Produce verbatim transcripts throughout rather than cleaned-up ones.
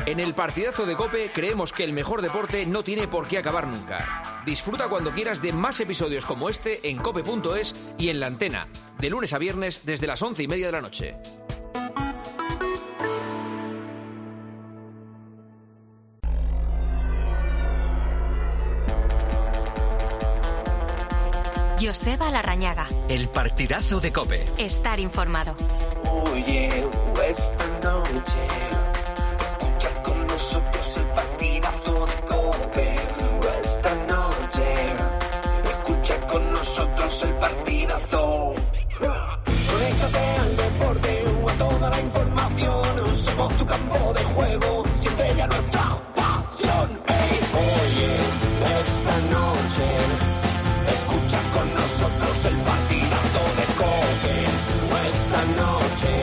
En el partidazo de COPE creemos que el mejor deporte no tiene por qué acabar nunca. Disfruta cuando quieras de más episodios como este en cope punto es y en La Antena, de lunes a viernes desde las once y media de la noche. Joseba Larrañaga. El partidazo de COPE. Estar informado. Oye, esta noche escucha con nosotros el partidazo de COPE. Esta noche escucha con nosotros el partidazo. Conéctate al deporte o a toda la información. Somos tu campo de juego, siempre ya nuestra pasión. Hey, oye, esta noche escucha con nosotros el partidazo de COPE. Esta noche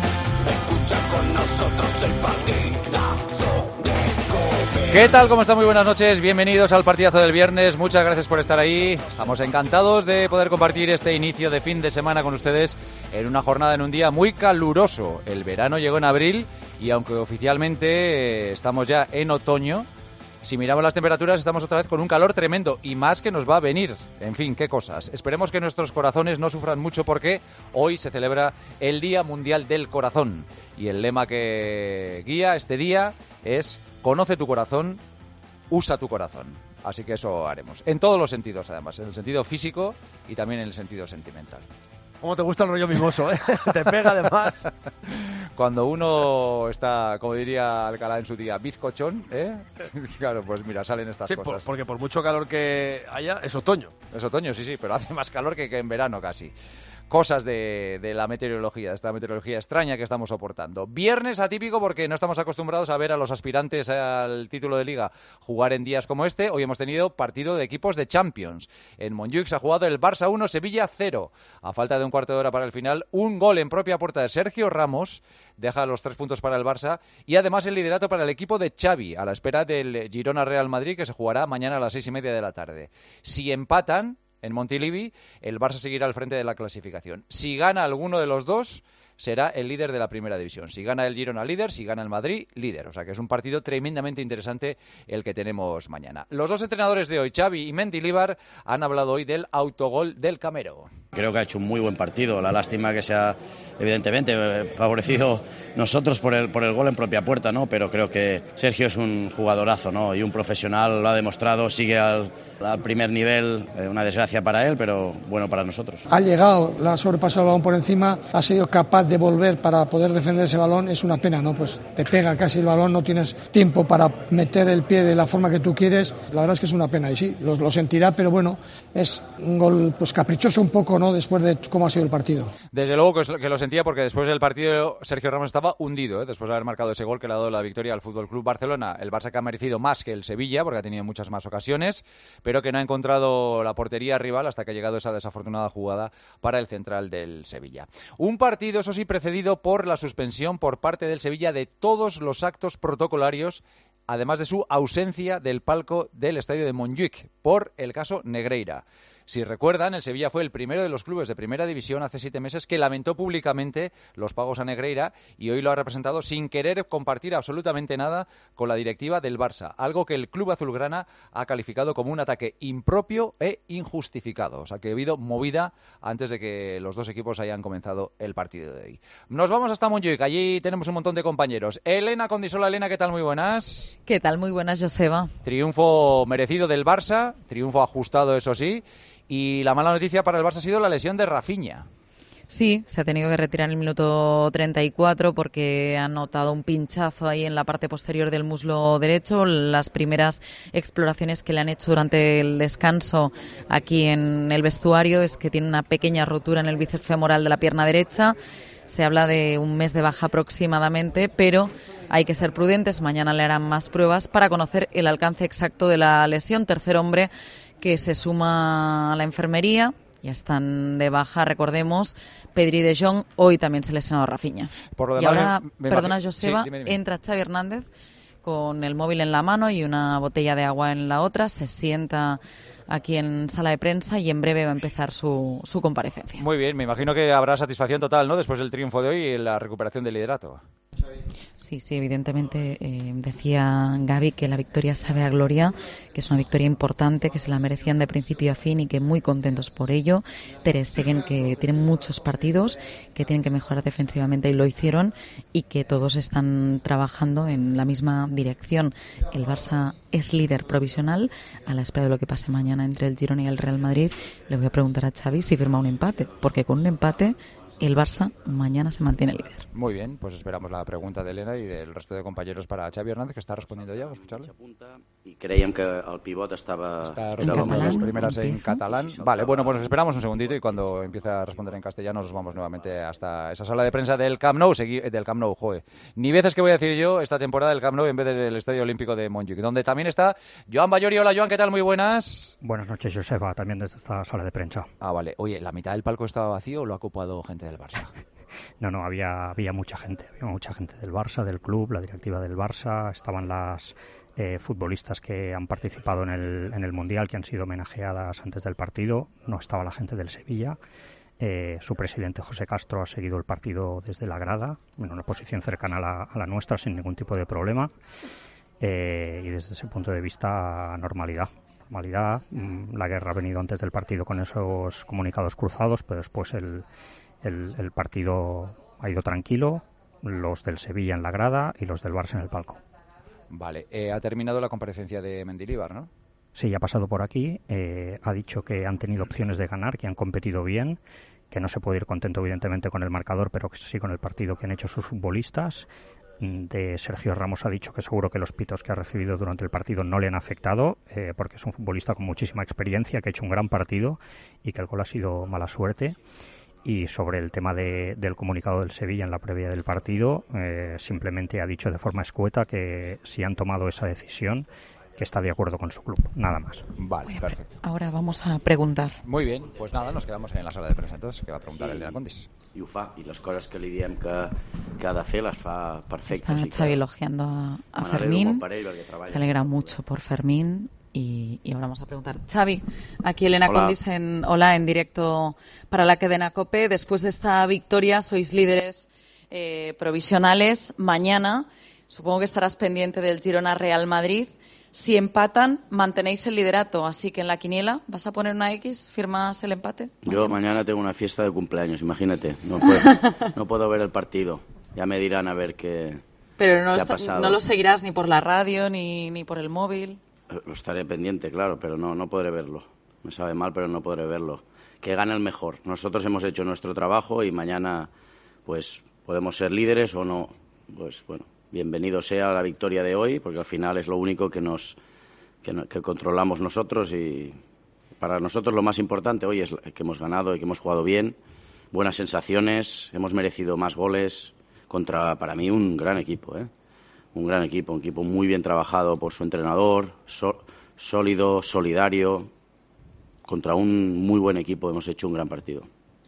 escucha con nosotros el partidazo de COPE. ¿Qué tal? ¿Cómo están? Muy buenas noches. Bienvenidos al partidazo del viernes. Muchas gracias por estar ahí. Estamos encantados de poder compartir este inicio de fin de semana con ustedes en una jornada, en un día muy caluroso. El verano llegó en abril y aunque oficialmente eh, estamos ya en otoño, si miramos las temperaturas estamos otra vez con un calor tremendo y más que nos va a venir. En fin, qué cosas. Esperemos que nuestros corazones no sufran mucho porque hoy se celebra el Día Mundial del Corazón. Y el lema que guía este día es: conoce tu corazón, usa tu corazón. Así que eso haremos. En todos los sentidos, además. En el sentido físico y también en el sentido sentimental. ¿Cómo te gusta el rollo mimoso, eh? Te pega además. Cuando uno está, como diría Alcalá en su día, bizcochón, ¿eh? Claro, pues mira, salen estas sí, cosas. Por, porque por mucho calor que haya, es otoño. Es otoño, sí, sí, pero hace más calor que, que en verano casi. Cosas de, de la meteorología, de esta meteorología extraña que estamos soportando. Viernes atípico porque no estamos acostumbrados a ver a los aspirantes al título de Liga jugar en días como este. Hoy hemos tenido partido de equipos de Champions. En Montjuïc se ha jugado el Barça uno, Sevilla cero. A falta de un cuarto de hora para el final, un gol en propia puerta de Sergio Ramos deja los tres puntos para el Barça y además el liderato para el equipo de Xavi, a la espera del Girona Real Madrid, que se jugará mañana a las seis y media de la tarde. Si empatan en Montilivi, el Barça seguirá al frente de la clasificación. Si gana alguno de los dos, será el líder de la primera división. Si gana el Girona, líder. Si gana el Madrid, líder. O sea que es un partido tremendamente interesante el que tenemos mañana. Los dos entrenadores de hoy, Xavi y Mendilibar, han hablado hoy del autogol del Camero. Creo que ha hecho un muy buen partido. La lástima que se ha, evidentemente, favorecido nosotros por el, por el gol en propia puerta, ¿no? Pero creo que Sergio es un jugadorazo, ¿no? Y un profesional, lo ha demostrado, sigue al, al primer nivel. Eh, una desgracia para él, pero bueno para nosotros. Ha llegado, la ha sobrepasado el balón por encima, ha sido capaz de volver para poder defender ese balón. Es una pena, ¿no? Pues te pega casi el balón, no tienes tiempo para meter el pie de la forma que tú quieres. La verdad es que es una pena y sí, lo, lo sentirá, pero bueno, es un gol pues caprichoso un poco, ¿no? Después de cómo ha sido el partido. Desde luego que, que lo sentía porque después del partido Sergio Ramos estaba hundido, ¿eh? Después de haber marcado ese gol que le ha dado la victoria al F C Barcelona. El Barça que ha merecido más que el Sevilla porque ha tenido muchas más ocasiones, pero que no ha encontrado la portería rival hasta que ha llegado esa desafortunada jugada para el central del Sevilla. Un partido, eso sí, precedido por la suspensión por parte del Sevilla de todos los actos protocolarios, además de su ausencia del palco del estadio de Montjuïc por el caso Negreira. Si recuerdan, el Sevilla fue el primero de los clubes de primera división hace siete meses que lamentó públicamente los pagos a Negreira y hoy lo ha representado sin querer compartir absolutamente nada con la directiva del Barça, algo que el club azulgrana ha calificado como un ataque impropio e injustificado. O sea que ha habido movida antes de que los dos equipos hayan comenzado el partido de hoy. Nos vamos hasta Montjuïc, allí tenemos un montón de compañeros. Elena Condisola. Elena, ¿qué tal? Muy buenas. ¿Qué tal? Muy buenas, Joseba. Triunfo merecido del Barça, triunfo ajustado, eso sí. Y la mala noticia para el Barça ha sido la lesión de Rafinha. Sí, se ha tenido que retirar en el minuto treinta y cuatro porque ha notado un pinchazo ahí en la parte posterior del muslo derecho. Las primeras exploraciones que le han hecho durante el descanso aquí en el vestuario es que tiene una pequeña rotura en el bíceps femoral de la pierna derecha. Se habla de un mes de baja aproximadamente, pero hay que ser prudentes. Mañana le harán más pruebas para conocer el alcance exacto de la lesión. Tercer hombre que se suma a la enfermería. Ya están de baja, recordemos, Pedri y De Jong. Hoy también se lesionó a Rafinha. Por lo y demás, ahora, me, me perdona, imagino... Joseba, sí, dime, dime. entra Xavi Hernández con el móvil en la mano y una botella de agua en la otra. Se sienta aquí en sala de prensa y en breve va a empezar su, su comparecencia. Muy bien, me imagino que habrá satisfacción total, ¿no? Después del triunfo de hoy y la recuperación del liderato. Sí, sí, evidentemente eh, decía Gaby que la victoria sabe a gloria, que es una victoria importante, que se la merecían de principio a fin y que muy contentos por ello. Ter Stegen, que tiene muchos partidos, que tienen que mejorar defensivamente y lo hicieron, y que todos están trabajando en la misma dirección. El Barça es líder provisional, a la espera de lo que pase mañana entre el Girona y el Real Madrid. Le voy a preguntar a Xavi si firma un empate, porque con un empate el Barça mañana se mantiene líder. Muy bien, pues esperamos la pregunta de Elena y del resto de compañeros para Xavi Hernández, que está respondiendo ya. Vamos a escucharlo. Y creíem que el pivot estaba... Está respondiendo las primeras en catalán. Vale, bueno, pues nos esperamos un segundito y cuando empiece a responder en castellano nos vamos nuevamente hasta esa sala de prensa del Camp Nou, segui- del Camp Nou, joder. Ni veces que voy a decir yo esta temporada del Camp Nou en vez del Estadio Olímpico de Montjuic, donde también está Joan Ballori. Hola, Joan, ¿qué tal? Muy buenas. Buenas noches, Joseba, también desde esta sala de prensa. Ah, vale. Oye, ¿la mitad del palco estaba vacío o lo ha ocupado gente del Barça? No, no, había, había mucha gente, había mucha gente del Barça, del club, la directiva del Barça, estaban las eh, futbolistas que han participado en el, en el Mundial, que han sido homenajeadas antes del partido, no estaba la gente del Sevilla. Eh, su presidente José Castro ha seguido el partido desde la grada, en una posición cercana a la, a la nuestra, sin ningún tipo de problema, eh, y desde ese punto de vista, normalidad. Normalidad, la guerra ha venido antes del partido con esos comunicados cruzados, pero después el, el, el partido ha ido tranquilo, los del Sevilla en la grada y los del Barça en el palco. Vale, eh, ha terminado la comparecencia de Mendilibar, ¿no? Sí, ha pasado por aquí, eh, ha dicho que han tenido opciones de ganar, que han competido bien, que no se puede ir contento evidentemente con el marcador, pero que sí con el partido que han hecho sus futbolistas. De Sergio Ramos ha dicho que seguro que los pitos que ha recibido durante el partido no le han afectado, eh, porque es un futbolista con muchísima experiencia, que ha hecho un gran partido y que el gol ha sido mala suerte. Y sobre el tema de, del comunicado del Sevilla en la previa del partido, eh, simplemente ha dicho de forma escueta que si han tomado esa decisión, que está de acuerdo con su club, nada más. Vale, perfecto. Ahora vamos a preguntar. Muy bien, pues nada, nos quedamos en la sala de prensa entonces, que va a preguntar sí. Elena Condis. I ho fa, i les coses que li diem que, que ha de fer les fa perfecte. Está Xavi elogiando a, a Fermín, se alegra mucho por Fermín y, y ahora vamos a preguntar. Xavi, aquí Elena Hola. Condis en Hola, en directo para la cadena COPE. Después de esta victoria sois líderes eh, provisionales. Mañana supongo que estarás pendiente del Girona Real Madrid. Si empatan, mantenéis el liderato, así que en la quiniela, ¿vas a poner una X? ¿Firmas el empate? Yo mañana tengo una fiesta de cumpleaños, imagínate. No puedo, no puedo ver el partido. Ya me dirán a ver qué, Pero no, qué ha está, pasado. no lo seguirás ni por la radio ni, ni por el móvil. Lo estaré pendiente, claro, pero no, no podré verlo. Me sabe mal, pero no podré verlo. Que gane el mejor. Nosotros hemos hecho nuestro trabajo y mañana pues podemos ser líderes o no. Pues bueno. Bienvenido sea la victoria de hoy, porque al final es lo único que nos que, que controlamos nosotros y para nosotros lo más importante hoy es que hemos ganado y que hemos jugado bien, buenas sensaciones, hemos merecido más goles contra, para mí, un gran equipo, ¿eh? Un gran equipo, un equipo muy bien trabajado por su entrenador, so, sólido, solidario, contra un muy buen equipo hemos hecho un gran partido.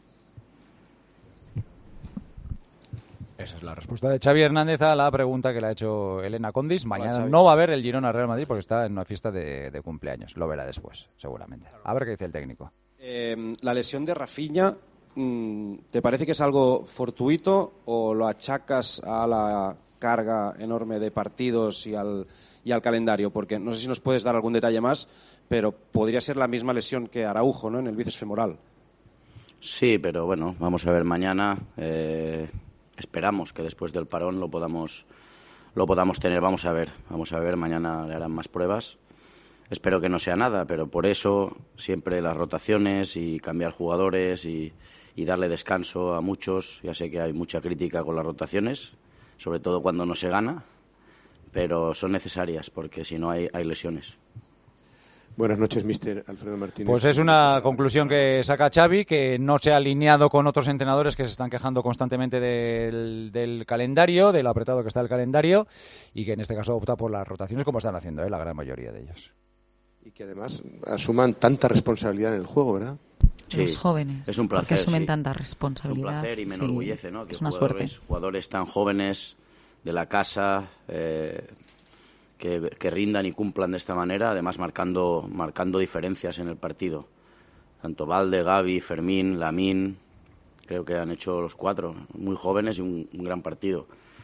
Esa es la respuesta de Xavi Hernández a la pregunta que le ha hecho Elena Condis. Mañana Hola, no va a haber el Girona Real Madrid porque está en una fiesta de, de cumpleaños. Lo verá después, seguramente. A ver qué dice el técnico. Eh, la lesión de Rafinha, ¿te parece que es algo fortuito o lo achacas a la carga enorme de partidos y al, y al calendario? Porque no sé si nos puedes dar algún detalle más, pero podría ser la misma lesión que Araujo, ¿no?, en el bíceps femoral. Sí, pero bueno, vamos a ver mañana. Eh... Esperamos que después del parón lo podamos lo podamos tener. Vamos a ver, vamos a ver. Mañana le harán más pruebas. Espero que no sea nada, pero por eso siempre las rotaciones y cambiar jugadores y, y darle descanso a muchos. Ya sé que hay mucha crítica con las rotaciones, sobre todo cuando no se gana, pero son necesarias porque si no hay, hay lesiones. Buenas noches, mister Alfredo Martínez. Pues es una conclusión que saca Xavi, que no se ha alineado con otros entrenadores que se están quejando constantemente del, del calendario, de lo apretado que está el calendario, y que en este caso opta por las rotaciones como están haciendo, ¿eh?, la gran mayoría de ellos. Y que además asuman tanta responsabilidad en el juego, ¿verdad? Sí, los jóvenes. Es un placer. Que asumen sí. tanta responsabilidad. Es un placer y me enorgullece, sí, ¿no? Que es una jugadores, suerte. jugadores tan jóvenes de la casa eh, que, que rindan y cumplan de esta manera, además marcando, marcando diferencias en el partido. Tanto Valde, Gavi, Fermín, Lamine, creo que han hecho los cuatro muy jóvenes y un, un gran partido.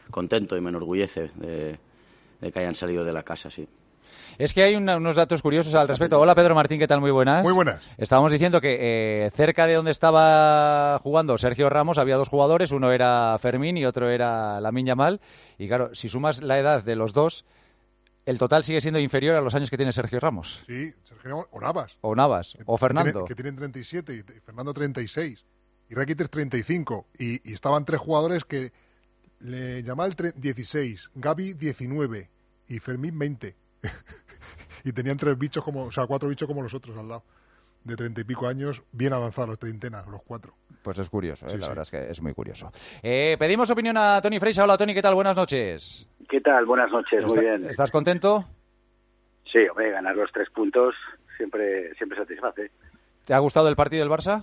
contento y me enorgullece de, de que hayan salido de la casa, sí. Es que hay una, unos datos curiosos al respecto. Hola, Pedro Martín, ¿qué tal? Muy buenas. Muy buenas. Estábamos diciendo que eh, cerca de donde estaba jugando Sergio Ramos había dos jugadores, uno era Fermín y otro era Lamine Yamal. Y claro, si sumas la edad de los dos, el total sigue siendo inferior a los años que tiene Sergio Ramos. Sí, Sergio o Navas. O Navas, o Fernando. Que, que tienen treinta y siete y Fernando treinta y seis. Y Rakitic treinta y cinco. Y, y estaban tres jugadores que... Le Yamal dieciséis, Gavi diecinueve y Fermín veinte. Y tenían tres bichos como, o sea, cuatro bichos como los otros al lado. De treinta y pico años, bien avanzados, treintenas, los cuatro. Pues es curioso, ¿eh? Sí, la sí. verdad es que es muy curioso. Eh, pedimos opinión a Tony Freixa. Hola, Tony, ¿qué tal? Buenas noches. ¿Qué tal? Buenas noches, muy ¿Está, bien. ¿Estás contento? Sí, hombre, ganar los tres puntos siempre, siempre satisface. ¿Te ha gustado el partido del Barça?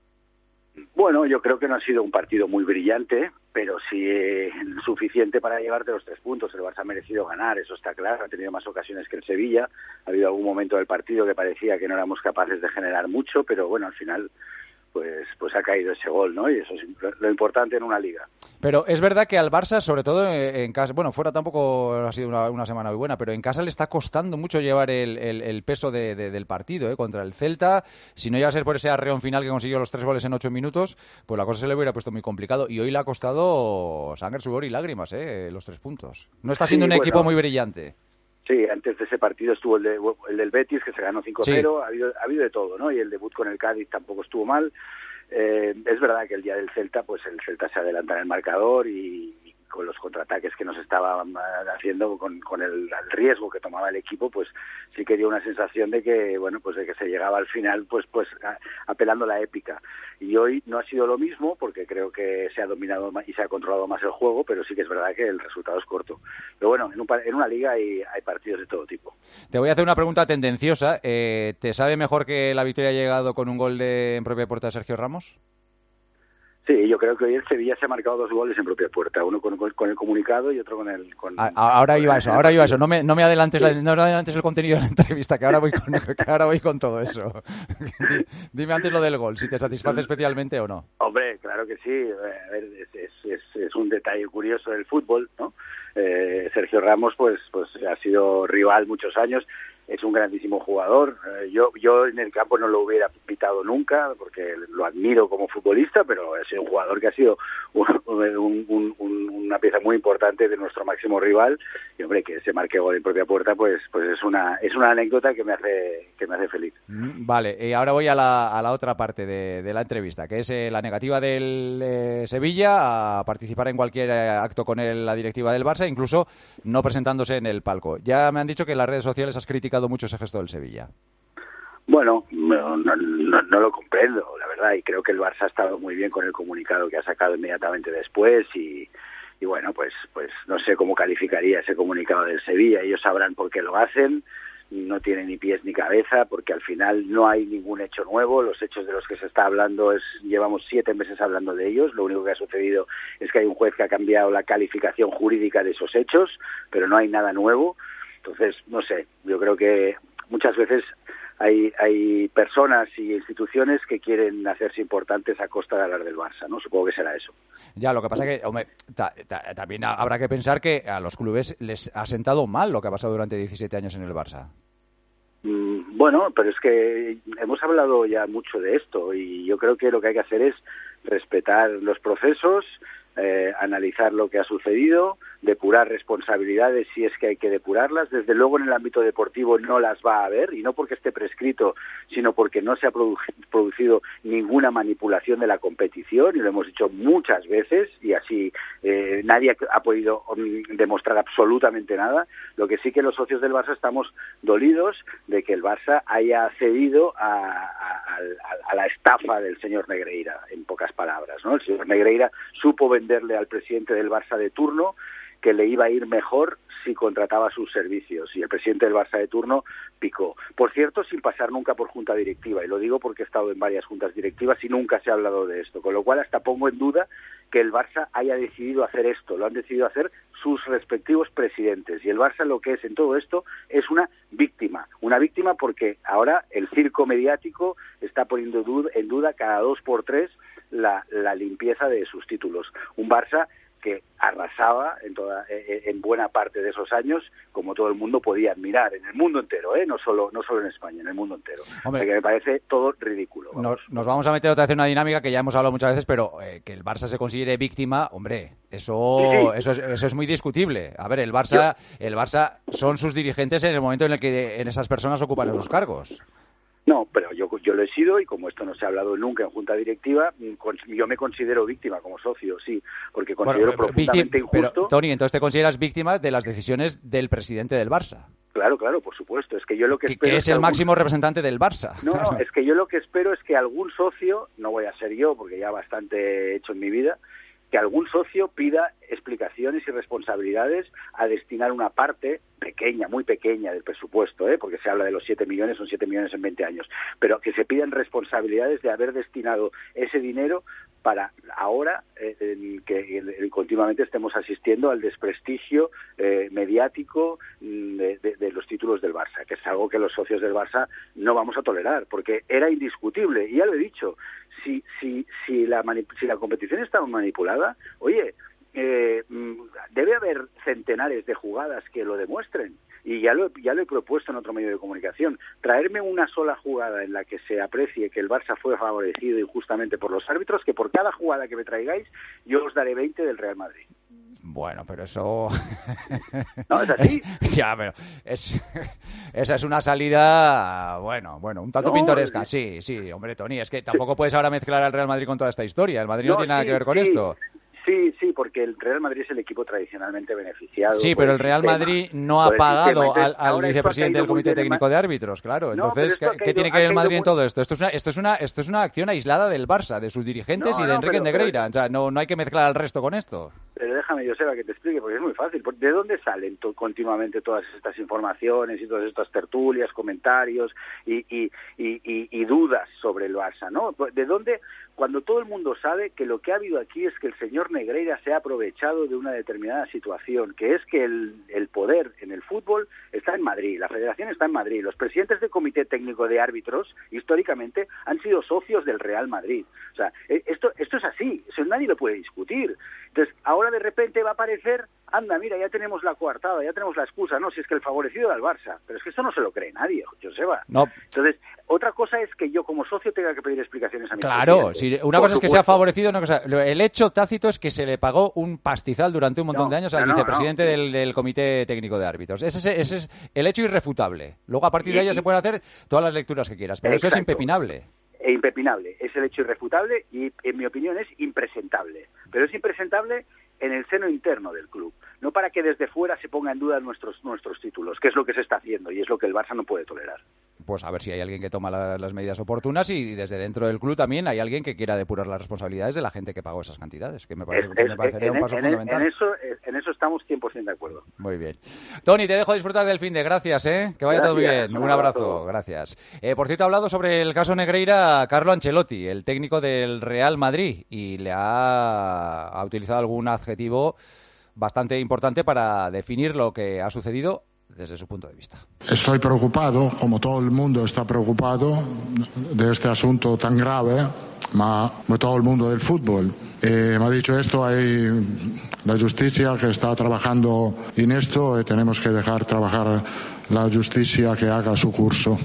Bueno, yo creo que no ha sido un partido muy brillante, pero sí eh, suficiente para llevarte los tres puntos. El Barça ha merecido ganar, eso está claro. Ha tenido más ocasiones que el Sevilla. Ha habido algún momento del partido que parecía que no éramos capaces de generar mucho, pero bueno, al final pues pues ha caído ese gol, ¿no? Y eso es lo importante en una liga. Pero es verdad que al Barça, sobre todo en casa, bueno, fuera tampoco ha sido una, una semana muy buena, pero en casa le está costando mucho llevar el, el, el peso de, de, del partido, ¿eh? Contra el Celta. Si no iba a ser por ese arreón final que consiguió los tres goles en ocho minutos, pues la cosa se le hubiera puesto muy complicado. Y hoy le ha costado sangre, sudor y lágrimas, ¿eh? Los tres puntos. No está siendo Sí, un bueno, equipo muy brillante. Sí, antes de ese partido estuvo el, de, el del Betis, que se ganó cinco cero. Sí. Ha habido, ha habido de todo, ¿no? Y el debut con el Cádiz tampoco estuvo mal. Eh, es verdad que el día del Celta, pues el Celta se adelanta en el marcador y, y con los contraataques que nos estaban haciendo, con, con el, el riesgo que tomaba el equipo, pues sí que dio una sensación de que, bueno, pues de que se llegaba al final, pues, pues a, apelando a la épica. Y hoy no ha sido lo mismo, porque creo que se ha dominado y se ha controlado más el juego, pero sí que es verdad que el resultado es corto. Pero bueno, en, un, en una liga hay, hay partidos de todo tipo. Te voy a hacer una pregunta tendenciosa. Eh, ¿Te sabe mejor que la victoria ha llegado con un gol de, en propia puerta de Sergio Ramos? Sí, yo creo que hoy el Sevilla se ha marcado dos goles en propia puerta, uno con, con, con el comunicado y otro con el... Con, a, ahora iba eso, ahora iba eso, no me, no me adelantes sí. la, no adelantes el contenido de la entrevista, que ahora voy con, que ahora voy con todo eso. Dime antes lo del gol, si te satisface especialmente o no. Hombre, claro que sí, a ver, es, es, es, es un detalle curioso del fútbol, ¿no? Eh, Sergio Ramos pues, pues ha sido rival muchos años. Es un grandísimo jugador. Eh, yo yo en el campo no lo hubiera pitado nunca porque lo admiro como futbolista, pero es un jugador que ha sido un, un, un, un, una pieza muy importante de nuestro máximo rival. Y hombre, que se marque gol en propia puerta, pues pues es una es una anécdota que me hace que me hace feliz. Vale, y ahora voy a la, a la otra parte de, de la entrevista, que es eh, la negativa del eh, Sevilla a participar en cualquier eh, acto con el, la directiva del Barça, incluso no presentándose en el palco. Ya me han dicho que en las redes sociales has criticado mucho ese gesto del Sevilla. Bueno, no, no, no, no lo comprendo, la verdad, y creo que el Barça ha estado muy bien con el comunicado que ha sacado inmediatamente después y, y bueno, pues, pues no sé cómo calificaría ese comunicado del Sevilla. Ellos sabrán por qué lo hacen, no tiene ni pies ni cabeza, porque al final no hay ningún hecho nuevo. Los hechos de los que se está hablando es llevamos siete meses hablando de ellos. Lo único que ha sucedido es que hay un juez que ha cambiado la calificación jurídica de esos hechos, pero no hay nada nuevo. Entonces, no sé, yo creo que muchas veces hay hay personas y instituciones que quieren hacerse importantes a costa de hablar del Barça, ¿no? Supongo que será eso. Ya, lo que pasa es que, hombre, ta, ta, también habrá que pensar que a los clubes les ha sentado mal lo que ha pasado durante diecisiete años en el Barça. Mm, bueno, pero es que hemos hablado ya mucho de esto y yo creo que lo que hay que hacer es respetar los procesos, Eh, analizar lo que ha sucedido, depurar responsabilidades si es que hay que depurarlas. Desde luego en el ámbito deportivo no las va a haber, y no porque esté prescrito, sino porque no se ha produ- producido ninguna manipulación de la competición, y lo hemos dicho muchas veces, y así eh, nadie ha podido um, demostrar absolutamente nada. Lo que sí que los socios del Barça estamos dolidos de que el Barça haya cedido a, a, a, a la estafa del señor Negreira, en pocas palabras, ¿no? El señor Negreira supo vender venderle al presidente del Barça de turno que le iba a ir mejor si contrataba sus servicios, y el presidente del Barça de turno picó. Por cierto, sin pasar nunca por junta directiva, y lo digo porque he estado en varias juntas directivas y nunca se ha hablado de esto, con lo cual hasta pongo en duda que el Barça haya decidido hacer esto. Lo han decidido hacer sus respectivos presidentes, y el Barça lo que es en todo esto es una víctima, una víctima porque ahora el circo mediático está poniendo en duda cada dos por tres la, la limpieza de sus títulos. Un Barça que arrasaba en toda en buena parte de esos años, como todo el mundo podía admirar, en el mundo entero, ¿eh? no solo no solo en España, en el mundo entero. Hombre, o sea, que me parece todo ridículo. Nos, nos vamos a meter otra vez en una dinámica que ya hemos hablado muchas veces, pero eh, que el Barça se considere víctima, hombre, eso, sí, sí. eso, es, eso es muy discutible. A ver, el Barça, Yo... el Barça son sus dirigentes en el momento en el que en esas personas ocupan esos cargos. No, pero yo, yo lo he sido y como esto no se ha hablado nunca en junta directiva, yo me considero víctima como socio, sí, porque considero bueno, profundamente víctima, injusto. Pero, Toni, entonces te consideras víctima de las decisiones del presidente del Barça. Claro, claro, por supuesto. Es que yo lo que, que espero que es, es el algún... máximo representante del Barça. No, no, es que yo lo que espero es que algún socio, no voy a ser yo porque ya bastante he hecho en mi vida, que algún socio pida explicaciones y responsabilidades a destinar una parte pequeña, muy pequeña del presupuesto, ¿eh? porque se habla de los siete millones, son siete millones en veinte años, pero que se pidan responsabilidades de haber destinado ese dinero para ahora eh, en que en, continuamente estemos asistiendo al desprestigio eh, mediático de, de, de los títulos del Barça, que es algo que los socios del Barça no vamos a tolerar, porque era indiscutible, y ya lo he dicho, si, si, si, la, si la competición estaba manipulada, oye, Eh, debe haber centenares de jugadas que lo demuestren y ya lo, ya lo he propuesto en otro medio de comunicación. Traerme una sola jugada en la que se aprecie que el Barça fue favorecido injustamente por los árbitros, que por cada jugada que me traigáis yo os daré veinte del Real Madrid. Bueno, pero eso... No, es así. Ya, pero es... esa es una salida, bueno, bueno, un tanto no, pintoresca. Es... Sí, sí, hombre, Toni, es que tampoco puedes ahora mezclar al Real Madrid con toda esta historia. El Madrid no, no tiene nada sí, que ver con sí. esto. Sí, sí, porque el Real Madrid es el equipo tradicionalmente beneficiado. Sí, pero el Real sistema, Madrid no ha pagado Entonces, al, al vicepresidente del Comité Técnico de Árbitros, claro. Entonces, no, ¿qué, ¿qué tiene que ver el Madrid muy... en todo esto? Esto es, una, esto, es una, esto es una acción aislada del Barça, de sus dirigentes no, y de no, Enrique pero, Negreira. Pero... O sea, no, no hay que mezclar al resto con esto. Pero déjame, Joseba, que te explique, porque es muy fácil. ¿De dónde salen to- continuamente todas estas informaciones y todas estas tertulias, comentarios y, y, y, y, y dudas sobre el Barça, ¿no? ¿De dónde...? Cuando todo el mundo sabe que lo que ha habido aquí es que el señor Negreira se ha aprovechado de una determinada situación, que es que el, el poder en el fútbol está en Madrid, la federación está en Madrid, los presidentes del Comité Técnico de Árbitros, históricamente, han sido socios del Real Madrid. O sea, esto, esto es así, eso nadie lo puede discutir. Entonces, ahora de repente va a aparecer, anda, mira, ya tenemos la coartada, ya tenemos la excusa, no, si es que el favorecido era el Barça, pero es que esto no se lo cree nadie, Joseba. No. Entonces, otra cosa es que yo como socio tenga que pedir explicaciones a mi Claro, presidente. si una Por cosa supuesto. es que sea favorecido, una cosa, el hecho tácito es que se le pagó un pastizal durante un montón no, de años al no, no, vicepresidente no. Del, del Comité Técnico de Árbitros. Ese es, ese es el hecho irrefutable. Luego, a partir de ahí ya se pueden hacer todas las lecturas que quieras, pero Exacto. eso es impepinable. E impepinable, es el hecho irrefutable y, en mi opinión, es impresentable. Pero es impresentable en el seno interno del club, no para que desde fuera se ponga en duda nuestros nuestros títulos, que es lo que se está haciendo y es lo que el Barça no puede tolerar. Pues a ver si hay alguien que toma la, las medidas oportunas y desde dentro del club también hay alguien que quiera depurar las responsabilidades de la gente que pagó esas cantidades, que me parece, es, que es, me parecería en, un paso en, fundamental. En eso, en eso estamos cien por ciento de acuerdo. Muy bien. Toni, te dejo disfrutar del fin de gracias, ¿eh? Que vaya gracias, todo muy bien. Un, un abrazo. abrazo. Gracias. Eh, por cierto, ha hablado sobre el caso Negreira Carlo Ancelotti, el técnico del Real Madrid, y le ha, ha utilizado algún adjetivo bastante importante para definir lo que ha sucedido desde su punto de vista. Estoy preocupado, como todo el mundo está preocupado, de este asunto tan grave, ma todo el mundo del fútbol. Eh, me ha dicho esto, hay la justicia que está trabajando en esto y tenemos que dejar trabajar la justicia que haga su curso.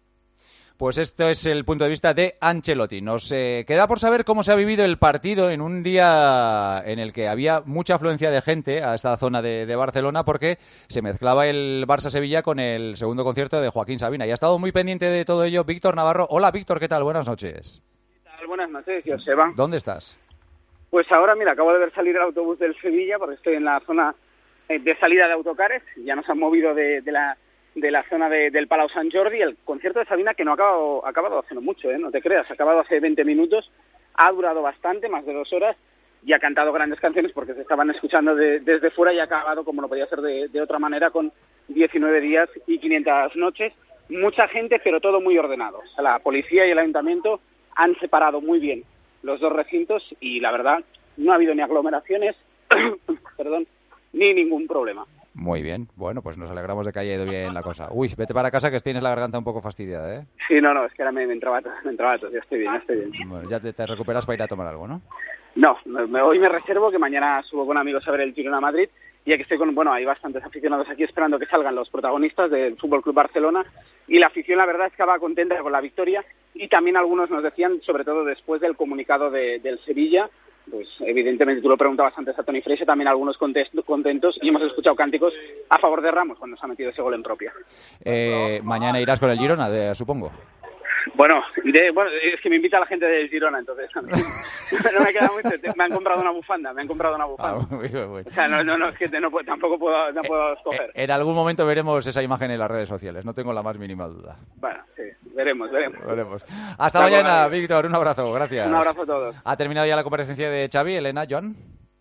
Pues esto es el punto de vista de Ancelotti. Nos eh, queda por saber cómo se ha vivido el partido en un día en el que había mucha afluencia de gente a esta zona de, de Barcelona porque se mezclaba el Barça-Sevilla con el segundo concierto de Joaquín Sabina. Y ha estado muy pendiente de todo ello Víctor Navarro. Hola Víctor, ¿qué tal? Buenas noches. ¿Qué tal? Buenas noches, Joseba. ¿Dónde estás? Pues ahora, mira, acabo de ver salir el autobús del Sevilla porque estoy en la zona de salida de autocares. Ya nos han movido de, de la... de la zona de, del Palau Sant Jordi, el concierto de Sabina que no ha acabado, ha acabado hace no mucho, ¿eh? No te creas, ha acabado hace veinte minutos, ha durado bastante, más de dos horas, y ha cantado grandes canciones porque se estaban escuchando de, desde fuera y ha acabado, como no podía ser de, de otra manera, con diecinueve días y quinientas noches. Mucha gente, pero todo muy ordenado. O sea, la policía y el ayuntamiento han separado muy bien los dos recintos y la verdad no ha habido ni aglomeraciones, perdón, ni ningún problema. Muy bien, bueno, pues nos alegramos de que haya ido bien la cosa. Uy, vete para casa que tienes la garganta un poco fastidiada, ¿eh? Sí, no, no, es que ahora me, me entraba me entraba tos, ya estoy bien, ya estoy bien. Bueno, ya te, te recuperas para ir a tomar algo, ¿no? No, me, hoy me reservo, que mañana subo con amigos a ver el Girona Madrid, ya que estoy con, bueno, hay bastantes aficionados aquí esperando que salgan los protagonistas del Fútbol Club Barcelona, y la afición, la verdad, es que estaba contenta con la victoria, y también algunos nos decían, sobre todo después del comunicado de, del Sevilla, pues evidentemente tú lo preguntabas antes a Toni Freixo, también algunos contentos, y hemos escuchado cánticos a favor de Ramos cuando se ha metido ese gol en propia. Eh, mañana irás con el Girona, de, supongo. Bueno, de, bueno, es que me invita la gente del Girona, entonces no me queda mucho. Me han comprado una bufanda, me han comprado una bufanda. Ah, muy bien, muy bien. O sea, no, no, no, es que no, tampoco puedo, no puedo escoger. En algún momento veremos esa imagen en las redes sociales, no tengo la más mínima duda. Bueno, sí, veremos, veremos. veremos. Hasta, Hasta mañana, Víctor, un abrazo, gracias. Un abrazo a todos. Ha terminado ya la comparecencia de Xavi, Elena, Joan.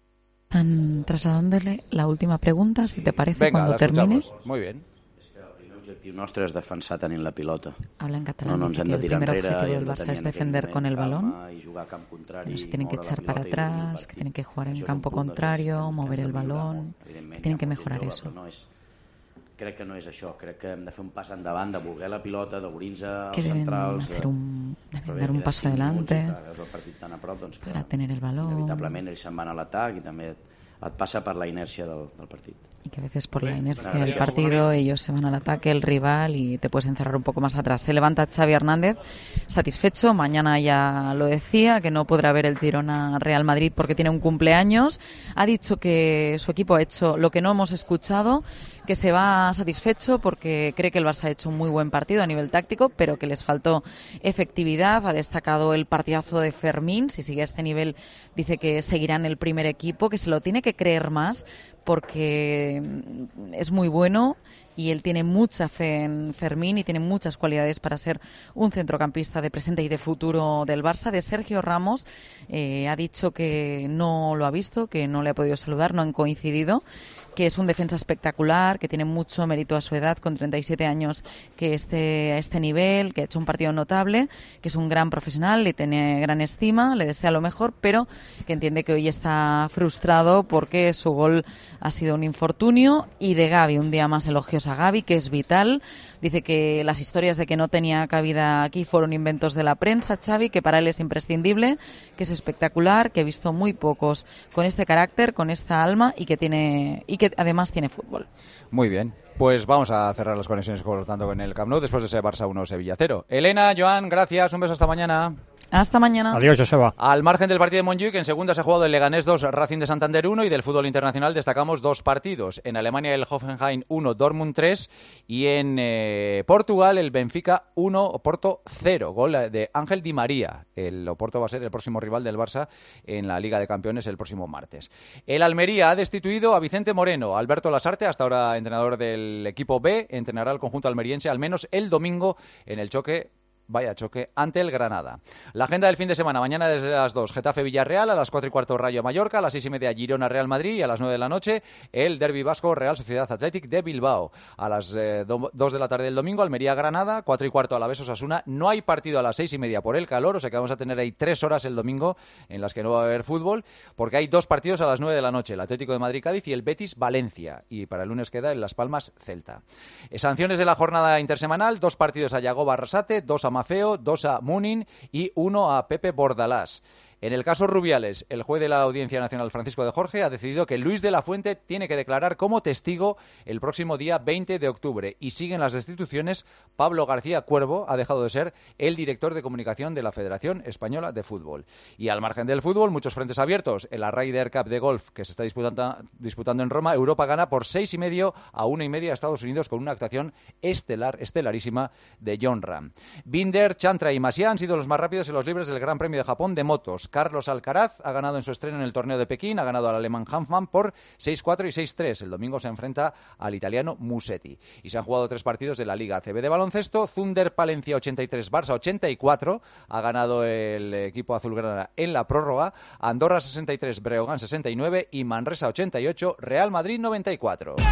Están trasladándole la última pregunta, si te parece, Venga, cuando termine. Muy bien. L'objectiu nostre és defensar tenint la pilota. Habla en catalán, no, no dice que el primer objetivo del Barça es defender con el balón, que no se tienen que echar para atrás, que tienen que jugar en campo contrario, mover el balón, que tienen que mejorar eso. Crec que no és això, crec que hem de fer un pas endavant, de voler la pilota, d'obrir-nos als que deben centrals, hacer un, deben dar un paso adelante para tener el balón. Inevitablement ells se'n van a l'atac i també et passa per la inèrcia del, del partit. Y que a veces por la inercia del partido ellos se van al ataque, el rival, y te puedes encerrar un poco más atrás. Se levanta Xavi Hernández satisfecho, mañana ya lo decía, que no podrá ver el Girona Real Madrid porque tiene un cumpleaños. Ha dicho que su equipo ha hecho lo que no hemos escuchado, que se va satisfecho porque cree que el Barça ha hecho un muy buen partido a nivel táctico, pero que les faltó efectividad. Ha destacado el partidazo de Fermín, si sigue a este nivel dice que seguirá en el primer equipo, que se lo tiene que creer más porque es muy bueno y él tiene mucha fe en Fermín y tiene muchas cualidades para ser un centrocampista de presente y de futuro del Barça. De Sergio Ramos eh, ha dicho que no lo ha visto, que no le ha podido saludar, no han coincidido, que es un defensa espectacular, que tiene mucho mérito a su edad, con treinta y siete años, que esté a este nivel, que ha hecho un partido notable, que es un gran profesional, le tiene gran estima, le desea lo mejor, pero que entiende que hoy está frustrado porque su gol ha sido un infortunio. Y de Gavi, un día más elogios a Gavi, que es vital. Dice que las historias de que no tenía cabida aquí fueron inventos de la prensa, Xavi, que para él es imprescindible, que es espectacular, que he visto muy pocos con este carácter, con esta alma y que tiene y que además tiene fútbol. Muy bien, pues vamos a cerrar las conexiones por lo tanto con el Camp Nou después de ese Barça uno Sevilla cero. Elena, Joan, gracias, un beso, hasta mañana. Hasta mañana. Adiós, Joseba. Al margen del partido de Montjuic, en segunda se ha jugado el Leganés dos, Racing de Santander uno, y del fútbol internacional destacamos dos partidos. En Alemania el Hoffenheim uno, Dortmund tres, y en eh, Portugal el Benfica uno, Oporto cero. Gol de Ángel Di María. El Oporto va a ser el próximo rival del Barça en la Liga de Campeones el próximo martes. El Almería ha destituido a Vicente Moreno. Alberto Lasarte, hasta ahora entrenador del equipo B, entrenará al conjunto almeriense al menos el domingo en el choque Vaya choque ante el Granada. La agenda del fin de semana: mañana desde las dos, Getafe Villarreal, a las cuatro y cuarto Rayo Mallorca, a las seis y media Girona Real Madrid, y a las nueve de la noche el Derbi Vasco Real Sociedad Athletic de Bilbao. A las eh, do, dos de la tarde del domingo Almería Granada, cuatro y cuarto Alavés Osasuna. No hay partido a las seis y media por el calor, o sea que vamos a tener ahí tres horas el domingo en las que no va a haber fútbol, porque hay dos partidos a las nueve de la noche: el Atlético de Madrid Cádiz y el Betis Valencia, y para el lunes queda en Las Palmas Celta. Eh, sanciones de la jornada intersemanal: dos partidos a Yagoba Arrasate, dos a Mafeo, dos a Munin y uno a Pepe Bordalás. En el caso Rubiales, el juez de la Audiencia Nacional Francisco de Jorge ha decidido que Luis de la Fuente tiene que declarar como testigo el próximo día veinte de octubre, y siguen las destituciones. Pablo García Cuervo ha dejado de ser el director de comunicación de la Federación Española de Fútbol. Y al margen del fútbol, muchos frentes abiertos. En la Ryder Cup de golf que se está disputando, disputando en Roma, Europa gana por seis y medio a una y media a Estados Unidos con una actuación estelar, estelarísima de Jon Rahm. Binder, Chantra y Masia han sido los más rápidos en los libres del Gran Premio de Japón de motos. Carlos Alcaraz ha ganado en su estreno en el torneo de Pekín, ha ganado al alemán Hanfmann por seis cuatro y seis tres. El domingo se enfrenta al italiano Musetti. Y se han jugado tres partidos de la Liga A C B de baloncesto. Thunder Palencia ochenta y tres, Barça ochenta y cuatro. Ha ganado el equipo azulgrana en la prórroga. Andorra sesenta y tres, Breogán sesenta y nueve y Manresa ochenta y ocho, Real Madrid noventa y cuatro.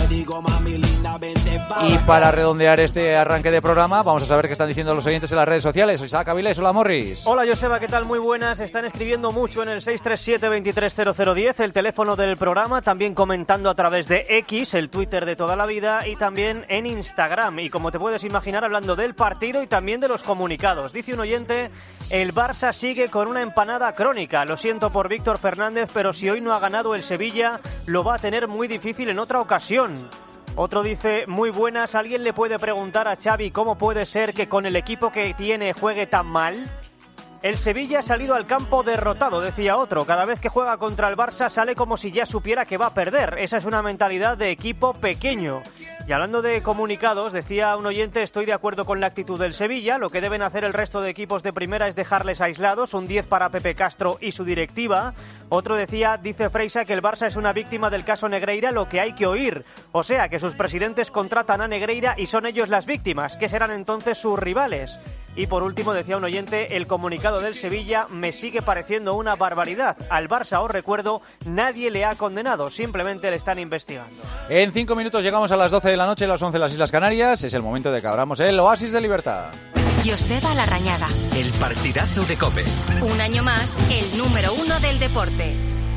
digo, mami linda, vente pa'. Y para redondear este arranque de programa, vamos a saber qué están diciendo los oyentes en las redes sociales. Soy Isaac Avilés, hola Morris. Hola Joseba, ¿qué tal? Muy buenas. Están escribiendo mucho en el seis tres siete, veintitrés cero cero diez, el teléfono del programa, también comentando a través de X, el Twitter de toda la vida, y también en Instagram. Y como te puedes imaginar, hablando del partido y también de los comunicados. Dice un oyente, el Barça sigue con una empanada crónica. Lo siento por Víctor Fernández, pero si hoy no ha ganado el Sevilla, lo va a tener muy difícil en otra ocasión. Otro dice, muy buenas, ¿alguien le puede preguntar a Xavi cómo puede ser que con el equipo que tiene juegue tan mal? El Sevilla ha salido al campo derrotado, decía otro. Cada vez que juega contra el Barça sale como si ya supiera que va a perder. Esa es una mentalidad de equipo pequeño. Y hablando de comunicados, decía un oyente, estoy de acuerdo con la actitud del Sevilla. Lo que deben hacer el resto de equipos de primera es dejarles aislados. Un diez para Pepe Castro y su directiva. Otro decía, dice Freisa, que el Barça es una víctima del caso Negreira, lo que hay que oír. O sea, que sus presidentes contratan a Negreira y son ellos las víctimas. ¿Qué serán entonces sus rivales? Y por último, decía un oyente, el comunicado del Sevilla me sigue pareciendo una barbaridad. Al Barça, os recuerdo, nadie le ha condenado, simplemente le están investigando. En cinco minutos llegamos a las doce de la noche, las once en las Islas Canarias. Es el momento de que abramos el Oasis de Libertad. Joseba Larrañaga. El partidazo de COPE. Un año más, el número uno del deporte.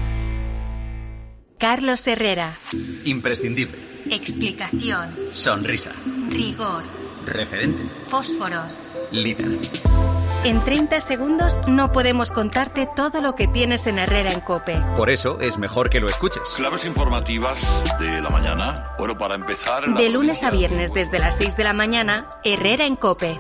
Carlos Herrera. Imprescindible. Explicación. Sonrisa. Rigor. Referente. Fósforos. Líder. En treinta segundos no podemos contarte todo lo que tienes en Herrera en COPE. Por eso es mejor que lo escuches. Claves informativas de la mañana. Bueno, para empezar... De lunes a viernes desde las seis de la mañana, Herrera en COPE.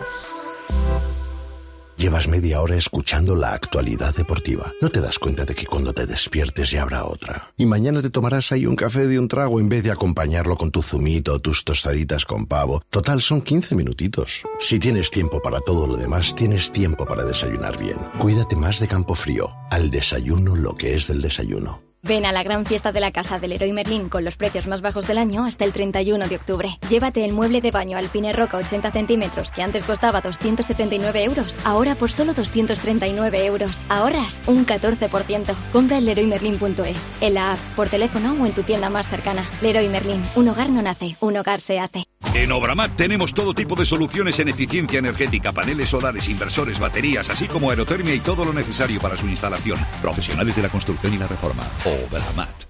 Llevas media hora escuchando la actualidad deportiva. No te das cuenta de que cuando te despiertes ya habrá otra. Y mañana te tomarás ahí un café de un trago en vez de acompañarlo con tu zumito o tus tostaditas con pavo. Total, son quince minutitos. Si tienes tiempo para todo lo demás, tienes tiempo para desayunar bien. Cuídate más de Campofrío. Al desayuno lo que es del desayuno. Ven a la gran fiesta de la casa del Leroy Merlin con los precios más bajos del año hasta el treinta y uno de octubre. Llévate el mueble de baño Alpine Roca ochenta centímetros que antes costaba doscientos setenta y nueve euros, ahora por solo doscientos treinta y nueve euros. Ahorras un catorce por ciento. Compra en leroy merlin punto es, en la app, por teléfono o en tu tienda más cercana. Leroy Merlin, un hogar no nace, un hogar se hace. En Obramat tenemos todo tipo de soluciones en eficiencia energética, paneles solares, inversores, baterías, así como aerotermia y todo lo necesario para su instalación. Profesionales de la construcción y la reforma. Obramat.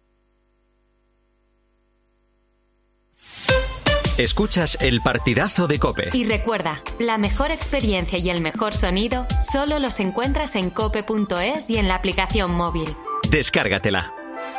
Escuchas el partidazo de COPE. Y recuerda, la mejor experiencia y el mejor sonido solo los encuentras en cope punto es y en la aplicación móvil. Descárgatela.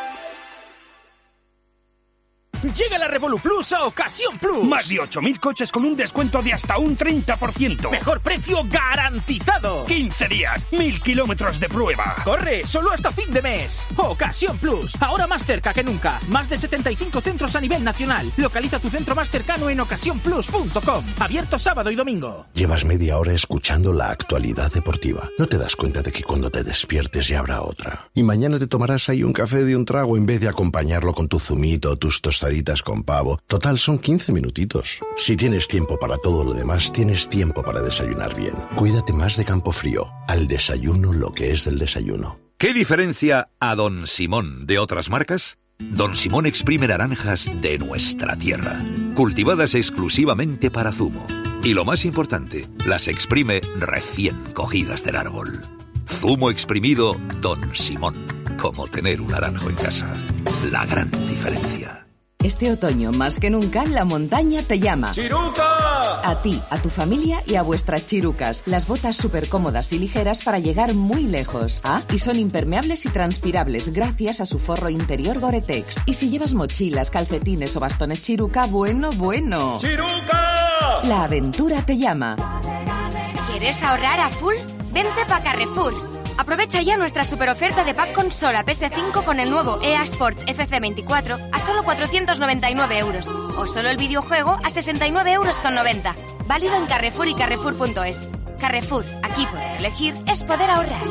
Llega la Revolut Plus a Ocasión Plus. Más de ocho mil coches con un descuento de hasta un treinta por ciento. Mejor precio garantizado. quince días, mil kilómetros de prueba. Corre, solo hasta fin de mes. Ocasión Plus, ahora más cerca que nunca. Más de setenta y cinco centros a nivel nacional. Localiza tu centro más cercano en ocasión plus punto com. Abierto sábado y domingo. Llevas media hora escuchando la actualidad deportiva. No te das cuenta de que cuando te despiertes ya habrá otra. Y mañana te tomarás ahí un café de un trago en vez de acompañarlo con tu zumito o tus tostaditas con pavo. Total, son quince minutitos. Si tienes tiempo para todo lo demás, tienes tiempo para desayunar bien. Cuídate más de Campofrío. Al desayuno lo que es del desayuno. ¿Qué diferencia a Don Simón de otras marcas? Don Simón exprime naranjas de nuestra tierra, cultivadas exclusivamente para zumo. Y lo más importante, las exprime recién cogidas del árbol. Zumo exprimido Don Simón. Como tener un naranjo en casa. La gran diferencia. Este otoño, más que nunca, la montaña te llama. ¡Chiruca! A ti, a tu familia y a vuestras chirucas. Las botas súper cómodas y ligeras para llegar muy lejos. Ah, y son impermeables y transpirables gracias a su forro interior Gore-Tex. Y si llevas mochilas, calcetines o bastones chiruca, bueno, bueno. ¡Chiruca! La aventura te llama. ¿Quieres ahorrar a full? Vente pa' Carrefour. Aprovecha ya nuestra super oferta de pack consola P S cinco con el nuevo E A Sports F C veinticuatro a solo cuatrocientos noventa y nueve euros. O solo el videojuego a sesenta y nueve euros con noventa. Válido en Carrefour y Carrefour punto es. Carrefour, aquí poder elegir es poder ahorrar.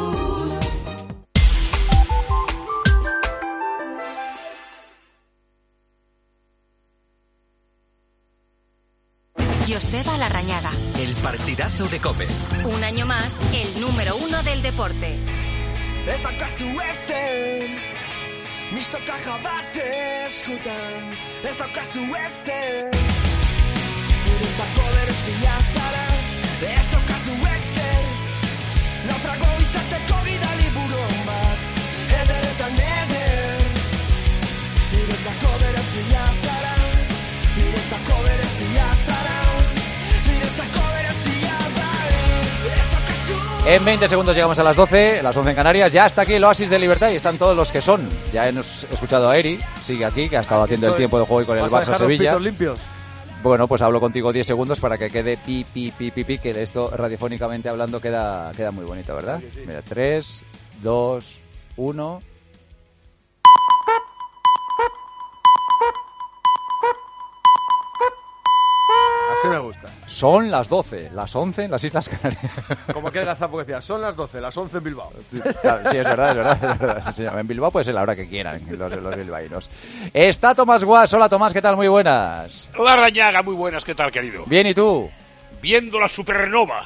Joseba Larrañaga. El partidazo de COPE. Un año más, el número uno del deporte. Esta casa western, Mistoka jabate eskutan, ez daukazu ezer. Guretzako berezia zara, ez daukazu ezer. Naufrago izateko gidali buron bat, ederetan eder. Guretzako berezia zara, guretzako berezia zara, guretzako berezia zara, ez daukazu. En veinte segundos llegamos a las doce, las once en Canarias. Ya está aquí el Oasis de Libertad y están todos los que son. Ya hemos escuchado a Eri, sigue aquí, que ha estado haciendo el tiempo de juego y con el Barça Sevilla. Limpios? Bueno, pues hablo contigo diez segundos para que quede pi, pi, pi, pi, pi, que de esto radiofónicamente hablando queda, queda muy bonito, ¿verdad? Sí, sí. Mira, tres, dos, uno... Así me gusta. Son las doce, las once en las Islas Canarias. Como que el gazapo que decía, son las doce, las once en Bilbao. Sí, es verdad, es verdad, es verdad. Sí, señor. En Bilbao puede ser la hora que quieran los, los bilbaínos. Está Tomás Guas. Hola, Tomás, ¿qué tal? Muy buenas. Hola, Rañaga, muy buenas, ¿qué tal, querido? Bien, ¿y tú? Viendo la supernova.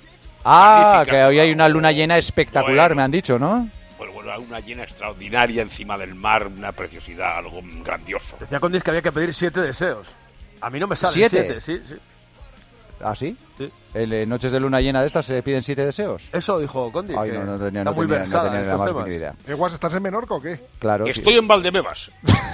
Ah, Magnífica. Que hoy hay una luna llena espectacular, Bueno. me han dicho, ¿no? Bueno, bueno, una llena extraordinaria encima del mar, una preciosidad, algo grandioso. Decía Condis que había que pedir siete deseos. A mí no me salen ¿Siete? siete, sí, sí. ¿Ah, sí? Sí. ¿En eh, noches de luna llena de estas se piden siete deseos? Eso dijo Condis. Ay, que no, no tenía, está no muy tenía, versada no tenía en la estos más temas. mínima idea. ¿Eh, Guas, estás en Menorca o qué? Claro, Estoy sí. en Valdebebas.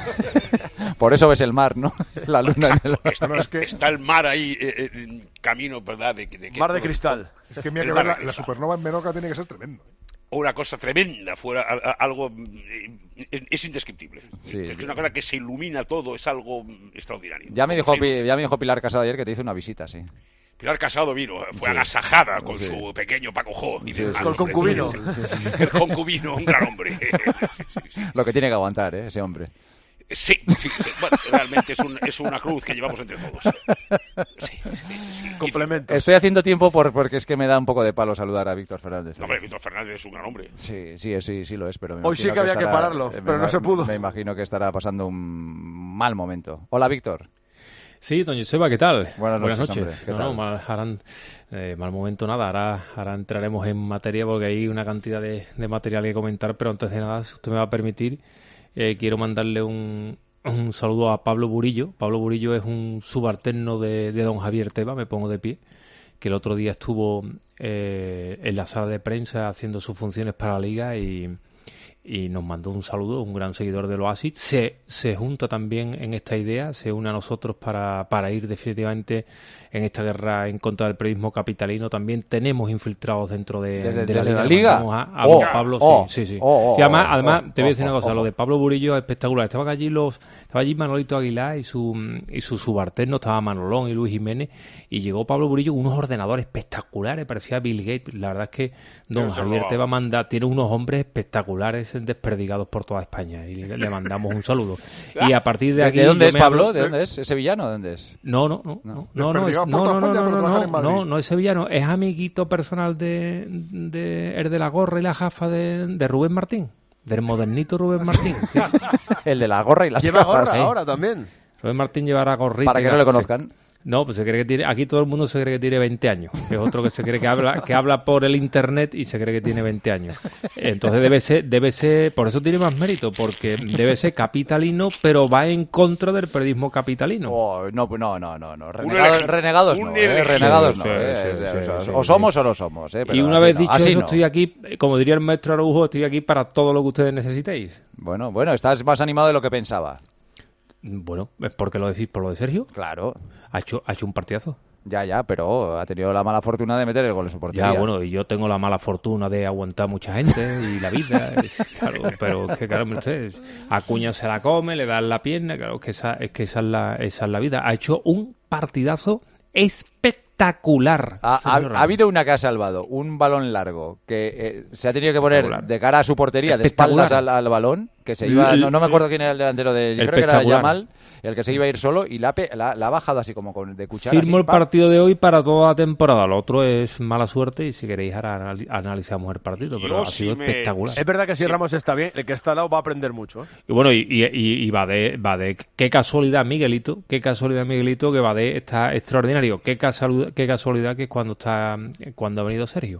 Por eso ves el mar, ¿no? La luna en el... Está, No, es que- está el mar ahí, eh, eh, en camino, ¿verdad? De, de, de- Mar de cristal. Es que mira El que mar ver de la, la cristal. supernova en Menorca tiene que ser tremendo. Una cosa tremenda, fuera a- a- algo eh, es, es indescriptible. Sí. Es una cosa que se ilumina todo, es algo mm, extraordinario. Ya me dijo, Sí. Pi- ya me dijo Pilar Casado ayer que te hizo una visita, sí. Pilar Casado vino, fue Sí. agasajada con Sí. su pequeño Paco Jo. y Sí, demás. sí. Con el concubino. El concubino, un gran hombre. Lo que tiene que aguantar, ¿eh? Ese hombre. Sí, sí, sí. Bueno, realmente es, un, es una cruz que llevamos entre todos. Sí, sí, sí. Complementos. Estoy haciendo tiempo por, porque es que me da un poco de palo saludar a Víctor Fernández. No, hombre, Víctor Fernández es un gran hombre. Sí, sí, sí, sí lo es, pero me Hoy sí imagino que había que estará- pararlo, eh, me pero no ima- se pudo. Me imagino que estará pasando un mal momento. Hola, Víctor. Sí, don Joseba, ¿qué tal? Buenas noches, hombre, ¿qué No, tal? no, mal, harán, eh, mal momento nada, ahora, ahora entraremos en materia porque hay una cantidad de, de material que comentar, pero antes de nada, si usted me va a permitir, eh, quiero mandarle un, un saludo a Pablo Burillo. Pablo Burillo es un subalterno de, de don Javier Tebas, me pongo de pie, que el otro día estuvo eh, en la sala de prensa haciendo sus funciones para la Liga y... y nos mandó un saludo, un gran seguidor del Oasis. Se, se junta también en esta idea, se une a nosotros para, para ir definitivamente en esta guerra en contra del periodismo capitalino. También tenemos infiltrados dentro de, ¿Desde- de desde la Le Liga? mandamos A, a Oh, don Pablo, oh, sí, sí, sí. oh, oh, y además, oh, además oh, te voy a decir oh, una cosa, oh, lo oh. de Pablo Burillo es espectacular. Estaban allí los, estaba allí Manolito Aguilar y su y su subalterno, estaba Manolón y Luis Jiménez, y llegó Pablo Burillo con unos ordenadores espectaculares, parecía Bill Gates. La verdad es que don Pero se Javier robaba. Tebas manda, tiene unos hombres espectaculares desperdigados por toda España, y le, le mandamos un saludo. Y a partir de ¿De, aquí... de dónde yo es me Pablo? hablo- ¿De dónde es? ¿Es sevillano? ¿De dónde es? No, no, no, no, no, no, es, Desperdigado no, por no, toda no, España, no, pero no, trabaja en no, Madrid. no, no es sevillano, es amiguito personal de, de el de la gorra y la jafa de, de Rubén Martín, del modernito Rubén Martín. Sí. El de la gorra y las Lleva gafas. gorra Sí. ahora también. Rubén Martín llevará gorrita. Para y que no le gafas, conozcan. sí. No, pues se cree que tiene, aquí todo el mundo se cree que tiene veinte años, que es otro que se cree que habla, que habla por el internet y se cree que tiene veinte años. Entonces debe ser, debe ser, por eso tiene más mérito, porque debe ser capitalino, pero va en contra del periodismo capitalino. Oh, no, no, no, no, no. Un Renegados, elegido. renegados Un no, eh, elegido. renegados no. Sí, eh, sí, eh, sí, o sea, sí, o sí. somos o no somos. Eh, pero Y una así vez no, dicho así eso, no. estoy aquí, como diría el maestro Araujo, estoy aquí para todo lo que ustedes necesitéis. Bueno, bueno, estás más animado de lo que pensaba. Bueno, ¿es porque lo decís por lo de Sergio? Claro. Ha hecho, ha hecho un partidazo. Ya, ya, pero ha tenido la mala fortuna de meter el gol en su portería. Ya, bueno, y yo tengo la mala fortuna de aguantar mucha gente y la vida, es- claro, pero es que claro, ustedes, Acuña se la come, le dan la pierna, claro, que esa, es que esa es la, esa es la vida. Ha hecho un partidazo espectacular. Ha, ha- señor ha habido una que ha salvado, un balón largo, que eh, se ha tenido que poner Espectacular. de cara a su portería, de Espectacular. espaldas al, al balón, que se iba, no, no me acuerdo quién era el delantero de, yo creo que era Espectacular. Yamal, el que se iba a ir solo, y la, ha pe- la, la ha bajado así como con, de cuchara. Firmo así, el ¡pam! partido de hoy para toda la temporada. Lo otro es mala suerte y si queréis ahora anali- analizamos el partido, pero Yo ha sido sí me- espectacular. Es verdad que si Sí. Ramos está bien, el que está al lado va a aprender mucho. ¿eh? Y bueno, y, y, y, y Badé, Badé, qué casualidad Miguelito, qué casualidad Miguelito que Badé está extraordinario, qué casualidad, qué casualidad que es cuando está, cuando ha venido Sergio.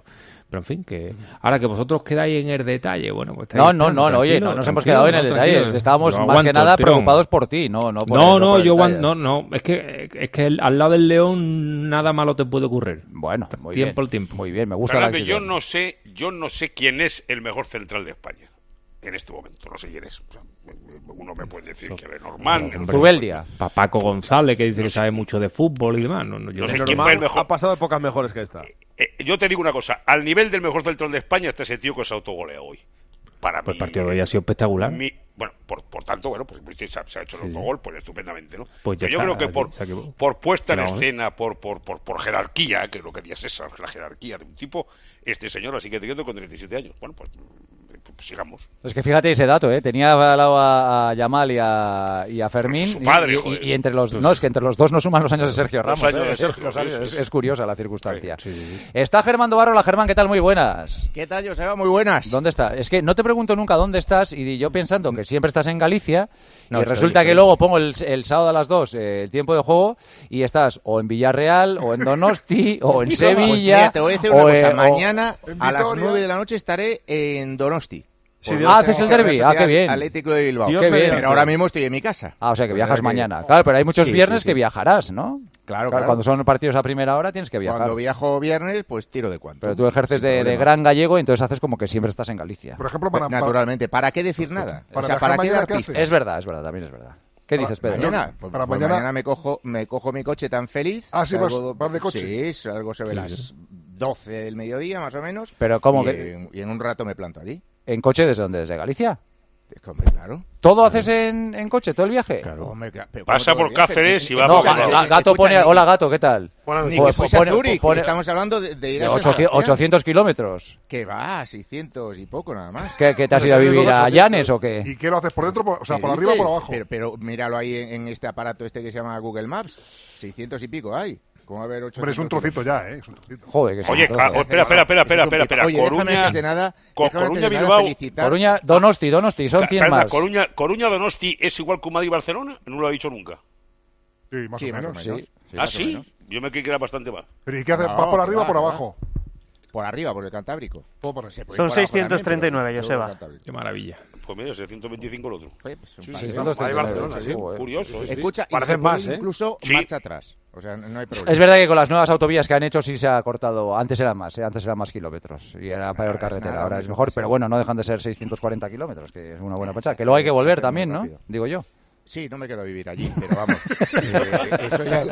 Pero en fin, que ahora que vosotros quedáis en el detalle, bueno, pues... No, no, no, no, oye, no nos hemos quedado en el detalle. Estábamos más que nada preocupados por ti, no, no por No, no, yo no, no, es que es que el, al lado del León nada malo te puede ocurrir. Bueno, muy tiempo bien. al tiempo. Muy bien, me gusta Fernando, la yo no sé, yo no sé quién es el mejor central de España en este momento, no sé quién es. O sea, uno me puede decir que Lenormand, Zubeldia, Paco González, que dice no que sé. sabe mucho de fútbol y demás. No, no, yo no sé no quién fue el mejor. Ha pasado épocas mejores que esta. Eh, eh, yo te digo una cosa, al nivel del mejor central de España está ese tío que se autogolea hoy. Para pues mí, el partido de hoy ha sido espectacular. Mi, bueno, por, por tanto, bueno, pues se ha, se ha hecho el sí. autogol, pues estupendamente, ¿no? Pues yo está, creo que por, por puesta en escena, ¿eh? por, por, por, por jerarquía, que es lo que decías esa, la jerarquía de un tipo, este señor así que te quedo con treinta y siete años. Bueno, pues, pues sigamos. Es que fíjate ese dato, ¿eh? Tenía al lado a, a Yamal y a, y a Fermín. Su padre, y, joder. Y, y entre los no, es que entre los dos no suman los años de Sergio Ramos. Los años ¿eh? de Sergio, los años, sí, es, sí. es curiosa la circunstancia. Sí, sí, sí. Está Germán Dobarro. Germán, ¿qué tal? Muy buenas. ¿Qué tal, Joseba? Muy buenas. ¿Dónde está? Es que no te pregunto nunca dónde estás y yo pensando que siempre estás en Galicia no, y estoy, resulta estoy. que luego pongo el, el sábado a las dos eh, el tiempo de juego y estás o en Villarreal o en Donosti o en Sevilla. Pues mira, te voy a decir una cosa. Eh, Mañana o... a las nueve de la noche estaré en Donosti. Sí, ah, haces el derbi, ah, qué bien. Atlético de Bilbao. Dios qué bien. Pero ahora mismo estoy en mi casa. Ah, o sea que viajas que... mañana. Claro, pero hay muchos sí, viernes sí, sí. que viajarás, ¿no? Claro, claro, claro. Cuando son partidos a primera hora tienes que viajar. Cuando viajo viernes, pues tiro de cuánto. Pero tú ejerces de, de gran gallego y entonces haces como que siempre estás en Galicia. Por ejemplo, para... Naturalmente. ¿Para qué decir nada? Para, o sea, ¿para qué dar ¿qué pistas? Es verdad, es verdad, también es verdad. ¿Qué dices, Pedro? Mañana, pues, para pues mañana... mañana me cojo me cojo mi coche tan feliz. Ah, sí, vas, salgo, vas de coche. Sí, salgo sobre sí, las sí. doce del mediodía, más o menos. Pero ¿cómo y, que...? En, y en un rato me planto allí. ¿En coche desde dónde? ¿Desde Galicia? Hombre, claro. ¿Todo claro. haces en, en coche, todo el viaje? Claro. Hombre, claro. Pasa por Cáceres y va no, por... Gato, gato pone... Hola, Gato, ¿qué tal? Bueno, ni que fuese a Zurich, pone... estamos hablando de, de ir a ochocientos, ochocientos kilómetros. ¿Qué va? seiscientos y poco nada más. ¿Qué, qué te has ido a vivir a Llanes o qué? ¿Y qué lo haces por dentro? Por, o sea, por arriba o por abajo. Pero, pero míralo ahí en, en este aparato este que se llama Google Maps. seiscientos y pico hay. ¿Cómo a ver Hombre, es un trocito ya, ¿eh? Es un trocito. Joder, que Oye, ja, espera, espera, espera, espera, espera, espera. Oye, Coruña, déjame antes de nada, Co déjame Coruña, antes de Bilbao. Nada felicitar. Coruña, Donosti, Donosti, son cien Carla, más. Coruña, Coruña, Donosti es igual que Madrid y Barcelona, no lo ha dicho nunca. Sí, más sí, o menos. Más o menos. Sí. Sí, ¿Ah, sí? Yo me creí que era bastante más. ¿Pero y qué haces? No, ¿Vas por arriba o por va, abajo? Por arriba, por el Cantábrico. Todo por ahí. Son seiscientos treinta y nueve, Joseba. Qué maravilla. Pues mira, seiscientos veinticinco el otro. Pues, pues, Sí, un sí, paseo. sí, Madrid, Barcelona, sí. Curioso, Sí, sí, sí. Escucha, y Parecen se puede más, ¿eh? incluso Sí. marcha atrás. O sea, no hay problema. Es verdad que con las nuevas autovías que han hecho sí se ha cortado. Antes eran más, ¿eh? Antes eran más kilómetros y era peor carretera. nada, Ahora no es es mejor, demasiado. pero bueno, no dejan de ser seiscientos cuarenta kilómetros, que es una buena pancha. Que luego hay que volver también, ¿no? rápido. Digo yo. Sí, no me quedo a vivir allí, pero vamos. eh, eso ya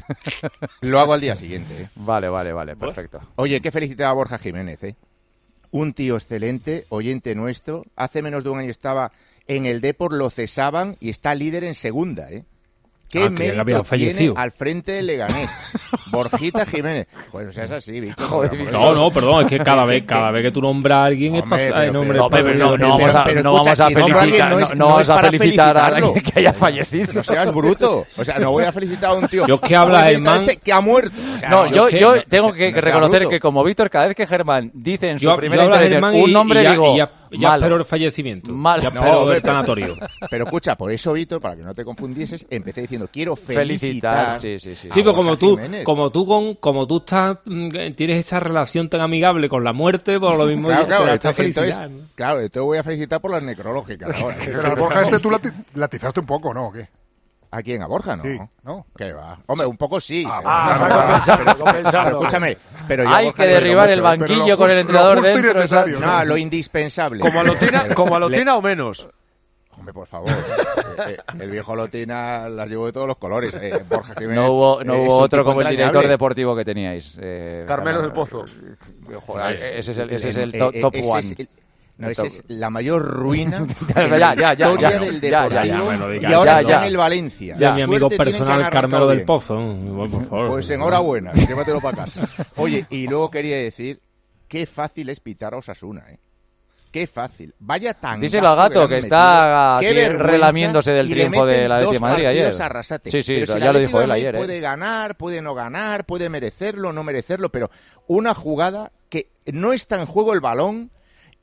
lo hago al día siguiente. ¿eh? Vale, vale, vale, perfecto. Oye, qué felicitar a Borja Jiménez, ¿eh? Un tío excelente, oyente nuestro. Hace menos de un año estaba en el Depor, lo cesaban y está líder en segunda, ¿eh? ¿Qué Ah, que había mérito tiene fallecido. al frente del Leganés? Borjita Jiménez. Bueno, o sea, es así, Víctor. Joder, Por Víctor. favor. No, no, perdón, es que cada vez, cada vez que tú nombras a alguien es Hombre, pasar pero- nombre. pero- No, pero no, no vamos a, pero no vamos escucha, a si nombro a alguien, felicitar, no no, es- no no vamos es a para felicitar a alguien felicitarlo. que haya fallecido. No seas bruto. O sea, no voy a felicitar a un tío. Yo es que habla Voy a felicitar a Germán- este que ha muerto. O sea, No, yo, que- yo no, tengo no que, sea- que no sea reconocer bruto. que como Víctor, cada vez que Germán dice en su Yo, primera yo hablo de intervención Germán un y- nombre, y ya, digo, y ya, ya malo. espero el fallecimiento. Mal. Ya No, espero hombre, el pero- tanatorio. Pero escucha, por eso, Víctor, para que no te confundieses, empecé diciendo quiero Felicitar, felicitar. sí, sí, sí. a Sí, pero como Borja tú, Jiménez. como tú con, como tú estás, mm, tienes esa relación tan amigable con la muerte, por lo mismo Claro, ya claro, te la entonces, estás entonces, felicitando. claro, entonces voy a felicitar por las necrológicas ahora. Pero al Borja este tú lati latizaste un poco, ¿no? ¿O qué? ¿A quién? ¿A Borja? No. Sí, ¿no? ¿Qué va? Hombre, un poco sí. Ah, Pero- ah, pero- compensando, pero- compensando. pero escúchame, pero yo a Hay Borja que le quiero derribar mucho, el ¿eh? banquillo Pero lo con el justo- entrenador lo justo y dentro. necesario, ¿sabes? No, lo indispensable. Como a Lotina, como a Lotina o menos. Hombre, por favor. eh, eh, el viejo Lotina las llevó de todos los colores. Eh, Borja Jiménez. No hubo, no eh, es hubo un otro tipo como el director entrañable. deportivo que teníais. Eh, Carmelo Carmelo. del Pozo. Joder, ese es el, ese es el Eh, to- eh, top ese one. es el- no, El esa top. es la mayor ruina Ya, en ya, la ya, ya, historia ya, del ya, ya, Deportivo ya, me lo digas, y ahora ya, está ya. en el Valencia. Ya, La mi amigo suerte tienen que personal han Carmelo arrancado del bien. Pozo. Bueno, por favor. Pues enhorabuena, llévatelo para casa. Oye, y luego quería decir, qué fácil es pitar a Osasuna, ¿eh? Qué fácil. Vaya tan. Díselo a Gato, que está aquí vergüenza, relamiéndose del y le triunfo de meten la Atlético de dos Madrid ayer. partidos a Arrasate. Sí, sí, Pero ya si lo el dijo Atlético de él Madrid ayer, ¿eh? Puede ganar, puede no ganar, puede merecerlo, no merecerlo, pero una jugada que no está en juego el balón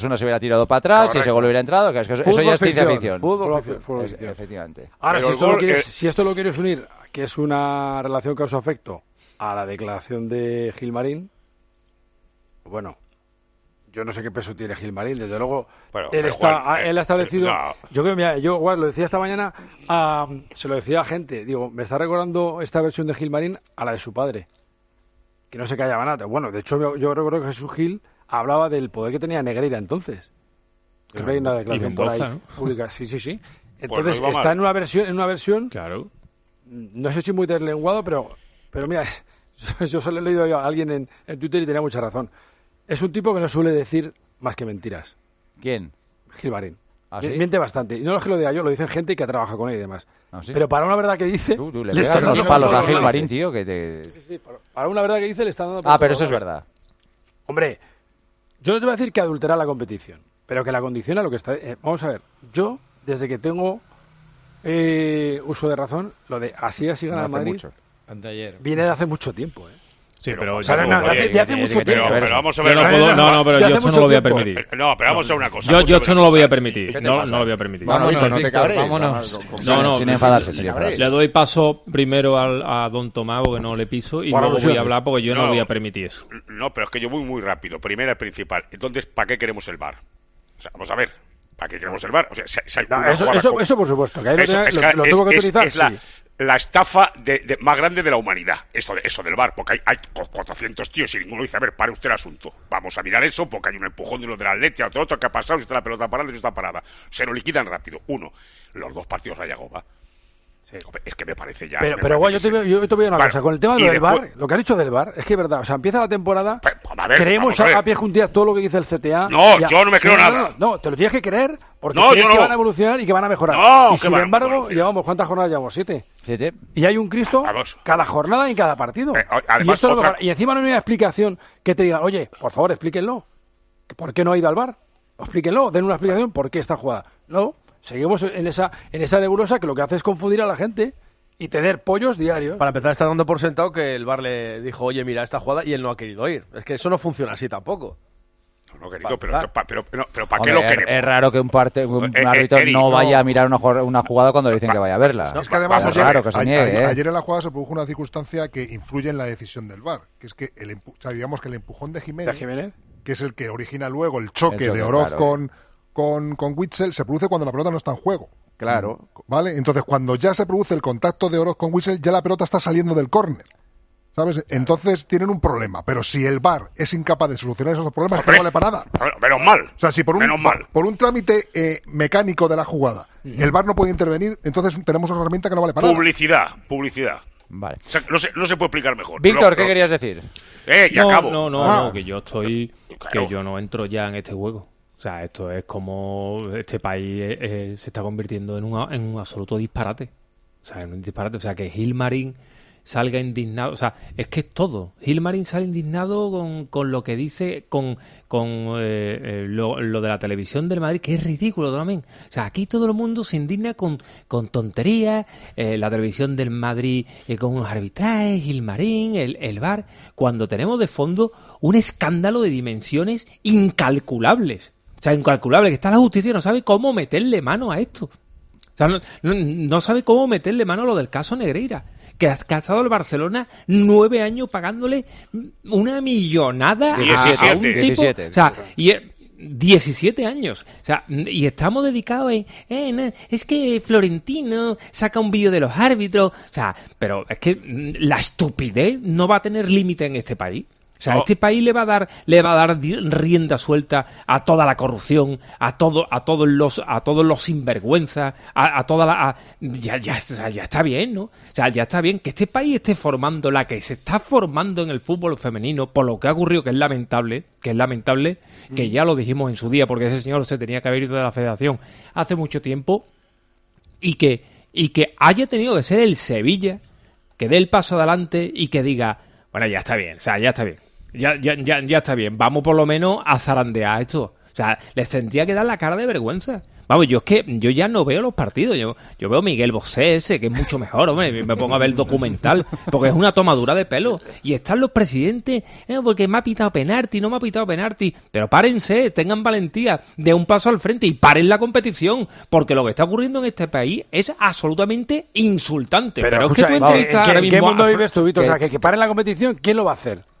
Osasuna se hubiera tirado para atrás, Correcto. si ese gol hubiera entrado, que es que eso, eso ya es ciencia ficción. Fútbol, fútbol, fútbol Es- ficción. efectivamente. Ahora, Pero si el esto, lo gol, quieres, eh, si esto lo quieres unir, que es una relación causa-efecto, a la declaración de Gilmarín, bueno, yo no sé qué peso tiene Gilmarín, desde luego, Bueno, él, pero está, igual, ha- eh, él ha establecido, no. yo creo, mira, yo igual, lo decía esta mañana, a- se lo decía a gente, digo, me está recordando esta versión de Gilmarín a la de su padre. que no se callaba nada. Bueno, de hecho, yo, yo recuerdo que Jesús Gil hablaba del poder que tenía Negreira entonces. Creo que hay una declaración por ahí, ¿no? Pública. Sí, sí, sí. Entonces, pues no está mal. en una versión, en una versión. Claro. No sé si muy deslenguado, pero, pero mira, yo se lo he leído a alguien en, en Twitter y tenía mucha razón. Es un tipo que no suele decir más que mentiras. ¿Quién? Gilmarín. ¿Ah, sí? Miente bastante. Y no es que lo diga yo, lo dicen gente que trabaja con él y demás. ¿Ah, sí? Pero para una verdad que dice... Tú, tú le, le pegas los palos a Gilmarín, tío, que te... Sí, sí, sí. Para una verdad que dice le está dando... Ah, pero eso es verdad. Hombre, yo no te voy a decir que adultera la competición, pero que la condiciona lo que está... Eh, vamos a ver, yo, desde que tengo eh, uso de razón, lo de así así gana no el Madrid... Mucho. Anteayer. Viene de hace mucho tiempo, ¿eh? Sí, pero, o sea, no, no, de hace, de hace mucho tiempo. Pero, pero vamos a ver. No, puedo, no, no, pero yo esto no lo voy a permitir. No, pero vamos a una cosa. Yo, yo esto no lo voy a permitir. No, no lo voy a permitir. Bueno, Víctor, no te cabres. Vámonos. No, no, sin enfadarse, sin enfadarse. Le doy paso primero al, a Don Tomás, porque no le piso, y bueno, luego voy a hablar porque yo no, no voy a permitir eso. No, pero es que yo voy muy rápido. Primera y principal. Entonces, ¿para qué queremos el V A R? O sea, vamos a ver. ¿Para qué queremos el V A R? O sea, si, si hay no, eso, eso, con... eso por supuesto. Que ahí eso, lo, es, lo, lo tengo que utilizar. Es, es sí. la, la estafa de, de, más grande de la humanidad, eso, de, eso del V A R, porque hay, hay cuatrocientos tíos y ninguno dice, a ver, pare usted el asunto, vamos a mirar eso, porque hay un empujón de lo de la Atleti, otro, otro que ha pasado, si está la pelota parada y si está parada, se lo liquidan rápido. Uno, los dos partidos Rayagoba. Sí. Es que me parece ya... Pero, pero bueno, yo, te veo, yo te voy a una bueno, cosa, con el tema del después... V A R, lo que han dicho del V A R, es que es verdad, o sea, empieza la temporada, pues, a ver, creemos a, a, a pie juntillas todo lo que dice el C T A... No, ya, yo no me creo no, nada. No, no, no, te lo tienes que creer, porque no, crees no. que van a evolucionar y que van a mejorar. No, y sin embargo, llevamos, ¿cuántas jornadas llevamos? Siete. Siete. Y hay un Cristo Vamos. cada jornada y cada partido. Eh, además, y, esto otra... no, y encima no hay una explicación que te diga, oye, por favor, explíquenlo. ¿Por qué no ha ido al V A R? Explíquenlo, den una explicación por qué está jugada. No, seguimos en esa, en esa nebulosa que lo que hace es confundir a la gente y tener pollos diarios. Para empezar, está dando por sentado que el V A R le dijo, oye, mira esta jugada, y él no ha querido ir. Es que eso no funciona así tampoco. No, querido, pero, pero, pero, pero, pero ¿para Hombre, qué lo es, queremos? Es raro que un, parte, un eh, árbitro eh, Eri, no vaya no. a mirar una, una jugada cuando le dicen que vaya a verla. No, es que además es ayer, raro que se niegue, ayer, ¿eh? ayer en la jugada se produjo una circunstancia que influye en la decisión del V A R, que es que el, o sea, digamos que el empujón de Jiménez, ¿De Jiménez? que es el que origina luego el choque, el choque de Oroz claro. con, con, con Witsel, se produce cuando la pelota no está en juego. Claro. ¿Vale? Entonces, cuando ya se produce el contacto de Oroz con Witsel, ya la pelota está saliendo del córner. ¿Sabes? Entonces tienen un problema. Pero si el V A R es incapaz de solucionar esos problemas, es que no vale para nada. Menos mal. O sea, si por un, menos mal. por un trámite eh, mecánico de la jugada, uh-huh. el V A R no puede intervenir, entonces tenemos una herramienta que no vale para publicidad, nada. Publicidad, publicidad. Vale. O sea, no, se, no se puede explicar mejor. Víctor, no, ¿qué no. querías decir? Eh, ya no, acabo. No, no, ah. no, que yo estoy... Claro. Que yo no entro ya en este juego. O sea, esto es como... Este país eh, eh, se está convirtiendo en, una, en un absoluto disparate. O sea, en un disparate. O sea, que Gilmarín salga indignado, o sea, es que es todo. Gilmarín sale indignado con, con lo que dice, con, con eh, eh, lo, lo de la televisión del Madrid, que es ridículo también. O sea, aquí todo el mundo se indigna con, con tonterías, eh, la televisión del Madrid eh, con unos arbitrajes, Gilmarín, el, el V A R, cuando tenemos de fondo un escándalo de dimensiones incalculables. O sea, incalculable, que está la justicia y no sabe cómo meterle mano a esto. O sea, no, no, no sabe cómo meterle mano a lo del caso Negreira, que ha estado el Barcelona nueve años pagándole una millonada a, a un tipo. diecisiete, o sea, y diecisiete años. O sea, y estamos dedicados en, eh, no, es que Florentino saca un vídeo de los árbitros. O sea, pero es que la estupidez no va a tener límite en este país. O sea, no. Este país le va a dar, le va a dar rienda suelta a toda la corrupción, a todo, a todos los, a todos los sinvergüenzas, a, a toda la, a, ya, ya, o sea, ya está bien, ¿no? O sea, ya está bien que este país esté formando la que se está formando en el fútbol femenino, por lo que ha ocurrido, que es lamentable, que es lamentable, mm. que ya lo dijimos en su día, porque ese señor se tenía que haber ido de la Federación hace mucho tiempo, y que, y que haya tenido que ser el Sevilla que dé el paso adelante y que diga, bueno, ya está bien, o sea, ya está bien. Ya, ya, ya, ya está bien, vamos por lo menos a zarandear esto. O sea, les tendría que dar la cara de vergüenza. Vamos, yo es que yo ya no veo los partidos. Yo, yo veo Miguel Bosé ese, que es mucho mejor, hombre. Me pongo a ver el documental, porque es una tomadura de pelo. Y están los presidentes, eh, porque me ha pitado penalti, no me ha pitado penalti. Pero párense, tengan valentía, de un paso al frente y paren la competición. Porque lo que está ocurriendo en este país es absolutamente insultante. Pero, Pero escucha, es que tú entrevistas ¿en qué, ahora mismo... ¿en qué mundo a... vives tú, Víctor? O sea, que, que paren la competición, ¿quién lo va a hacer?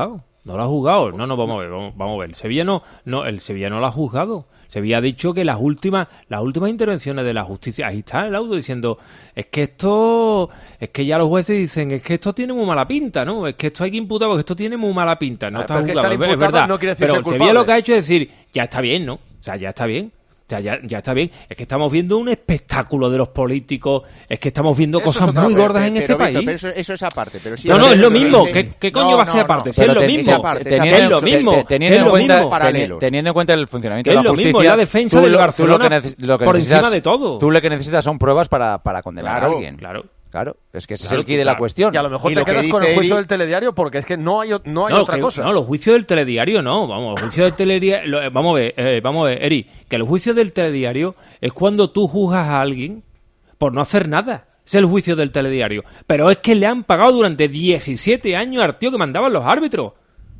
jugado. No lo ha juzgado. No, no, vamos a ver, vamos, vamos a ver. El Sevilla no, no, el Sevilla no lo ha juzgado. Sevilla ha dicho que las últimas, las últimas intervenciones de la justicia, ahí está el audio diciendo, es que esto, es que ya los jueces dicen, es que esto tiene muy mala pinta, ¿no? Es que esto hay que imputar porque esto tiene muy mala pinta. No Ah, está pero es que juzgado, estar es imputados verdad. no quiere decir Pero ser el Sevilla culpable. lo que ha hecho es decir, ya está bien, ¿no? O sea, ya está bien. O sea, ya, ya está bien. Es que estamos viendo un espectáculo de los políticos. Es que estamos viendo Eso es cosas otra muy cosa. gordas en Pero, este Víctor, país. pero eso, eso es aparte. Pero sí No, no, es lo mismo. dicen- ¿Qué, qué coño No, va a ser no, aparte? no. Si es Pero lo te- mismo. esa parte, Es teniendo- lo te- mismo. te- teniendo Es en lo cuenta- mismo. paralelos. Teniendo en cuenta el funcionamiento Es de la lo justicia, mismo, es la defensa tú del lo- tú Barcelona lo que nece- lo que por necesitas- encima de todo. Tú lo que necesitas son pruebas para, para condenar Claro, a alguien. Claro. Claro, es que ese Claro, es el quid de la claro. cuestión. Y a lo mejor Y te lo que quedas con dice el juicio Eri- del telediario porque es que no hay, o- no hay No, otra que- cosa. no, los juicios del telediario no, vamos, los juicios del telediario, lo- eh, vamos a ver, eh, vamos a ver, Eri, que los juicios del telediario es cuando tú juzgas a alguien por no hacer nada. Es el juicio del telediario. Pero es que le han pagado durante diecisiete años al tío que mandaban los árbitros.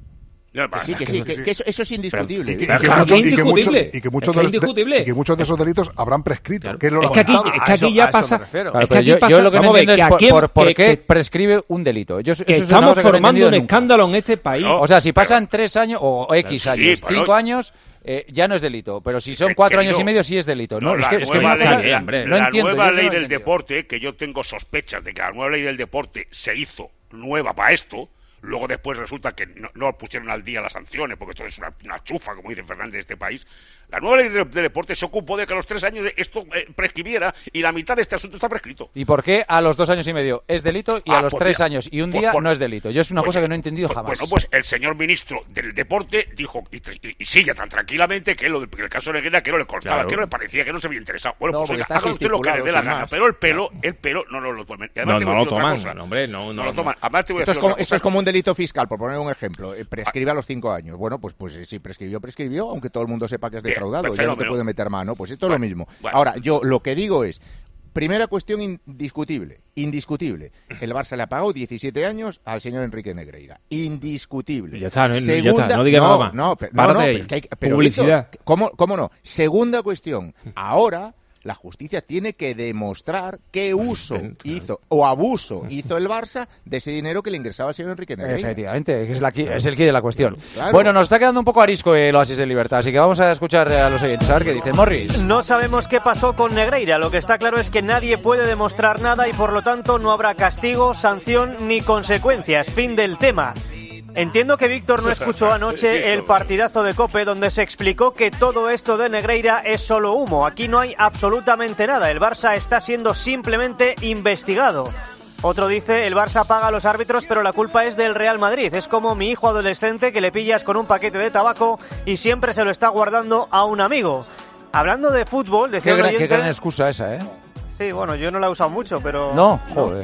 Ya, Que sí, que va, sí, que, que eso, eso es indiscutible. Y que, y Pero que claro, muchos- que es y que muchos- indiscutible. y que muchos Es que de es los- de- indiscutible. y que muchos de esos delitos habrán prescrito. Que es lo Es que aquí, lamentable. es que a aquí eso- ya a eso me pasa. refiero. Claro, Es que pero aquí yo, pasa- yo lo que no vamos a ver, entiendo que es por, aquí- por- por que- qué que- prescribe un delito. Yo, eso que es una estamos cosa que no he formando entendido un nunca. escándalo en este país. No, O sea, si pero- pasan tres años o, o X Sí, años, pero- cinco años, eh, ya no es delito. Pero si son Eh, cuatro querido, años y medio, sí es delito. No, No, es la que, es que es nueva una cosa- ley, hombre. no la entiendo. nueva yo eso ley no del entiendo. deporte, que yo tengo sospechas de que la nueva ley del deporte se hizo nueva para esto, luego después resulta que no, no pusieron al día las sanciones, porque esto es una, una chufa, como dice Fernández, de este país. La nueva ley del de deporte se ocupó de que a los tres años esto eh, prescribiera y la mitad de este asunto está prescrito. ¿Y por qué a los dos años y medio es delito y a Ah, los pues tres mira, años y un pues día por- no es delito? Yo es una Pues, cosa que no he entendido pues, jamás. Bueno, pues el señor ministro del deporte dijo, y, y- y sigue tan tranquilamente, que lo del que el caso de Negreira que no le constaba, Claro. que no le parecía, que no se había interesado. Bueno, No, pues porque oiga, está haga usted lo que le estipulado, dé la sin gana, más. pero el pelo, el pelo no lo, lo tomen. Y además No, te no voy a lo decir otra toman, cosa. no, hombre, no, no, No lo no. toman. Además te voy a Esto es, decir como, otra esto es cosa. como un delito fiscal, por poner un ejemplo. Eh, Prescribe a los cinco años. Bueno, pues, pues si prescribió, prescribió, aunque todo el mundo sepa que es Bien, defraudado. pues Ya no te fenómeno. puede meter mano. Pues esto es lo Bueno, mismo. bueno. Ahora, yo lo que digo es, primera cuestión indiscutible, indiscutible. El Barça le ha pagado diecisiete años al señor Enrique Negreira. Indiscutible. Ya está, no- ya Segunda- está, no digas nada más. No, pero, no, Párate no, ahí. pero que hay- pero, Publicidad. Víctor, ¿cómo, ¿cómo no? Segunda cuestión. Ahora la justicia tiene que demostrar qué uso hizo o abuso hizo el Barça de ese dinero que le ingresaba al señor Enrique Negreira. Efectivamente, que es, la, qui- es el quid de la cuestión. Claro. Bueno, nos está quedando un poco arisco el Oasis de Libertad, así que vamos a escuchar a los oyentes, a ver qué dice Morris. No sabemos qué pasó con Negreira. Lo que está claro es que nadie puede demostrar nada y por lo tanto no habrá castigo, sanción ni consecuencias. Fin del tema. Entiendo que Víctor no escuchó anoche el partidazo de COPE donde se explicó que todo esto de Negreira es solo humo. Aquí no hay absolutamente nada. El Barça está siendo simplemente investigado. Otro dice, el Barça paga a los árbitros, pero la culpa es del Real Madrid. Es como mi hijo adolescente que le pillas con un paquete de tabaco y siempre se lo está guardando a un amigo. Hablando de fútbol, decía Qué un gran, qué oyente- gran excusa esa, ¿eh? Sí, bueno, yo no la he usado mucho, pero... No, joder.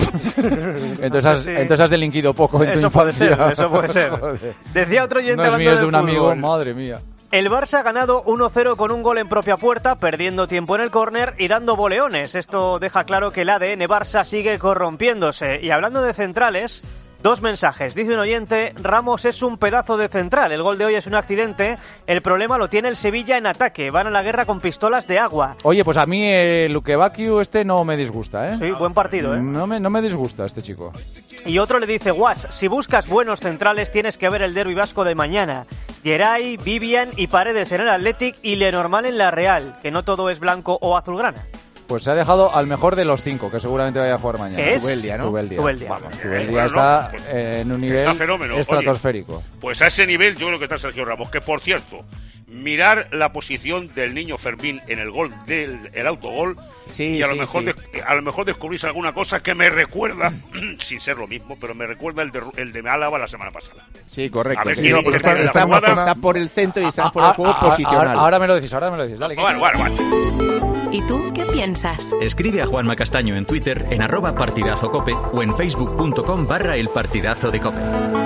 entonces, has, Sí. entonces has delinquido poco en tu Eso puede ser, infancia. eso puede ser. Joder. Decía otro oyente Unos hablando míos de del un amigo, fútbol. madre mía. El Barça ha ganado uno cero con un gol en propia puerta, perdiendo tiempo en el córner y dando boleones. Esto deja claro que el A D N Barça sigue corrompiéndose. Y hablando de centrales, dos mensajes. Dice un oyente, Ramos es un pedazo de central. El gol de hoy es un accidente. El problema lo tiene el Sevilla en ataque. Van a la guerra con pistolas de agua. Oye, pues a mí el Luquevaquiu este no me disgusta, ¿eh? Sí, buen partido, ¿eh? No me, no me disgusta este chico. Y otro le dice, Guas, si buscas buenos centrales tienes que ver el derbi vasco de mañana. Geray, Vivian y Paredes en el Athletic y Lenormand en la Real, que no todo es blanco o azulgrana. Pues se ha dejado al mejor de los cinco, que seguramente vaya a jugar mañana. ¿Qué es? Zubeldia, ¿no? Zubeldia. Zubeldia. Vamos, Eh, Zubeldia bueno, está no, pues, eh, en un nivel está fenómeno. estratosférico. Oye, pues a ese nivel yo creo que está Sergio Ramos, que por cierto, mirar la posición del niño Fermín en el gol del el autogol Sí, y a lo sí, mejor sí. de- a lo mejor descubrís alguna cosa que me recuerda, sin ser lo mismo, pero me recuerda el de, el de Álava la semana pasada. Sí, correcto. A ver, Sí, que- no, que- está, que- está la por- jugada- está por el centro y está Ah, fuera de ah, juego ah, posicional. Ahora, ahora me lo dices, ahora me lo dices. Dale, ¿qué Bueno, bueno, bueno. ¿Y tú qué piensas? Escribe a Juanma Castaño en Twitter en arroba partidazo cope o en facebook.com barra el partidazo de cope.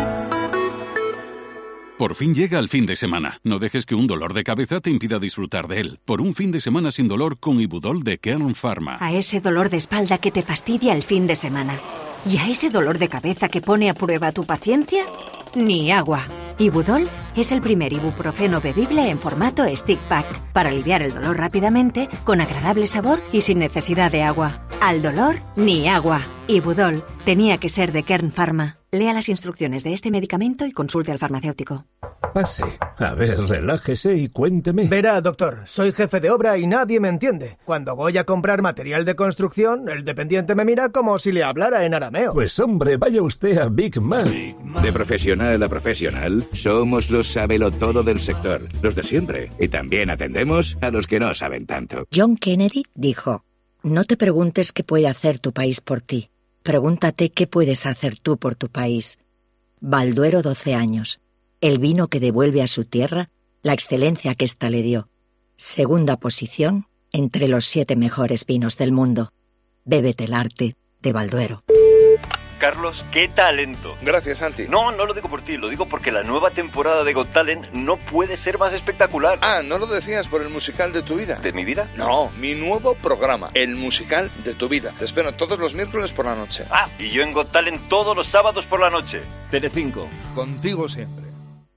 Por fin llega el fin de semana. No dejes que un dolor de cabeza te impida disfrutar de él. Por un fin de semana sin dolor con Ibudol de Kern Pharma. A ese dolor de espalda que te fastidia el fin de semana. ¿Y a ese dolor de cabeza que pone a prueba tu paciencia? Ni agua. Ibudol es el primer ibuprofeno bebible en formato stick pack para aliviar el dolor rápidamente, con agradable sabor y sin necesidad de agua. Al dolor, ni agua. Ibudol tenía que ser de Kern Pharma. Lea las instrucciones de este medicamento y consulte al farmacéutico. Pase. A ver, relájese y cuénteme. Verá, doctor, soy jefe de obra y nadie me entiende. Cuando voy a comprar material de construcción, el dependiente me mira como si le hablara en arameo. Pues hombre, vaya usted a Big Man. De profesional a profesional, somos los sabelotodo del sector, los de siempre. Y también atendemos a los que no saben tanto. John Kennedy dijo, no te preguntes qué puede hacer tu país por ti. Pregúntate qué puedes hacer tú por tu país. Balduero doce años. El vino que devuelve a su tierra la excelencia que ésta le dio. Segunda posición entre los siete mejores vinos del mundo. Bébete el arte de Balduero. Carlos, qué talento. Gracias, Santi. No, no lo digo por ti, lo digo porque la nueva temporada de Got Talent no puede ser más espectacular. Ah, ¿no lo decías por el musical de tu vida? ¿De mi vida? No, mi nuevo programa, el musical de tu vida. Te espero todos los miércoles por la noche. Ah, y yo en Got Talent todos los sábados por la noche. Telecinco. Contigo siempre.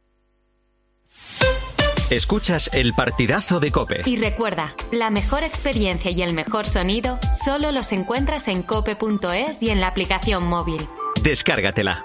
Escuchas el partidazo de COPE. Y recuerda, la mejor experiencia y el mejor sonido solo los encuentras en cope punto es y en la aplicación móvil. Descárgatela.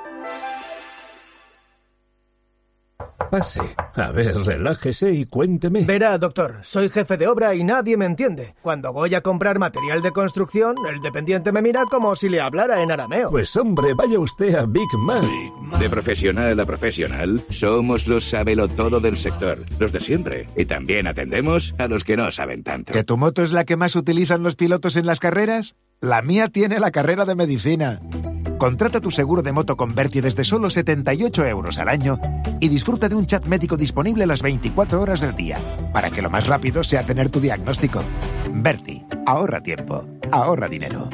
Pase. A ver, relájese y cuénteme. Verá, doctor, soy jefe de obra y nadie me entiende. Cuando voy a comprar material de construcción, el dependiente me mira como si le hablara en arameo. Pues hombre, vaya usted a Big Man. De profesional a profesional, somos los sabelotodo del sector, los de siempre. Y también atendemos a los que no saben tanto. ¿Que tu moto es la que más utilizan los pilotos en las carreras? La mía tiene la carrera de medicina. Contrata tu seguro de moto con Berti desde solo setenta y ocho euros al año y disfruta de un chat médico disponible las veinticuatro horas del día, para que lo más rápido sea tener tu diagnóstico. Berti, ahorra tiempo, ahorra dinero.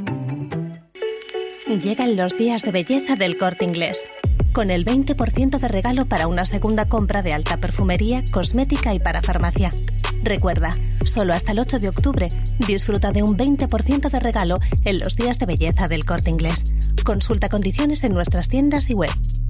Llegan los días de belleza del Corte Inglés, con el veinte por ciento de regalo para una segunda compra de alta perfumería, cosmética y para farmacia. Recuerda, solo hasta el ocho de octubre, disfruta de un veinte por ciento de regalo en los días de belleza del Corte Inglés. Consulta condiciones en nuestras tiendas y web.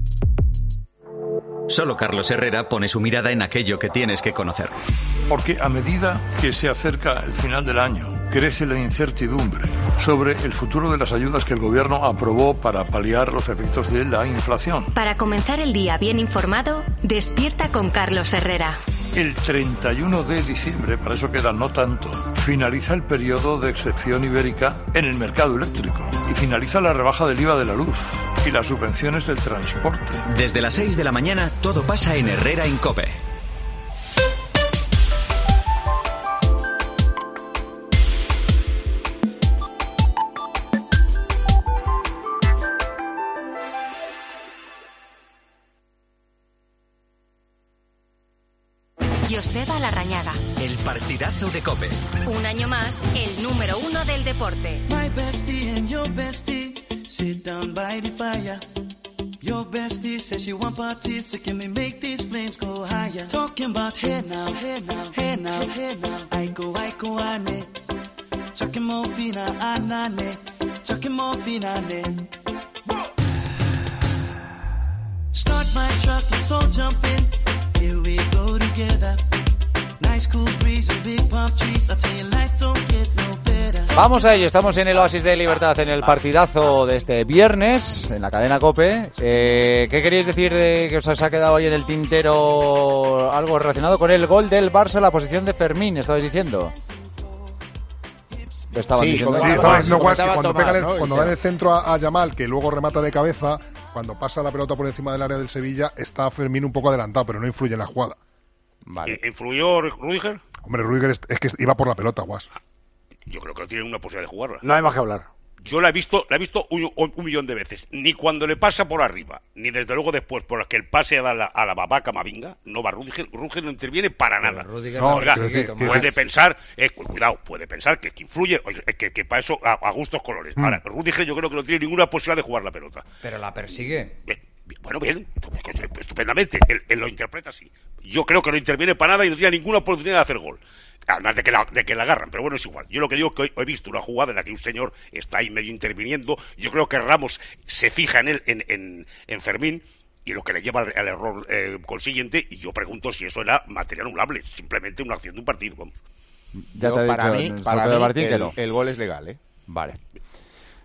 Solo Carlos Herrera pone su mirada en aquello que tienes que conocer. Porque a medida que se acerca el final del año, crece la incertidumbre sobre el futuro de las ayudas que el gobierno aprobó para paliar los efectos de la inflación. Para comenzar el día bien informado, despierta con Carlos Herrera. El treinta y uno de diciembre, para eso queda no tanto, finaliza el periodo de excepción ibérica en el mercado eléctrico y finaliza la rebaja del I V A de la luz y las subvenciones del transporte. Desde las seis de la mañana todo pasa en Herrera en COPE. Joseba Larrañaga. El partidazo de COPE. Un año más, el número uno del deporte. My bestie and your bestie sit down by the fire. Your bestie says she want parties, so can we make these flames go higher? Talking about hey now, hey now, hey now, hey now. I go, I go, ane. Chucking more fina, anane. Chucking more fina, ane. Start my truck, let's all jump in. Here we go together. Nice cool breeze and big palm trees. I tell you, life don't get no better. Vamos a ello, estamos en el Oasis de Libertad, en el partidazo de este viernes, en la cadena COPE. Eh, ¿Qué queríais decir de que os ha quedado ahí en el tintero algo relacionado con el gol del Barça, la posición de Fermín, estabais diciendo? Estaban sí, diciendo sí, que estaba diciendo Guas, que cuando, Tomás, pega el, ¿no? cuando da el centro a, a Yamal, que luego remata de cabeza, cuando pasa la pelota por encima del área del Sevilla, está Fermín un poco adelantado, pero no influye en la jugada. Vale. ¿Influyó Rüdiger? Hombre, Rüdiger es, es que iba por la pelota, Guas. Yo creo que no tiene una posibilidad de jugarla. No hay más que hablar. Yo la he visto, la he visto un, un millón de veces. Ni cuando le pasa por arriba, ni desde luego después por que el pase a la, a la babaca Mavinga, no va Rüdiger. Rüdiger no interviene para nada. No, Oiga, que, que, que, puede que, pensar, eh, cuidado, puede pensar que, que influye, oye, que, que para eso a, a gustos colores. Mm. Ahora, Rüdiger yo creo que no tiene ninguna posibilidad de jugar la pelota. Pero la persigue. Bien, bien, bueno, bien, estupendamente. Él, él lo interpreta así. Yo creo que no interviene para nada y no tiene ninguna oportunidad de hacer gol. Además de que, la, de que la agarran, pero bueno, es igual. Yo lo que digo es que hoy he visto una jugada en la que un señor está ahí medio interviniendo. Yo creo que Ramos se fija en él, en, en, en Fermín, y lo que le lleva al, al error eh, consiguiente. Y yo pregunto si eso era material anulable, simplemente una acción de un partido. Vamos. Ya Yo, te he para dicho, mí, para mí Martín, el, que no. el gol es legal, ¿eh? Vale.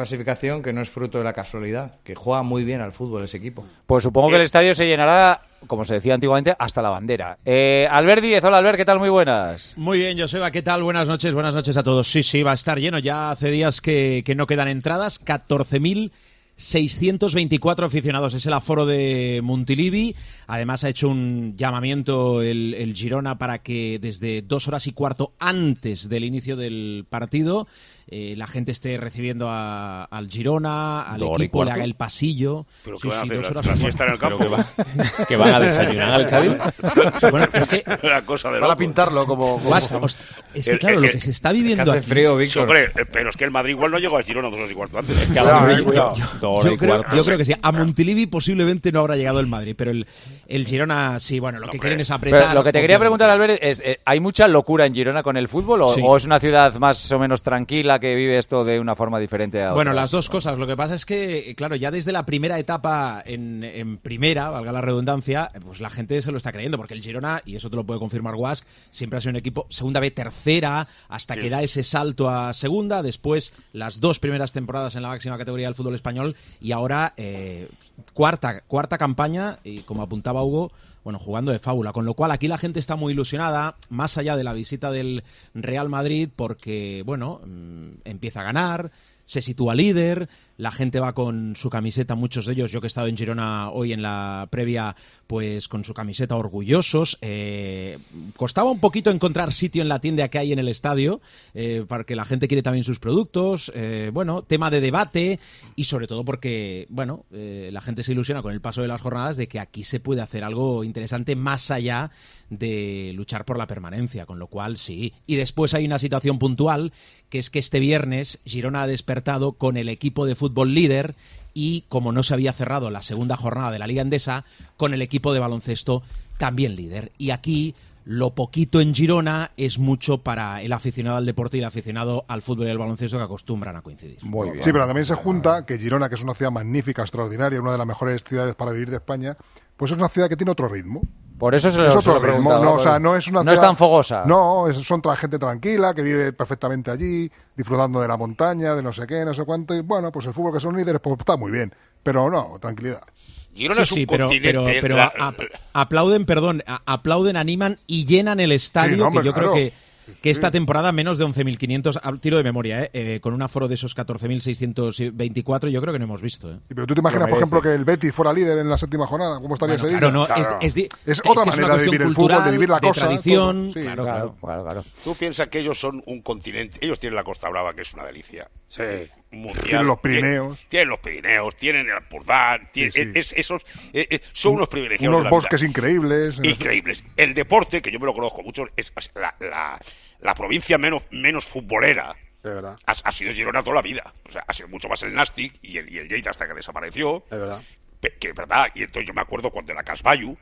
clasificación que no es fruto de la casualidad, que juega muy bien al fútbol ese equipo. Pues supongo que el estadio se llenará, como se decía antiguamente, hasta la bandera. Eh, Albert Díez, hola Albert, ¿qué tal? Muy buenas. Muy bien, Joseba, ¿qué tal? Buenas noches, buenas noches a todos. Sí, sí, va a estar lleno, ya hace días que, que no quedan entradas, catorce mil seiscientos veinticuatro aficionados. Es el aforo de Montilivi. Además ha hecho un llamamiento el, el Girona para que desde dos horas y cuarto antes del inicio del partido eh, la gente esté recibiendo a, al Girona, al ¿Dos equipo, y le cuarto? haga el pasillo. ¿Pero Sí, qué van a sí, hacer? dos ¿La- horas la y siesta en el cuarto. campo? ¿Pero qué va- qué van a desayunar al estadio? Bueno, es que Una cosa de Van a loco. pintarlo como... como- Guas, host- es que claro, lo que se está viviendo aquí... Sí, hombre, eh, pero es que el Madrid igual no llegó al Girona dos horas y cuarto antes. Yo, yo- yo creo, yo creo que sí. A Montilivi posiblemente no habrá llegado el Madrid, pero el, el Girona sí, bueno, lo que quieren es apretar. Pero lo que te quería preguntar, Albert, es, eh, ¿hay mucha locura en Girona con el fútbol o, Sí. o es una ciudad más o menos tranquila que vive esto de una forma diferente a Bueno, otras? las dos cosas. Lo que pasa es que, claro, ya desde la primera etapa en, en primera, valga la redundancia, pues la gente se lo está creyendo, porque el Girona, y eso te lo puede confirmar Guas, siempre ha sido un equipo segunda B, tercera, hasta Sí, que sí. da ese salto a segunda, después las dos primeras temporadas en la máxima categoría del fútbol español y ahora eh, cuarta, cuarta campaña, y como apuntaba Hugo, bueno, jugando de fábula, con lo cual aquí la gente está muy ilusionada, más allá de la visita del Real Madrid, porque, bueno, mm, empieza a ganar, se sitúa líder, la gente va con su camiseta, muchos de ellos, yo que he estado en Girona hoy en la previa, pues con su camiseta orgullosos. Eh, costaba un poquito encontrar sitio en la tienda que hay en el estadio, eh, porque la gente quiere también sus productos, eh, bueno, tema de debate y sobre todo porque, bueno, eh, la gente se ilusiona con el paso de las jornadas de que aquí se puede hacer algo interesante más allá de luchar por la permanencia, con lo cual sí. Y después hay una situación puntual, que es que este viernes Girona ha despertado con el equipo de fútbol líder y, como no se había cerrado la segunda jornada de la Liga Endesa, con el equipo de baloncesto también líder. Y aquí lo poquito en Girona es mucho para el aficionado al deporte y el aficionado al fútbol y al baloncesto, que acostumbran a coincidir. Muy bien. Sí, pero también se junta que Girona, que es una ciudad magnífica, extraordinaria, una de las mejores ciudades para vivir de España, pues es una ciudad que tiene otro ritmo. Por eso se lo, es se otro lo ritmo, preguntaba, no, o sea, no es una No es ciudad- tan fogosa. No, es- son tra- gente tranquila, que vive perfectamente allí, disfrutando de la montaña, de no sé qué, no sé cuánto, y bueno, pues el fútbol que son líderes, pues está muy bien, pero no, tranquilidad. Girona Sí, es un sí, pero, continente. pero, pero la- a- a- aplauden, perdón, a- aplauden, animan y llenan el estadio, Sí, no, hombre, que yo claro. creo que, que esta temporada menos de once mil quinientos, a- tiro de memoria, eh, eh, con un aforo de esos catorce mil seiscientos veinticuatro, yo creo que no hemos visto. Eh. Sí, pero tú te imaginas, Lo por ejemplo, merece. que el Betis fuera líder en la séptima jornada, ¿cómo estaría Bueno, ese claro, día? no, Claro. es, es di- Es es otra que es una manera de cuestión vivir el fútbol, de cultural, vivir la de cosa, tradición, todo. Sí, claro, Claro, claro. claro, claro. Tú piensas que ellos son un continente. Ellos tienen la Costa Brava, que es una delicia. Sí. Mundial. Tienen los Pirineos. Tienen, tienen los Pirineos, tienen el Ampurdán, tienen, Sí, sí. es- esos, eh, eh, son unos privilegiados. Unos de la bosques vida. increíbles. Increíbles. El deporte, que yo me lo conozco mucho, es la, la, la provincia menos, menos futbolera. De verdad. Ha, ha sido Girona toda la vida. O sea, ha sido mucho más el Nastic y el, y el Lleida hasta que desapareció. De verdad. Pe- Que es verdad. Y entonces yo me acuerdo cuando la Casballu.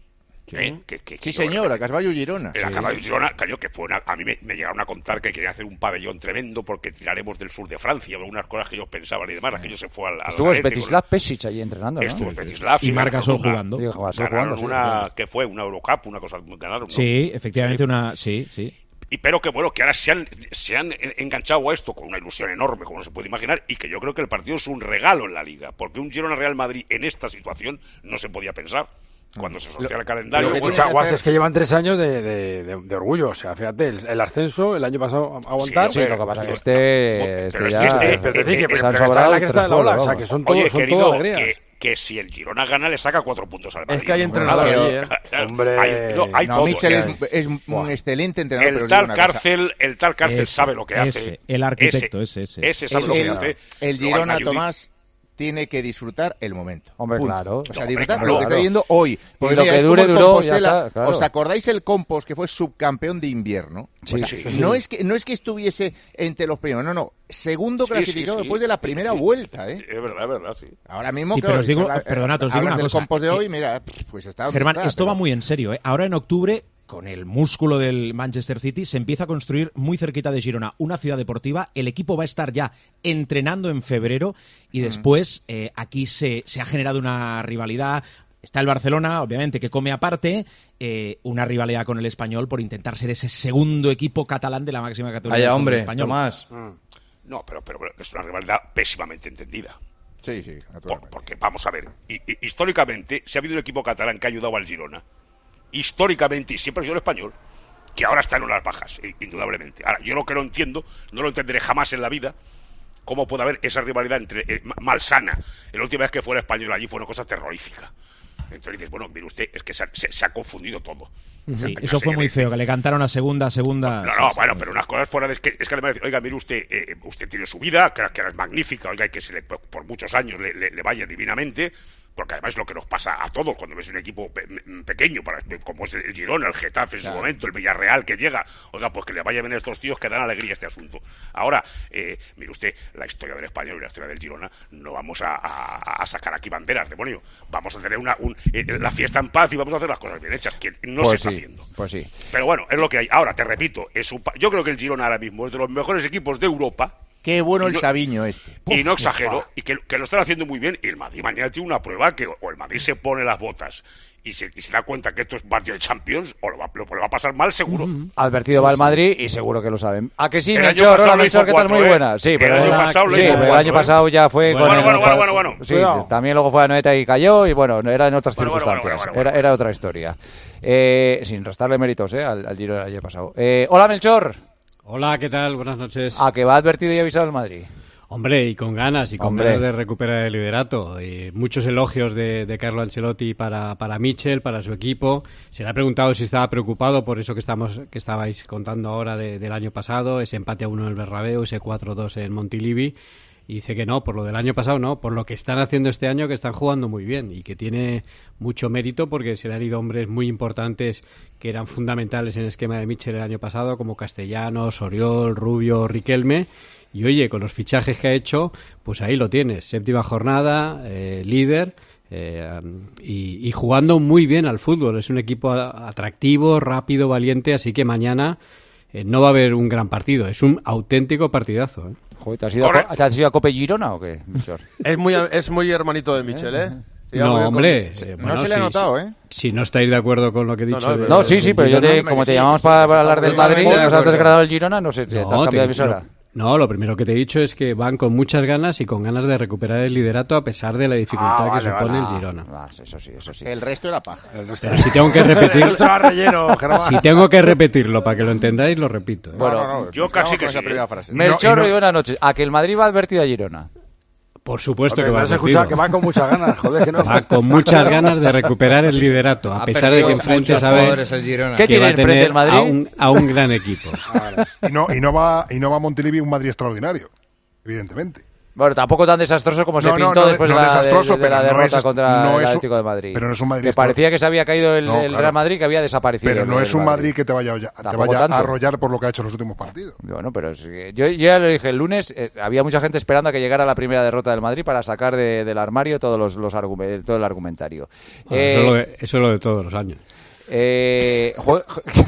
¿eh? Que, que- Sí, que yo- señora, Casballo Girona. La Sí. Casballu Girona, cayó que fue una, a mí me, me llegaron a contar que querían hacer un pabellón tremendo porque tiraremos del sur de Francia, algunas cosas que ellos pensaban y demás, aquello se fue al, al Estuvo garete con- Svetislav Pesic allí entrenando, ¿no? Estuvo Svetislav, Y sí, Marc ganaron Gasol una- jugando. Sí, Gasol Ganaron jugando, sí, una, jugando. que fue una Eurocup, una cosa ganaron, ¿no? Sí, efectivamente, una. Sí, sí. Y pero que bueno, que ahora se han, se han enganchado a esto con una ilusión enorme, como se puede imaginar, y que yo creo que el partido es un regalo en la Liga, porque un Girona Real Madrid en esta situación no se podía pensar. Cuando se sortea el calendario, Pero, bueno, escucha, Guas, es que llevan tres años de, de- de- de orgullo. O sea, fíjate, el, el ascenso, el año pasado a- aguantar. Sí, lo que pasa es que este, este pero ya... es que este- Pero decir que eh, pero se han está en sobrado la cresta de la tres ola. goles, O sea, vamos. que son todo, oye, son querido, todo alegrías. que, que si el Girona gana le saca cuatro puntos al Madrid. Es que hay No, entrenador nada, allí, ¿eh? claro, Hombre. hay- no, hay No, todo, Mitchell ¿eh? es, es un excelente entrenador, pero El os digo tal una cosa. cárcel, el tal cárcel Ese, sabe lo que hace. ese, el arquitecto, ese, ese. Ese sabe El, lo que el- hace. el Luego hay Girona, Mayudi. Tomás, tiene que disfrutar el momento. Hombre, Punto. claro. O sea, No, disfrutar hombre, lo que claro. está viendo hoy. Porque lo mira, que es como dure, el duró, ya Compostela. está, claro. ¿Os acordáis el Compos, que fue subcampeón de invierno? Sí, O sea, sí. No, es que, no es que estuviese entre los primeros, no, no. Segundo Sí, clasificado sí, sí. después de la primera vuelta, ¿eh? Es verdad, es verdad, sí. Ahora mismo, Sí, claro, pero os digo- si habla- perdonad, os digo hablas una del cosa. Compos de Eh, hoy, mira, pues está donde Germán, está, esto pero- va muy en serio. ¿eh? Ahora en octubre, con el músculo del Manchester City, se empieza a construir muy cerquita de Girona una ciudad deportiva. El equipo va a estar ya entrenando en febrero y después eh, aquí se, se ha generado una rivalidad. Está el Barcelona, obviamente, que come aparte, eh, una rivalidad con el Español por intentar ser ese segundo equipo catalán de la máxima categoría Vaya del fútbol hombre, español. Tomás. No, pero, pero es una rivalidad pésimamente entendida. Sí, sí, Por- naturalmente. porque, vamos a ver, hi- hi- históricamente, si ha habido un equipo catalán que ha ayudado al Girona, históricamente, y siempre ha sido el español, que ahora está en unas bajas, i- indudablemente. Ahora, yo lo que no entiendo, no lo entenderé jamás en la vida, ¿Cómo puede haber esa rivalidad entre eh, malsana? La última vez que fue el Español allí fue una cosa terrorífica. Entonces dices, bueno, mire usted, es que se ha, se, se ha confundido todo. Sí, eso fue muy feo, que le cantaron a segunda, segunda... No, no, bueno, pero unas cosas fuera de... Es que, es que además, oiga, mire usted, eh, usted tiene su vida, que, que es magnífica, oiga, y que se le, por muchos años le, le, le vaya divinamente, porque además es lo que nos pasa a todos cuando ves un equipo pe pequeño, para, como es el Girona, el Getafe en claro. su momento, el Villarreal que llega, oiga, pues que le vaya bien a estos tíos que dan alegría a este asunto. Ahora, eh, mire usted, la historia del Español y la historia del Girona, no vamos a, a, a sacar aquí banderas, demonio. Vamos a tener una un, eh, la fiesta en paz y vamos a hacer las cosas bien hechas, que no pues se sí, está haciendo. Pues sí. Pero bueno, es lo que hay. Ahora, te repito, es un yo creo que el Girona ahora mismo es de los mejores equipos de Europa. Qué bueno el no, Sabiño este. Y no exagero, y que, que lo están haciendo muy bien. Y el Madrid mañana tiene una prueba que o el Madrid se pone las botas y se, y se da cuenta que esto es partido de Champions, o lo va, lo, lo va a pasar mal seguro. Uh-huh. Advertido va el Madrid y seguro que lo saben. ¿A que sí, el Melchor? Hola, Melchor, ¿qué tal? Muy buena. Sí, pero el año pasado, sí, pero el año pasado ya fue bueno, con bueno, el, bueno, bueno, bueno, bueno. Sí, también luego fue a Noeta y cayó y bueno, era en otras bueno, circunstancias. Bueno, bueno, bueno, bueno, era, era otra historia. Eh, sin restarle méritos eh, al, al Giro del año pasado. Eh, hola, Melchor. Hola, ¿qué tal? Buenas noches. ¿A que va advertido y avisado el Madrid? Hombre, y con ganas, y con Hombre. ganas de recuperar el liderato. Y muchos elogios de, de Carlo Ancelotti para, para Michel, para su equipo. Se le ha preguntado si estaba preocupado por eso que estamos que estabais contando ahora de, del año pasado, ese empate a uno en el Bernabéu, ese cuatro dos en Montilivi. Y dice que no, por lo del año pasado no, por lo que están haciendo este año, que están jugando muy bien y que tiene mucho mérito porque se le han ido hombres muy importantes que eran fundamentales en el esquema de Michel el año pasado, como Castellanos, Oriol, Rubio, Riquelme. Y oye, con los fichajes que ha hecho, pues ahí lo tienes. Séptima jornada, eh, líder eh, y, y jugando muy bien al fútbol. Es un equipo atractivo, rápido, valiente, así que mañana eh, no va a haber un gran partido. Es un auténtico partidazo. ¿eh? Joder, ¿te has ido, a, ¿te has ido a Cope Girona o qué, Michel? Es muy, es muy hermanito de Michel, ¿eh? Sí, no, hombre. Con... Eh, no bueno, se le si, ha notado, ¿eh? Si no estáis de acuerdo con lo que he dicho. No, no, de, no sí, sí, pero yo te, como te llamamos para, para hablar del Madrid, nos has desgradado el Girona, no sé, no, te has cambiado de emisora. No, lo primero que te he dicho es que van con muchas ganas y con ganas de recuperar el liderato a pesar de la dificultad ah, vale, que supone vale. el Girona. Ah, eso sí, eso sí. El resto era paja. Pero si tengo que repetirlo, si tengo que repetirlo para que lo entendáis, lo repito. ¿eh? Bueno, no, no, yo casi que sí. Melchor, no, y no... buenas noches. ¿A que el Madrid va advertido a Girona? Por supuesto Hombre, que va a escuchar que va con muchas ganas, joder, que no. Va con muchas ganas de recuperar el liderato, a pesar de que enfrente sabe ¿Qué que va a tener el Madrid? A, un, a un gran equipo. Vale. Y no y no va y no va a Montilivi un Madrid extraordinario, evidentemente. Bueno, tampoco tan desastroso como no, se pintó no, no, después no de, la, de, de la derrota no es, contra no el es, Atlético de Madrid. Pero no es un Madrid que parecía que se había caído el, no, el claro. Real Madrid, que había desaparecido. Pero no es un Madrid, Madrid que te vaya, te vaya tanto. a arrollar por lo que ha hecho en los últimos partidos. Bueno, pero es que yo, yo ya le dije el lunes, eh, había mucha gente esperando a que llegara la primera derrota del Madrid para sacar de, del armario todos los, los argument, todo el argumentario. Bueno, eh, eso, es lo de, eso es lo de todos los años. Eh, ¿Juega,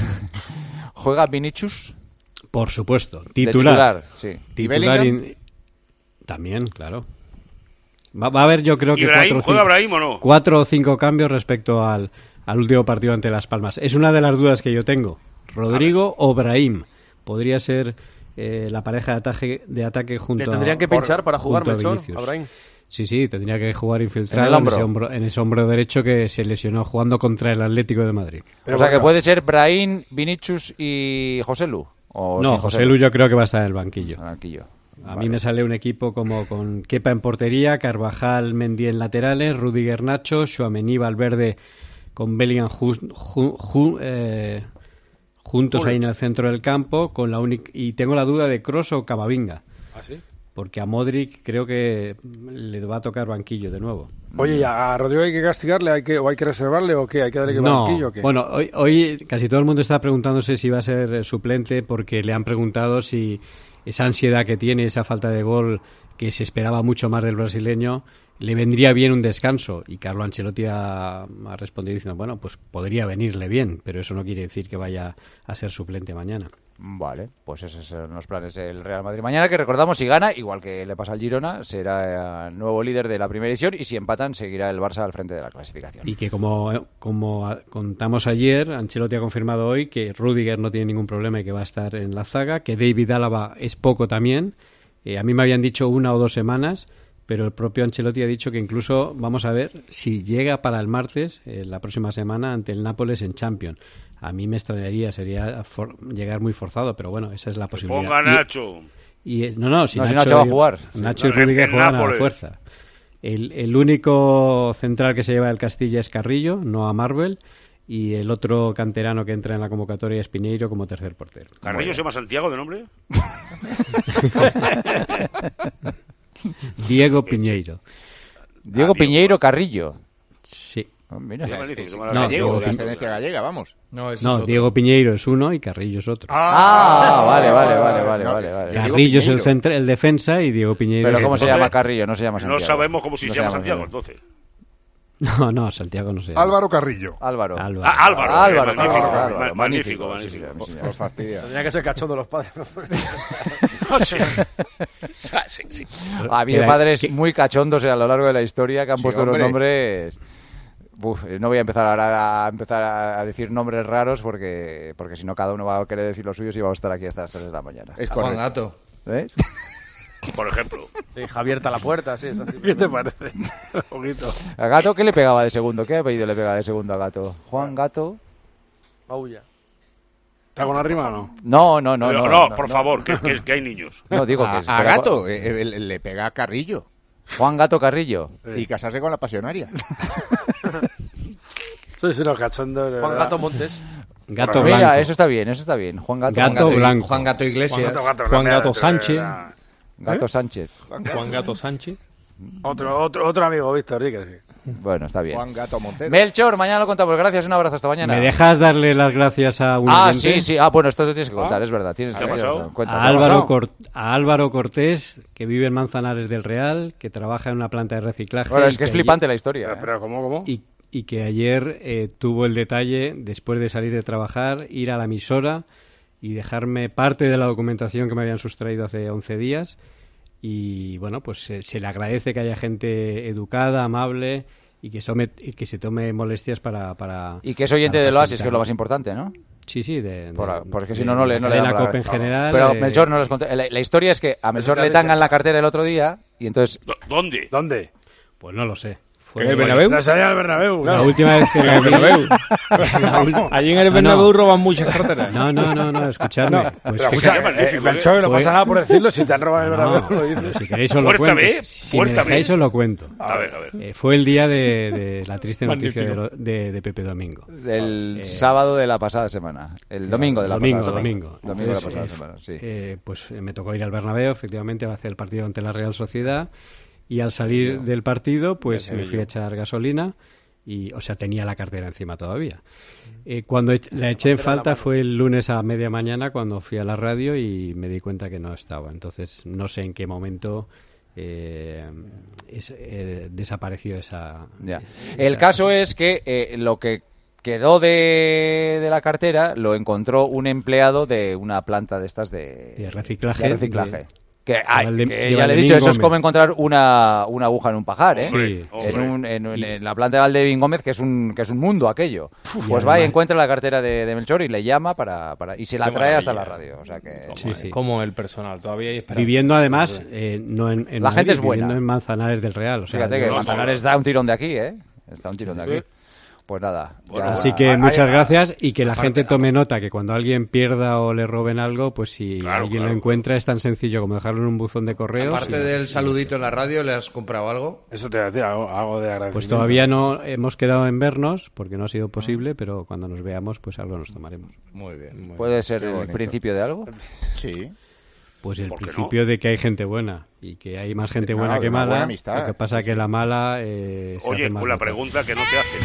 ¿Juega Vinicius? Por supuesto. Titular. titular, sí. Titular in... También, claro. Va, va a haber, yo creo que Ibrahim, cuatro, o cinco, Ibrahim, ¿o no? cuatro o cinco cambios respecto al, al último partido ante Las Palmas. Es una de las dudas que yo tengo. Rodrigo o Brahim. Podría ser eh, la pareja de ataque, de ataque junto a... ¿Le tendrían que pinchar por, para jugar, Melchor, a Brahim? Sí, sí, tendría que jugar infiltrado en, el hombro. en, ese hombro, en ese hombro derecho que se lesionó jugando contra el Atlético de Madrid. Pero o sea, bueno, que puede ser Brahim, Vinicius y José Lu. ¿O no, José Lu yo creo que va a estar en el banquillo. El banquillo. A mí me sale un equipo como con Kepa en portería, Carvajal, Mendy en laterales, Rudiger, Nacho, Tchouaméni, Valverde con Bellingham ju, ju, ju, eh, juntos ahí en el centro del campo, con la única y tengo la duda de Kroos o Camavinga. ¿Ah, sí? Porque a Modric creo que le va a tocar banquillo de nuevo. Oye, ¿y a Rodrigo hay que castigarle hay que, o hay que reservarle o qué? ¿Hay que darle que no, banquillo o qué? Bueno, hoy, hoy casi todo el mundo está preguntándose si va a ser suplente porque le han preguntado si esa ansiedad que tiene, esa falta de gol que se esperaba mucho más del brasileño, le vendría bien un descanso. Y Carlo Ancelotti ha, ha respondido diciendo, bueno, pues podría venirle bien, pero eso no quiere decir que vaya a ser suplente mañana. Vale, pues esos son los planes del Real Madrid mañana, que recordamos, si gana, igual que le pasa al Girona, será el nuevo líder de la primera división, y si empatan, seguirá el Barça al frente de la clasificación. Y que como, como contamos ayer, Ancelotti ha confirmado hoy que Rudiger no tiene ningún problema y que va a estar en la zaga, que David Álava es poco también. Eh, a mí me habían dicho una o dos semanas, pero el propio Ancelotti ha dicho que incluso vamos a ver si llega para el martes, eh, la próxima semana, ante el Nápoles en Champions. A mí me extrañaría, sería for- llegar muy forzado, pero bueno, esa es la posibilidad. Ponga Nacho. Y, eh, no, no, si No, si Nacho, Nacho va a jugar. Nacho y Sí. Rüdiger En juegan a la Nápoles. fuerza. El, el único central que se lleva el Castilla es Carrillo, no a Marvel. Y el otro canterano que entra en la convocatoria es Piñeiro como tercer portero. ¿Carrillo se llama Santiago de nombre? Diego Piñeiro. Diego Piñeiro Carrillo. Sí. Oh, mira. Sí, es que es No, gallego, Diego de Pi- ascendencia gallega, vamos. No, ese No, es otro. Diego Piñeiro es uno y Carrillo es otro. Ah, vale, vale, vale, vale, No, vale, vale. Carrillo es el, centra- el defensa y Diego Piñeiro Pero es ¿cómo el se portero. llama Carrillo? No se llama Santiago. No sabemos cómo si No se llama Santiago, entonces. No, no, Santiago no se llama. Álvaro Carrillo. Álvaro. Álvaro. Ah, Álvaro. Álvaro, eh, magnífico, Álvaro, ma- Álvaro, magnífico, magnífico, magnífico. sí, señor. Os fastidia. Tendría que ser cachondo los padres. Sí. Sí, sí. Ha habido Que- padres que- muy cachondos a lo largo de la historia que han Sí, puesto los hombre. nombres. Uf, no voy a empezar ahora a empezar a decir nombres raros porque porque si no cada uno va a querer decir los suyos y vamos a estar aquí hasta las tres de la mañana. Es Juan correcto. Gato. ¿Ves? Por ejemplo. Sí, Javier está a la puerta, sí. Es así. ¿Qué te parece? Un poquito. ¿A Gato qué le pegaba de segundo? ¿Qué apellido le pegaba de segundo a Gato? Juan Gato. Maulla. ¿Está con la rima o no? No, no, no. Pero, No, no, por favor, que, que- que hay niños. No, digo que A, es- a pero- Gato eh, eh, le, le pega a Carrillo. Juan Gato Carrillo. Y casarse con la pasionaria. Sois unos cachondos. de Juan verdad. Gato Montes. Gato Mira, Blanco. eso está bien, eso está bien. Juan Gato. Gato Juan Gato, Blanco. Juan Gato Iglesias. Gato, gato, Juan la Gato mierda, Sánchez. de verdad. Gato Sánchez. Juan Gato Sánchez. Otro, otro, otro amigo, Víctor, di que sí. Bueno, está bien. Juan Gato Montero. Melchor, mañana lo contamos. Gracias, un abrazo, hasta mañana. ¿Me dejas darle las gracias a un Ah, oyente? sí, sí. Ah, bueno, esto lo tienes que contar, es verdad. Tienes ¿Qué ha que pasado? Cuenta, A ¿qué ha Álvaro, pasado? Cor- a Álvaro Cortés, que vive en Manzanares del Real, que trabaja en una planta de reciclaje. Bueno, es y que es ayer- flipante la historia. Pero, ¿eh? pero ¿cómo, cómo? Y, y que ayer eh, tuvo el detalle, después de salir de trabajar, ir a la emisora y dejarme parte de la documentación que me habían sustraído hace once días. Y bueno, pues se, se le agradece que haya gente educada, amable y que, some- y que se tome molestias para... para Y que es oyente para del Oasis, que es facilitarlo. lo más importante, ¿no? Sí, sí, de, Por- de- porque si de- no, no le, no le de dan la para COPE en ver. general. Pero eh, Melchor no les conté. La, la historia es que a Melchor te le has tangan dicho. la cartera el otro día y entonces... ¿Dó- ¿Dónde? ¿Dónde? Pues no lo sé. Fue ¿En el Bernabéu? No se al Bernabéu, la claro. última vez que En lo el vi- Bernabéu. Allí en el No, Bernabéu no. roban muchas carteras. No, no, no, no, escuchadme. No, Pues pero fíjate- escucha, Qué magnífico, eh, ¿eh? Melchor, no Fue- pasa nada por decirlo. Si te han robado el Bernabéu, No, lo dices. pero si queréis os lo Puerta cuento. B, Si me puerta B. dejáis os lo cuento. A ver, a ver. Eh, fue el día de, de la triste noticia de, Magnífico. lo- de- de Pepe Domingo. El Eh, sábado de la pasada semana. El domingo de la domingo, pasada domingo. semana. Domingo de la Entonces, pasada eh, semana, sí. eh, pues eh, me tocó ir al Bernabéu, efectivamente, va a hacer el partido ante la Real Sociedad. Y al salir del partido, pues me fui a echar gasolina. Y, o sea, tenía la cartera encima todavía. Eh, cuando ech- la eché en falta fue el lunes a media mañana cuando fui a la radio y me di cuenta que no estaba. Entonces, no sé en qué momento eh, es- eh, desapareció esa... Ya. esa- El caso es que eh, lo que quedó de, de la cartera lo encontró un empleado de una planta de estas de, De reciclaje, de reciclaje. de- que, de ay, Valde- que de ya le he Valdemín dicho, eso es Gómez. como encontrar una, una aguja en un pajar, ¿eh? Sí. En, un- en- en- en la planta de Valdemín Gómez, que es un, que es un mundo aquello. Y Pues va y además- encuentra la cartera de, de Melchor y le llama para, para y se la Qué trae hasta la maravilla. radio. O sea que Sí, sí. Como el personal, todavía hay esperanza. Viviendo además, eh, no en, en La gente Madrid, es buena. viviendo en Manzanares del Real. O sea, fíjate que yo- Manzanares da un tirón de aquí, ¿eh? Está un tirón de aquí. Pues nada. ya- Así que hay- muchas hay- gracias y que la aparte- gente tome nota que cuando alguien pierda o le roben algo, pues si Claro, alguien claro. lo encuentra es tan sencillo como dejarlo en un buzón de correos. Aparte y- del saludito en la radio, ¿le has comprado algo? Eso te voy a decir, algo, algo de agradecimiento. Pues todavía no hemos quedado en vernos porque no ha sido posible, pero cuando nos veamos pues algo nos tomaremos. Muy bien. ¿Puede ser Qué el bonito. principio de algo? Sí. Pues el ¿Por qué principio de que hay gente buena y que hay más gente No, buena de que una mala. buena amistad. Lo que pasa es que la mala eh, se Oye, hace más una nota. pregunta que no te hacen.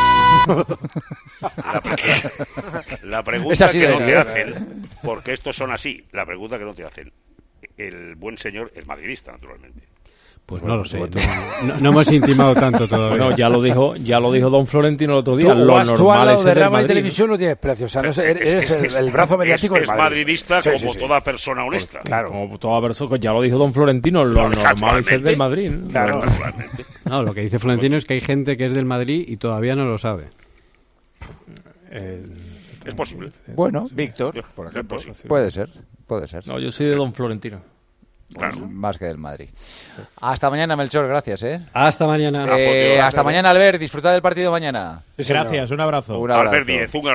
La, pre- la pregunta Es así que de no te claro. hacen, porque estos son así, la pregunta que no te hacen. El buen señor es madridista, naturalmente. Pues no lo sé. No, no- no hemos intimado tanto todavía. Bueno, ya lo dijo, ya lo dijo Don Florentino el otro Tú, día. Lo vas tú al normal lado es de ser del Rama y Madrid. Televisión no tienes precio. O sea, no sé, Es- eres es- el, el brazo mediático es, del es Madrid. madridista Sí, como sí, sí. toda persona honesta. Claro. Como toda persona, ya lo dijo Don Florentino, lo Claro, normal es ser naturalmente. del Madrid. ¿no? Claro. Naturalmente. No, lo que dice Florentino es que hay gente que es del Madrid y todavía no lo sabe. Eh, Es posible. Bueno, Víctor, por Es ejemplo. posible. puede ser. Puede ser. no, yo soy de Don Florentino. Claro. Más que del Madrid. Hasta mañana, Melchor, gracias, ¿eh? Hasta mañana. Eh, hasta mañana, Albert. Disfrutad del partido mañana. Sí, señor. Gracias, un abrazo. Un abrazo. Albert Díez, un gran hombre.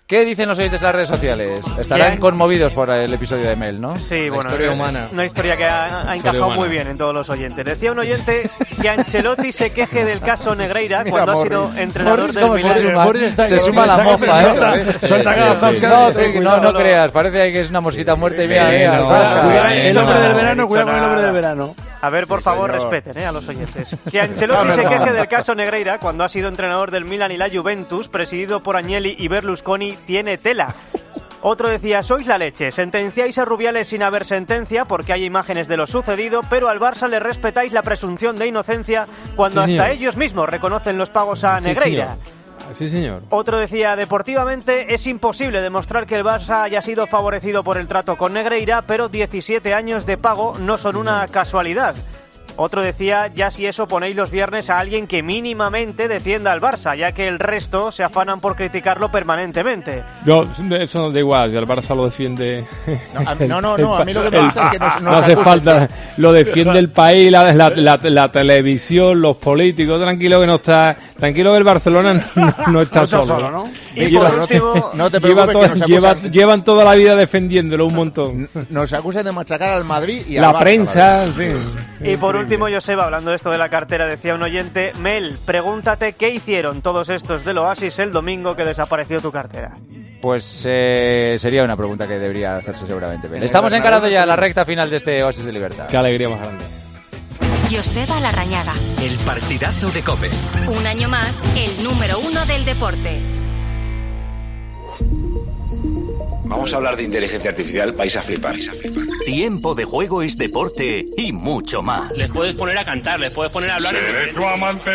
¿Qué dicen los oyentes en las redes sociales? Estarán Bien. conmovidos por el episodio de Mel, ¿no? Sí, La bueno, historia eh, humana. Una historia que ha, ha encajado humana. muy bien en todos los oyentes. Decía un oyente que Ancelotti se queje del caso Negreira Mira, cuando Morris. ha sido entrenador Morris, del ¿cómo se Milan. suma? Morris está Se que- suma la está que mofa, presenta, ¿eh? ¿eh? Suelta Sí, cada sí, zasca, sí. ten No, cuidado, no no. creas, parece que es una mosquita muerta y mira, mira. no, zasca. cuidado, Eh, el no, hombre del no, verano, no, cuidado con el hombre nada. del verano. A ver, por favor, señor. respeten eh, a los oyentes. Que Ancelotti se queje del caso Negreira cuando ha sido entrenador del Milan y la Juventus, presidido por Agnelli y Berlusconi, tiene tela. Otro decía, sois la leche, sentenciáis a Rubiales sin haber sentencia porque hay imágenes de lo sucedido, pero al Barça le respetáis la presunción de inocencia cuando Sí, hasta señor. ellos mismos reconocen los pagos a Sí, Negreira. señor. Sí, señor. Otro decía, deportivamente es imposible demostrar que el Barça haya sido favorecido por el trato con Negreira, pero diecisiete años de pago no son una casualidad. Otro decía, ya si eso ponéis los viernes a alguien que mínimamente defienda al Barça, ya que el resto se afanan por criticarlo permanentemente. No, eso no da igual, que el Barça lo defiende. No, a mí- no, no, no, a mí lo que me el- gusta es que nos- nos no hace acusen falta, lo defiende el país, la, la, la, la televisión, los políticos. Tranquilo que no está, tranquilo que el Barcelona no, no está No está solo. solo, ¿no? Y Lleva- por último- no te lleva preocupes que to- nos lleva- acusan- llevan toda la vida defendiéndolo un montón. Nos acusan de machacar al Madrid y La al Barça, prensa, la verdad. sí. Y por último, Joseba, hablando de esto de la cartera, decía un oyente, Mel, pregúntate qué hicieron todos estos del Oasis el domingo que desapareció tu cartera. Pues eh, sería una pregunta que debería hacerse seguramente. Mel. En el Estamos Bernabéu encarando ya no la recta final de este Oasis de Libertad. Qué alegría más grande. Joseba Larrañaga. El partidazo de COPE. Un año más, el número uno del deporte. Vamos a hablar de inteligencia artificial, vais a flipar. Tiempo de juego es deporte y mucho más. Les puedes poner a cantar, les puedes poner a hablar. Seré tu amante,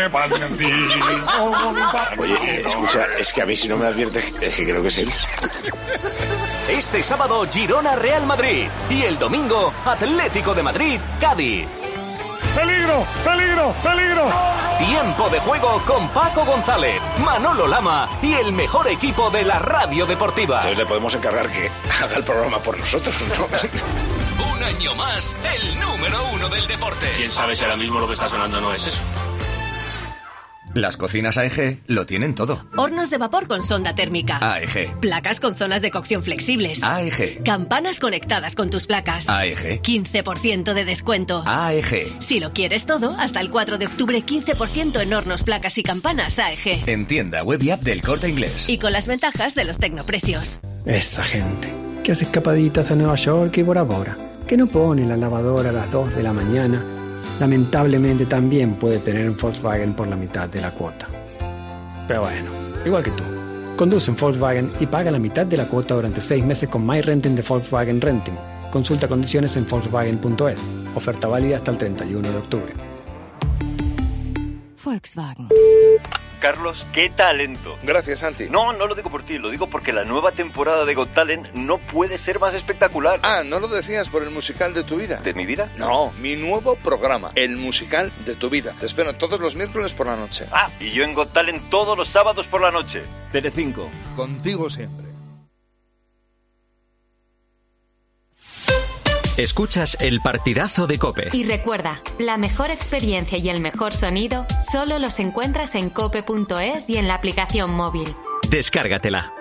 Oye, escucha, es que a mí si no me adviertes, es que creo que es él. Este sábado Girona Real Madrid y el domingo Atlético de Madrid Cádiz. ¡Peligro! ¡Peligro! ¡Peligro! Tiempo de juego con Paco González, Manolo Lama y el mejor equipo de la radio deportiva. Entonces le podemos encargar que haga el programa por nosotros, ¿no? Un año más, el número uno del deporte. ¿Quién sabe si ahora mismo lo que está sonando no es eso? Las cocinas A E G lo tienen todo. Hornos de vapor con sonda térmica. A E G. Placas con zonas de cocción flexibles. A E G. Campanas conectadas con tus placas. A E G. quince por ciento de descuento. A E G. Si lo quieres todo, hasta el cuatro de octubre quince por ciento en hornos, placas y campanas A E G. En tienda web y app del Corte Inglés. Y con las ventajas de los tecnoprecios. Esa gente que hace escapaditas a Nueva York y Bora Bora, que no pone la lavadora a las dos de la mañana, lamentablemente también puede tener un Volkswagen por la mitad de la cuota. Pero bueno, igual que tú. Conduce en Volkswagen y paga la mitad de la cuota durante seis meses con My Renting de Volkswagen Renting. Consulta condiciones en Volkswagen punto es. Oferta válida hasta el treinta y uno de octubre. Volkswagen. Carlos, qué talento. Gracias, Santi. No, no lo digo por ti, lo digo porque la nueva temporada de Got Talent no puede ser más espectacular. Ah, ¿no lo decías por el musical de tu vida? ¿De mi vida? No, mi nuevo programa, el musical de tu vida. Te espero todos los miércoles por la noche. Ah, y yo en Got Talent todos los sábados por la noche. Telecinco. Contigo siempre. Escuchas el partidazo de COPE. Y recuerda, la mejor experiencia y el mejor sonido solo los encuentras en cope punto es y en la aplicación móvil. Descárgatela.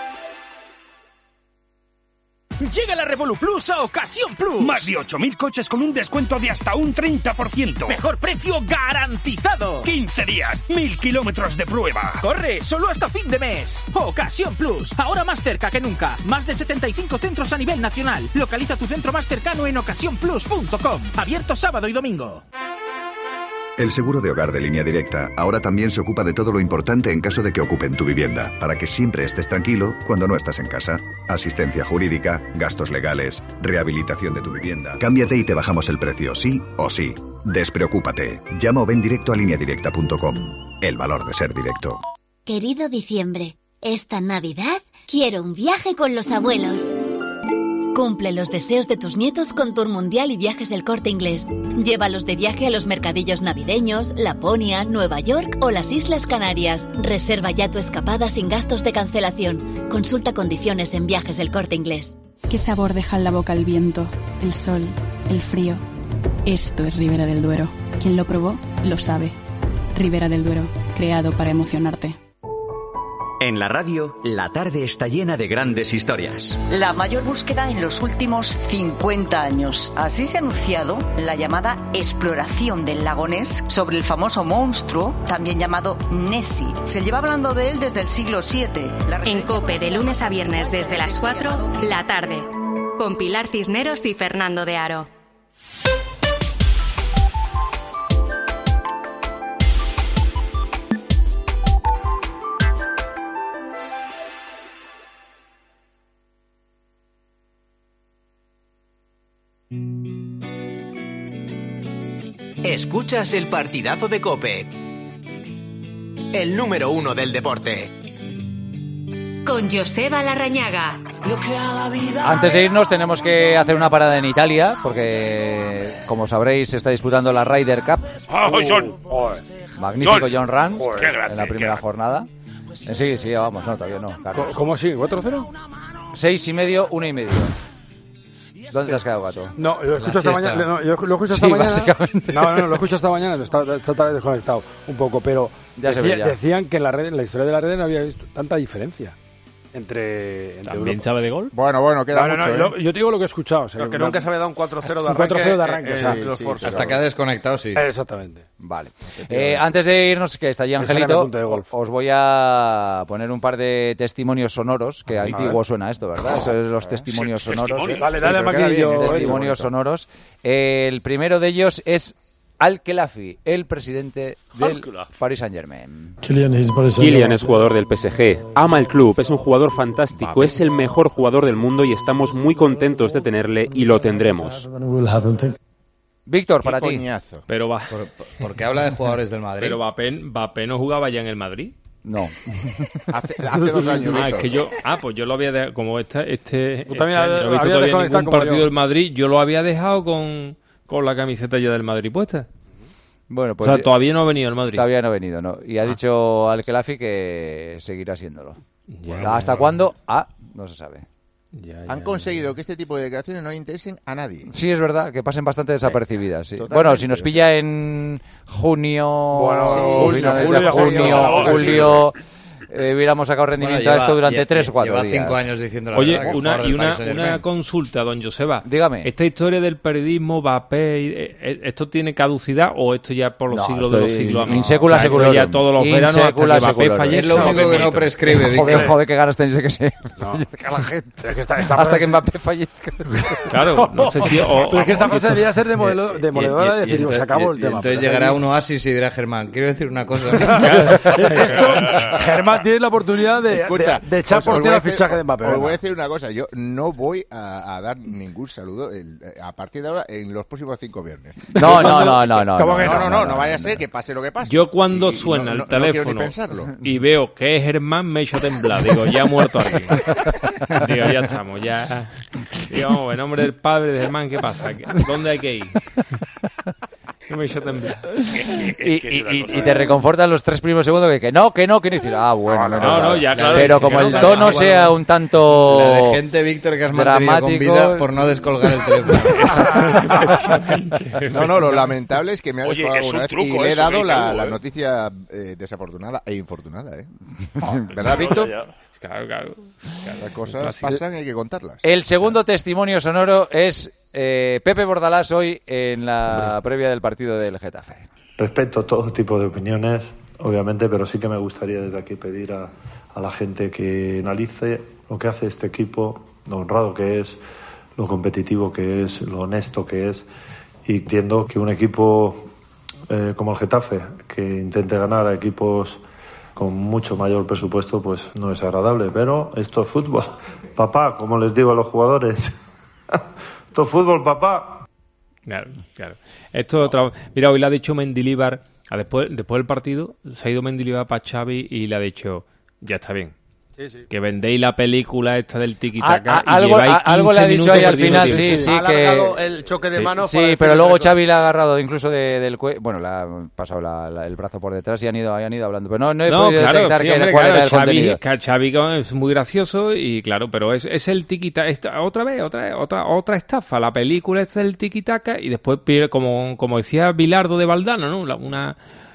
Llega la Revolu Plus a Ocasión Plus. Más de ocho mil coches con un descuento de hasta un treinta por ciento. Mejor precio garantizado. quince días, mil kilómetros de prueba. Corre, solo hasta fin de mes. Ocasión Plus, ahora más cerca que nunca. Más de setenta y cinco centros a nivel nacional. Localiza tu centro más cercano en ocasión plus punto com. Abierto sábado y domingo. El seguro de hogar de Línea Directa ahora también se ocupa de todo lo importante en caso de que ocupen tu vivienda, para que siempre estés tranquilo cuando no estás en casa. Asistencia jurídica, gastos legales, rehabilitación de tu vivienda. Cámbiate y te bajamos el precio, sí o sí. Despreocúpate. Llama o ven directo a línea directa punto com. El valor de ser directo. Querido diciembre, esta Navidad quiero un viaje con los abuelos. Cumple los deseos de tus nietos con Tour Mundial y Viajes El Corte Inglés. Llévalos de viaje a los mercadillos navideños, Laponia, Nueva York o las Islas Canarias. Reserva ya tu escapada sin gastos de cancelación. Consulta condiciones en Viajes El Corte Inglés. ¿Qué sabor deja en la boca el viento, el sol, el frío? Esto es Ribera del Duero. Quien lo probó, lo sabe. Ribera del Duero, creado para emocionarte. En la radio, la tarde está llena de grandes historias. La mayor búsqueda en los últimos cincuenta años. Así se ha anunciado la llamada exploración del lago Ness sobre el famoso monstruo, también llamado Nessie. Se lleva hablando de él desde el siglo siete. La... En COPE, de lunes a viernes desde las cuatro, la tarde. Con Pilar Cisneros y Fernando de Aro. Escuchas el partidazo de COPE, el número uno del deporte. Con Joseba Larrañaga. Antes de irnos tenemos que hacer una parada en Italia, porque como sabréis se está disputando la Ryder Cup. ¡Oh, John! Magnífico John. John Ram Qué grande, en la primera jornada. Eh, Sí, sí, vamos, no, todavía no. Carlos. ¿Cómo así? ¿cuatro cero? Seis y medio, uno y medio. ¿Dónde te has quedado, gato? No, lo escucho La esta siesta. mañana. No, yo lo escucho esta Sí, mañana. básicamente. No, no, no, lo escucho esta mañana. Está, está, está desconectado un poco, pero Ya se decía- ve, ya. decían que en la red, en la historia de la red no había visto tanta diferencia entre. entre ¿También Europa. sabe de gol? Bueno, bueno, queda No, no, mucho, no, ¿eh? lo- yo te digo lo que he escuchado. O sea, Pero que una- nunca se había dado un cuatro cero de un arranque. cuatro cero de arranque, eh, o sea, eh, los sí, Forza. Hasta que ha desconectado, sí. Exactamente. Vale. Eh, antes de irnos, que está allí Esa era mi Angelito, punto de golf. os voy a poner un par de testimonios sonoros, que antiguo ver. suena esto, ¿verdad? Eso es los testimonios Sí, sonoros. testimonios. ¿eh? Dale, Sí, dale, pero queda Maquillo, bien, eh, testimonios bonito. sonoros. Eh, el primero de ellos es Al-Khelafi, el presidente del Al-Khelafi. Paris Saint-Germain. Kylian es jugador del P S G, ama el club, es un jugador fantástico, es el mejor jugador del mundo y estamos muy contentos de tenerle y lo tendremos. Víctor, para Qué ti. coñazo. Pero va. Por- por- porque habla de jugadores del Madrid. Pero Mbappé, Mbappé no jugaba ya en el Madrid. No. Hace, hace dos años, Ah, es Víctor. que yo, ah, pues yo lo había dejado, como este, este, Tú también este año no he habías visto todavía desconectado ningún como partido yo. del Madrid, yo lo había dejado con, con la camiseta ya del Madrid puesta. Bueno, pues o sea, todavía no ha venido el Madrid. Todavía no ha venido, ¿no? Y ha dicho Al-Khelafi que seguirá siéndolo. Ya, ¿Hasta ya, cuándo? Ah, no se sabe. Ya, Han ya, conseguido que este tipo de declaraciones no interesen a nadie. Sí, es verdad, que pasen bastante desapercibidas. Sí. Totalmente, Bueno, si nos o pilla en junio, Bueno, o sí, finales julio, de julio, junio, julio, julio, eh, hubiéramos sacado rendimiento Bueno, a esto lleva- durante lle- tres o cuatro lleva días. cinco años diciendo la Oye, verdad. que es una, jugador y del una, Paris Saint-Germain. una consulta, don Joseba. Dígame. ¿Esta historia del periodismo, Mbappé, y- eh, eh, esto tiene caducidad o esto ya por los No, siglos esto de los es siglos? in secula O sea, esto seculorum. ya todos los In veranos hasta que secula Mbappé seculorum. fallezca. Es lo único que no bonito. prescribe, Joder, Víctor. joder, qué ganas tenéis de que se No. fallezca la gente. Es que esta- esta Hasta frase- que Mbappé fallezca. Claro, no sé si... o- Pero es que esta o- frase esto- debería ser de modelo, de moledora de Y- y- y decir, se entonces- acabó el y- y tema. entonces pero llegará ahí- un oasis y dirá Germán, quiero decir una cosa. Esto, Germán, tienes la oportunidad de, Escucha, de, de echar os- os por voy a tierra el decir- fichaje de Mbappé. Os voy a venga. decir una cosa, yo no voy a, a dar ningún saludo el- a partir de ahora en los próximos cinco viernes. No, no, no, no, no. ¿Cómo que no? No, no, no vaya a ser que pase lo que pase. Yo cuando Y- y suena no- el no- no quiero ni teléfono pensarlo. y veo que es Germán, me echo a temblar. Digo, ya ha muerto alguien. Digo, ya estamos, ya... Digo, vamos, en nombre del padre de Germán, ¿qué pasa? ¿Qué- ¿Dónde hay que ir? Que me echo a temblar. Y, y- y- y te reconfortan los tres primeros segundos que, que no, que no, que no. Y dices, ah, bueno, no, No, no, ya, claro. Pero sí, como que el no, tono claro, sea igual. un tanto La de gente, Víctor, que has mantenido con dramático. vida por no descolgar el teléfono. No, no, lo lamentable es que me ha Oye, dejado es un alguna vez truco y le he eso, dado que la, dice Hugo, la ¿eh? noticia eh, desafortunada e infortunada, ¿eh? ¿Verdad, Víctor? Claro, claro. Las cosas pasan y hay que contarlas. El segundo testimonio sonoro es eh, Pepe Bordalás hoy en la previa del partido del Getafe. Respeto todo tipo de opiniones, obviamente, pero sí que me gustaría desde aquí pedir a, a la gente que analice lo que hace este equipo, lo honrado que es, lo competitivo que es, lo honesto que es. Y entiendo que un equipo eh, como el Getafe, que intente ganar a equipos con mucho mayor presupuesto, pues no es agradable. Pero esto es fútbol. Papá, como les digo a los jugadores, esto es fútbol, papá. Claro, claro. Esto otra... Mira, hoy le ha dicho Mendilibar, a después, después del partido, se ha ido Mendilibar para Xavi y le ha dicho, ya está bien. Sí, sí. Que vendéis la película esta del tiki-taka A- a- y algo- lleváis a- algo le ha quince dicho ahí minutos al final, perdiendo sí, tiempo. sí, Ha que... alargado el choque de manos Sí, para pero decir luego otra cosa. Xavi le ha agarrado incluso de- del cuello, bueno, le ha pasado la- la- el brazo por detrás y han ido, han ido hablando. Pero no, no he No, podido claro, detectar sí, que era- hombre, cuál claro, era el Xavi, contenido. que Xavi es muy gracioso y claro, pero es, es el tiki-taka, esta- otra vez, otra otra otra estafa, la película es el tiki-taka y después pierde, como, como decía Bilardo de Valdano, ¿no? La- una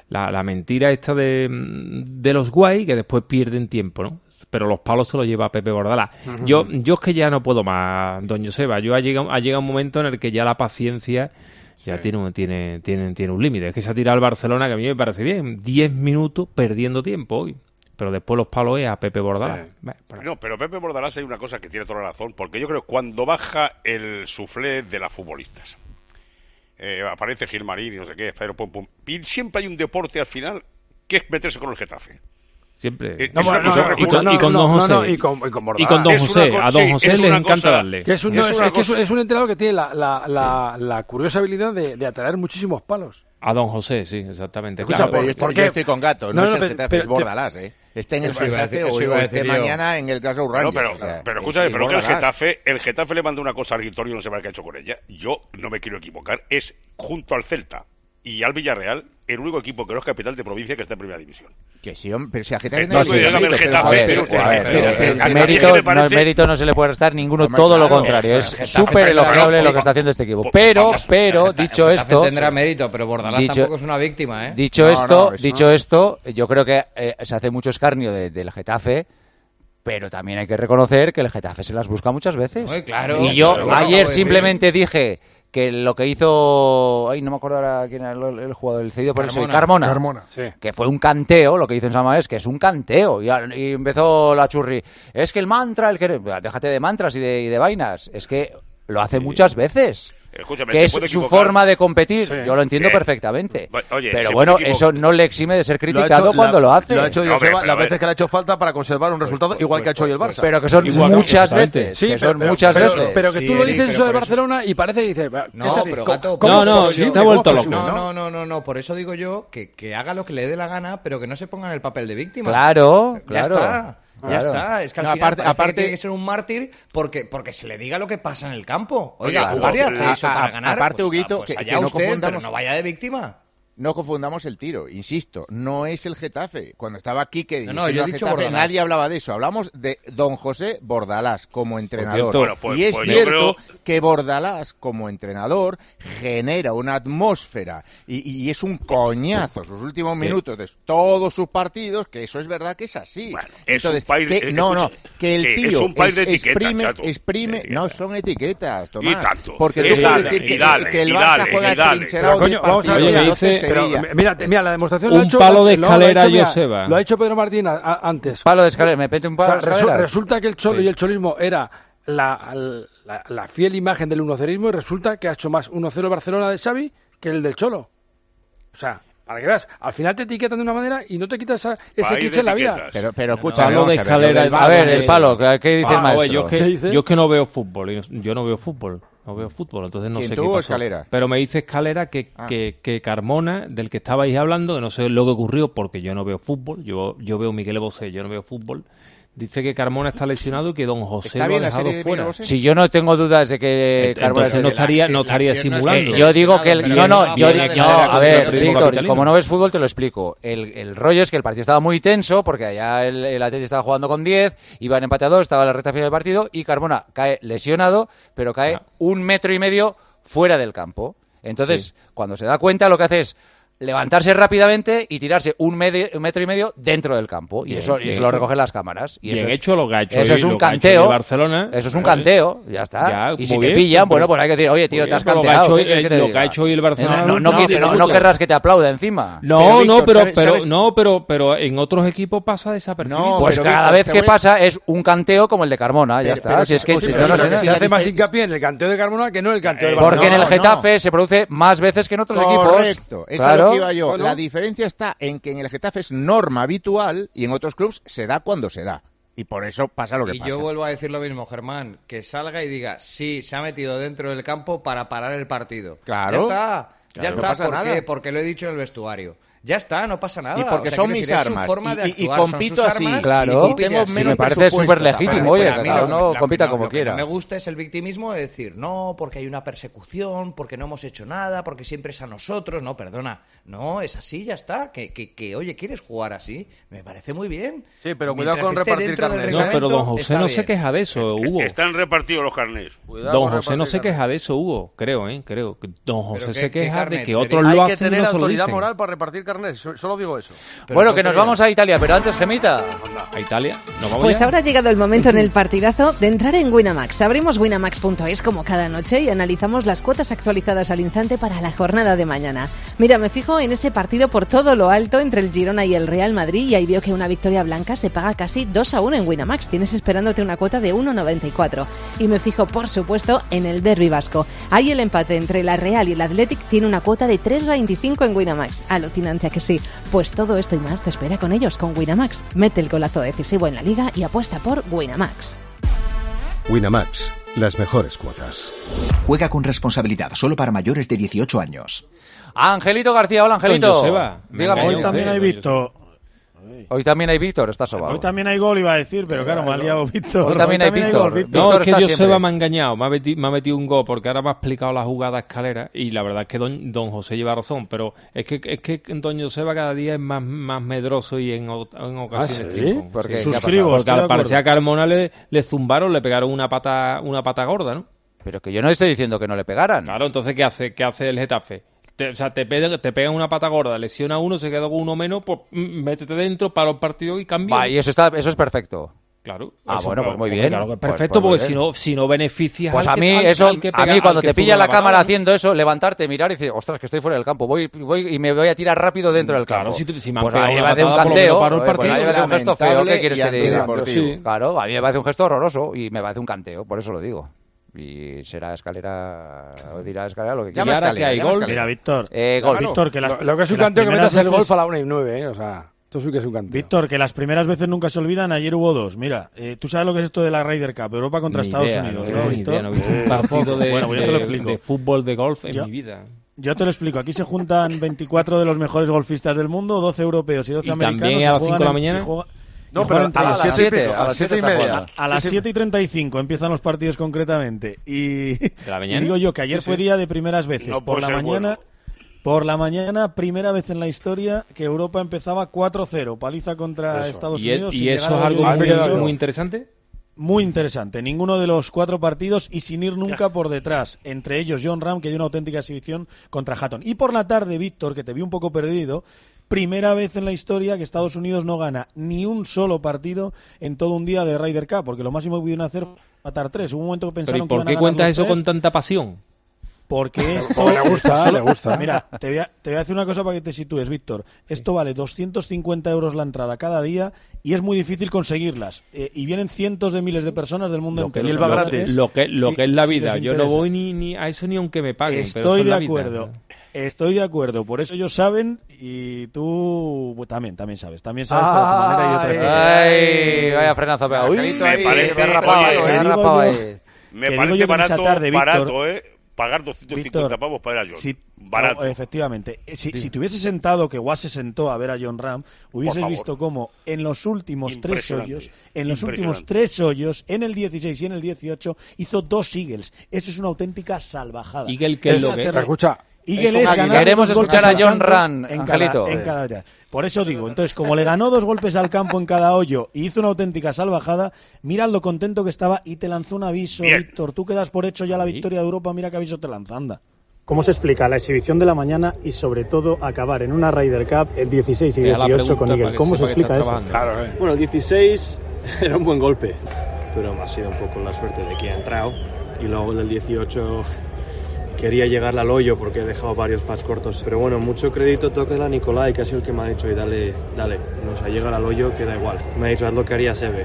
la, la mentira esta de, de los guay, que después pierden tiempo, ¿no? Pero los palos se los lleva Pepe Bordalás. Uh-huh. Yo yo es que ya no puedo más, don Joseba. Yo ha llegado, ha llegado un momento en el que ya la paciencia ya sí. tiene, un, tiene, tiene, tiene un límite. Es que se ha tirado al Barcelona, que a mí me parece bien. Diez minutos perdiendo tiempo hoy. Pero después los palos es a Pepe Bordalás. Sí. No, pero Pepe Bordalás hay una cosa que tiene toda la razón, porque yo creo que cuando baja el suflé de las futbolistas, eh, aparece Gilmarín y no sé qué, pero pum, pum, y siempre hay un deporte al final que es meterse con el Getafe. Siempre. Eh, no, bueno, no, no, escucha, no, y con Don José. No, no, y con, y con Bordalás. Y con Don José. Co- a Don José sí, les encanta cosa, darle. Que es, un, es, no, es, es, que es, es un entrenador que tiene la, la, la, sí. la curiosa habilidad de, de atraer muchísimos palos. A Don José, sí, exactamente. Escucha, claro, pero yo, yo estoy con Gato, no, no, no es el Getafe, pero, es Bordalás, ¿eh? Esté en el Getafe o, o esté mañana en el Glasgow Rangers. No, pero, o sea, pero escúchame, pero que el Getafe, el Getafe le mandó una cosa al Vittorio, no sé qué ha hecho con ella. Yo no me quiero equivocar, es junto al Celta y al Villarreal el único equipo que no es capital de provincia que está en primera división. Que sí, hombre, pero si a Getafe no, no, sí, sí, el Getafe, pero mérito no se le puede restar ninguno, todo lo contrario, es súper elogiable lo que está haciendo este equipo. Pero, pero, dicho esto, tendrá mérito, pero Bordalás tampoco es una víctima, ¿eh? Dicho esto, dicho esto, yo creo que se hace mucho escarnio del Getafe. Pero también hay que reconocer que el Getafe se las busca muchas veces. Ay, claro, y yo claro, ayer claro, simplemente dije que lo que hizo, ay, no me acuerdo ahora quién era el, el jugador, el cedido por el Sevilla, Carmona, Carmona sí. que fue un canteo, lo que dice en San Mamés, que es un canteo. Y, y empezó la churri. Es que el mantra, el que déjate de mantras y de, y de vainas, es que lo hace sí. muchas veces. Escúchame, que es su equivocar? forma de competir, sí. yo lo entiendo eh, perfectamente. Oye, pero bueno, eso no le exime de ser criticado lo hecho, cuando la, lo hace. Lo ha hecho Joseba las veces que le ha hecho falta para conservar un resultado, pues, igual pues, que ha hecho hoy el Barça. Pero que son igual, muchas veces. Sí, que son pero, muchas pero, veces. Pero que tú sí, lo dices eso de eso... Barcelona y parece que dices. No, este, pero gato. No, no, sí, te ha vuelto loco. No, no, no, no, no. Por eso digo yo que, que haga lo que le dé la gana, pero que no se ponga en el papel de víctima. Claro, ya claro. Está. Ya claro. está, es que al no, final aparte, aparte, que tiene que ser un mártir porque porque se le diga lo que pasa en el campo. Oiga, Oiga, ¿usted hace eso para ganar? Aparte, pues, Huguito, pues que, allá que no usted, confundamos, pero no vaya de víctima. No confundamos el tiro, insisto, no es el Getafe. Cuando estaba aquí que no, no, yo he dicho Getafe, Bordalás. nadie hablaba de eso. Hablamos de Don José Bordalás como entrenador. Cierto, bueno, pues, y es pues cierto creo... que Bordalás como entrenador genera una atmósfera y, y es un coñazo sus últimos minutos de todos sus partidos, que eso es verdad que es así. Bueno, es Entonces, un país, que, eh, no, no, escucha, que el eh, tío es un país es, de etiqueta, exprime, chato. exprime, Etiqueta. no son etiquetas, Tomás. Y tanto. Porque Y tú dale, puedes decir y que, dale, que el y Barça dale, juega y dale. trincherado Coño, vamos a ver, partido, mira, no sé, dice, pero, Sevilla. mira, mira, la demostración lo ha un hecho, palo de no, escalera, lo ha hecho, Joseba. mira, lo ha hecho Pedro Martín a, a, antes. Palo de escalera, me pete un palo o sea, de escalera. resu- resulta que el cholo sí. y el cholismo era la, la, la fiel imagen del unocerismo y resulta que ha hecho más uno cero el Barcelona de Xavi que el del Cholo. O sea, para que veas, al final te etiquetan de una manera y no te quitas esa, ese cliché en la vida. Pero, pero escucha, palo vamos de a ver, escalera. del A ver, Barça, el palo, ¿qué, qué dice Ah, el maestro? oye, yo, es que, ¿Qué dice? yo es que no veo fútbol, y no- yo no veo fútbol, no veo fútbol, entonces no ¿Quién, sé tú qué o pasó. Escalera? Pero me dice Escalera que, Ah. que, que Carmona, del que estabais hablando, que no sé lo que ocurrió porque yo no veo fútbol, yo, yo veo Miguel Bosé, yo no veo fútbol. Dice que Carmona está lesionado y que Don José ¿Está lo ha bien la dejado serie de fuera. Miguel Bosé? Si yo no tengo dudas de que Ent- Carmona Entonces no estaría, no estaría las piernas simulando. Eh, yo digo que el, Pero no, no, viene yo de digo, la no, cadera a que ver, se río Víctor, capitalino. como no ves fútbol te lo explico. El, el rollo es que el partido estaba muy tenso porque allá el, el Atleti estaba jugando con diez, iban empate a dos, estaba en la recta final del partido y Carmona cae lesionado, pero cae Ah. un metro y medio fuera del campo. Entonces, cuando se da cuenta, lo que hace es levantarse rápidamente y tirarse un, medio, un metro y medio dentro del campo. Y Bien, eso, y bien eso lo hecho. recogen las cámaras. Y Bien eso es, hecho lo que ha hecho eso hoy, es un lo que ha hecho canteo. hoy Barcelona. Eso es un Vale. canteo, ya está. Ya, y muy si bien, te pillan, pero- bueno, pues hay que decir, oye, tío, Muy te has bien, pero lo que ha canteado. hecho hoy- ¿qué quieres que lo te que ha diga? hecho hoy el Barcelona No, no, no, no que- tiene no- no mucho. querrás que te aplaude encima. No, Pero, no, Víctor, pero, ¿sabes- pero, sabes? no, pero, pero en otros equipos pasa desapercibido. No, Pues pero, cada Víctor, vez te que voy a- pasa es un canteo como el de Carmona, ya Pero- está. pero Si es que escucha, si pero no, no lo sé que nada. Se la hace más diferencia- hincapié en el canteo de Carmona que no en el canteo del No, Porque Barcelona. en el no. Getafe se produce más veces que en otros equipos. Correcto, esa Claro. es lo que iba yo. Bueno. La diferencia está en que en el Getafe es norma habitual y en otros clubes se da cuando se da. Y por eso pasa lo que Y pasa. yo vuelvo a decir lo mismo, Germán, que salga y diga, sí, se ha metido dentro del campo para parar el partido. Claro. Ya está, ya Claro. está. No pasa ¿Por nada. qué? Porque lo he dicho en el vestuario. Ya está, no pasa nada. Y porque O sea, son quiero mis decir, es su armas. forma de Y- y- y actuar, son compito sus así. armas, Claro. y compite Y tengo así. menos me parece presupuesto súper legítimo, también. oye, Pero que a mí cada lo- uno la- compita lo- como lo que quiera. no me gusta es el victimismo de decir, no, porque hay una persecución, porque no hemos hecho nada, porque siempre es a nosotros. No, perdona. No, es así, ya está. Que, que, que oye, ¿quieres jugar así? Me parece muy bien. Sí, pero Mientras cuidado con que esté repartir dentro del carnets. No, pero don reglamento, José está no se bien. queja de eso, Hugo. Están repartidos los carnés. Cuidado Don con José no repartir se carnets. queja de eso, Hugo, creo, ¿eh? Creo que Don José qué- se qué queja de carnet que sería? otros Hay lo que hacen y tener no se lo autoridad dicen. moral para repartir internet, solo digo eso. Pero bueno, que nos vamos a Italia, pero antes, Gemita. ¿A Italia? ¿Nos vamos Pues ya? ahora ha llegado el momento en el partidazo de entrar en Winamax. Abrimos winamax punto es como cada noche y analizamos las cuotas actualizadas al instante para la jornada de mañana. Mira, me fijo en ese partido por todo lo alto entre el Girona y el Real Madrid y ahí veo que una victoria blanca se paga casi dos a uno en Winamax. Tienes esperándote una cuota de uno noventa y cuatro. Y me fijo, por supuesto, en el derbi vasco. Ahí el empate entre la Real y el Athletic tiene una cuota de tres veinticinco en Winamax. Alucinante, ¿a que sí? Pues todo esto y más te espera con ellos, con Winamax. Mete el golazo decisivo en la liga y apuesta por Winamax. Winamax, las mejores cuotas. Juega con responsabilidad, solo para mayores de dieciocho años. Angelito García, hola Angelito. Dígame. Hoy también hay Víctor. Hoy también hay Víctor, está sobado. Hoy también hay gol, iba a decir, pero claro, me ha liado Víctor. Hoy también hay Víctor. No, es que Joseba me ha engañado, me ha, metido, me ha metido un gol, porque ahora me ha explicado la jugada escalera, y la verdad es que don, don José lleva razón, pero es que es que don Joseba cada día es más, más medroso y en, en ocasiones... ¿Ah, sí? trincón. Porque, sí. Suscribo, porque al parecer a Carmona le, le zumbaron, le pegaron una pata, una pata gorda, ¿no? Pero que yo no estoy diciendo que no le pegaran. Claro, entonces ¿qué hace, qué hace el Getafe? Te, o sea, te pegan, te pegan una pata gorda, lesiona a uno, se queda con uno menos, pues métete dentro, para el partido y cambia. Va, y eso está, eso es perfecto. Claro. Ah, eso, bueno, claro, pues muy bien. Claro que es Pues- perfecto, pues muy porque si bien. no, si no beneficias Pues al a mí que, al- eso, al que pega- a mí cuando al que te pilla zurda la patada, cámara ¿no? haciendo eso, levantarte, mirar y decir, ostras, que estoy fuera del campo, voy, voy y me voy a tirar rápido dentro del Claro, campo. si, si me han pues pegado a mí me una parece un patada, por lo menos canteo, paro el pues a mí partido. me parece un gesto feo, ¿qué quieres que te diga? antideportivo. Claro, a mí me parece un gesto horroroso y me parece un canteo, por eso lo digo. Y será escalera, o dirá escalera lo que quiera. Llama escalera, que hay llama gol. escalera. Mira, Víctor. Eh, gol. Víctor, que las, Lo, lo que es un que las canteo que primeras metas el veces- golf a la una y nueve, ¿eh? O sea, esto sí que es un canteo. Víctor, que las primeras veces nunca se olvidan, ayer hubo dos. Mira, eh, tú sabes lo que es esto de la Ryder Cup, Europa contra Ni Estados idea, Unidos, no ¿no, tengo ni Víctor? idea, no he visto un partido de, Bueno, pues yo te lo de- explico. de fútbol de golf en Yo- mi vida. Yo te lo explico. Aquí se juntan veinticuatro de los mejores golfistas del mundo, doce europeos y doce ¿Y americanos. también y a las juegan cinco de la en- mañana? y juega- No, y pero juegan entre a las ellos. siete y pico, a las siete y media. A, a las siete y treinta y cinco empiezan los partidos concretamente. Y, la y mañana? digo yo que ayer Sí, fue sí. día de primeras veces. No por puede la ser mañana, bueno. por la mañana, primera vez en la historia que Europa empezaba cuatro cero, paliza contra Eso. Estados ¿Y, Unidos. y sin eso llegar es al algo hoyo muy, dieciocho. muy interesante? Muy interesante. Ninguno de los cuatro partidos y sin ir nunca por detrás. Entre ellos John Ram, que dio una auténtica exhibición contra Hatton. Y por la tarde, Víctor, que te vi un poco perdido, primera vez en la historia que Estados Unidos no gana ni un solo partido en todo un día de Ryder Cup, porque lo máximo que pudieron hacer fue matar tres. Hubo un momento que Pero ¿y pensaron que por iban a qué ganar cuentas los eso tres. con tanta pasión? Porque esto... Porque le gusta, solo- le gusta. Mira, te voy, a, te voy a decir una cosa para que te sitúes, Víctor. Esto vale doscientos cincuenta euros la entrada cada día y es muy difícil conseguirlas. Eh, y vienen cientos de miles de personas del mundo Lo que, entero. lo, O sea, fíjate lo que, lo si- que es la si vida. les Yo no interesa. voy ni, ni a eso ni aunque me paguen. pero eso Estoy es de la vida. acuerdo. Estoy de acuerdo. Por eso ellos saben y tú pues, también, también sabes. También sabes, pero a tu manera y otra cosa. Ay, vaya frenazo pegado. Uy, Me parece, me ha rapado, oye, me ha digo rapado yo- ahí. Me que digo parece yo que en esa barato, tarde, Víctor- barato, ¿eh? Pagar doscientos cincuenta Víctor, pavos para ir a John. Si, Barato. no, efectivamente. Eh, Si, si te hubiese sentado, que Guas se sentó a ver a John Ram, hubieses favor. visto cómo en los últimos tres Impresionante. hoyos, en los últimos Impresionante. tres hoyos, en el dieciséis y en el dieciocho, hizo dos eagles. Eso es una auténtica salvajada. Eagle, ¿qué es lo que- hacerle- Escucha, Eagle Es es un- ganar queremos dos golpes escuchar a al John campo Ram, en Angelito. cada- en cada- Por eso digo, entonces, como le ganó dos golpes al campo en cada hoyo y hizo una auténtica salvajada, mira lo contento que estaba y te lanzó un aviso, Bien. Víctor. Tú quedas por hecho ya la victoria de Europa, mira qué aviso te lanza, anda. ¿Cómo se explica la exhibición de la mañana y sobre todo acabar en una Ryder Cup el dieciséis y Deja la dieciocho con pregunta Eagle? para que ¿Cómo se sepa que explica estás eso? trabajando. claro, eh. Bueno, el dieciséis era un buen golpe, pero ha sido un poco la suerte de que ha entrado. Y luego el del dieciocho quería llegar al hoyo porque he dejado varios pads cortos. Pero bueno, mucho crédito toca a Nicolai, que ha sido el que me ha dicho, y dale, dale, no sé, llegar al hoyo que da igual. Me ha dicho, haz lo que haría Sebe.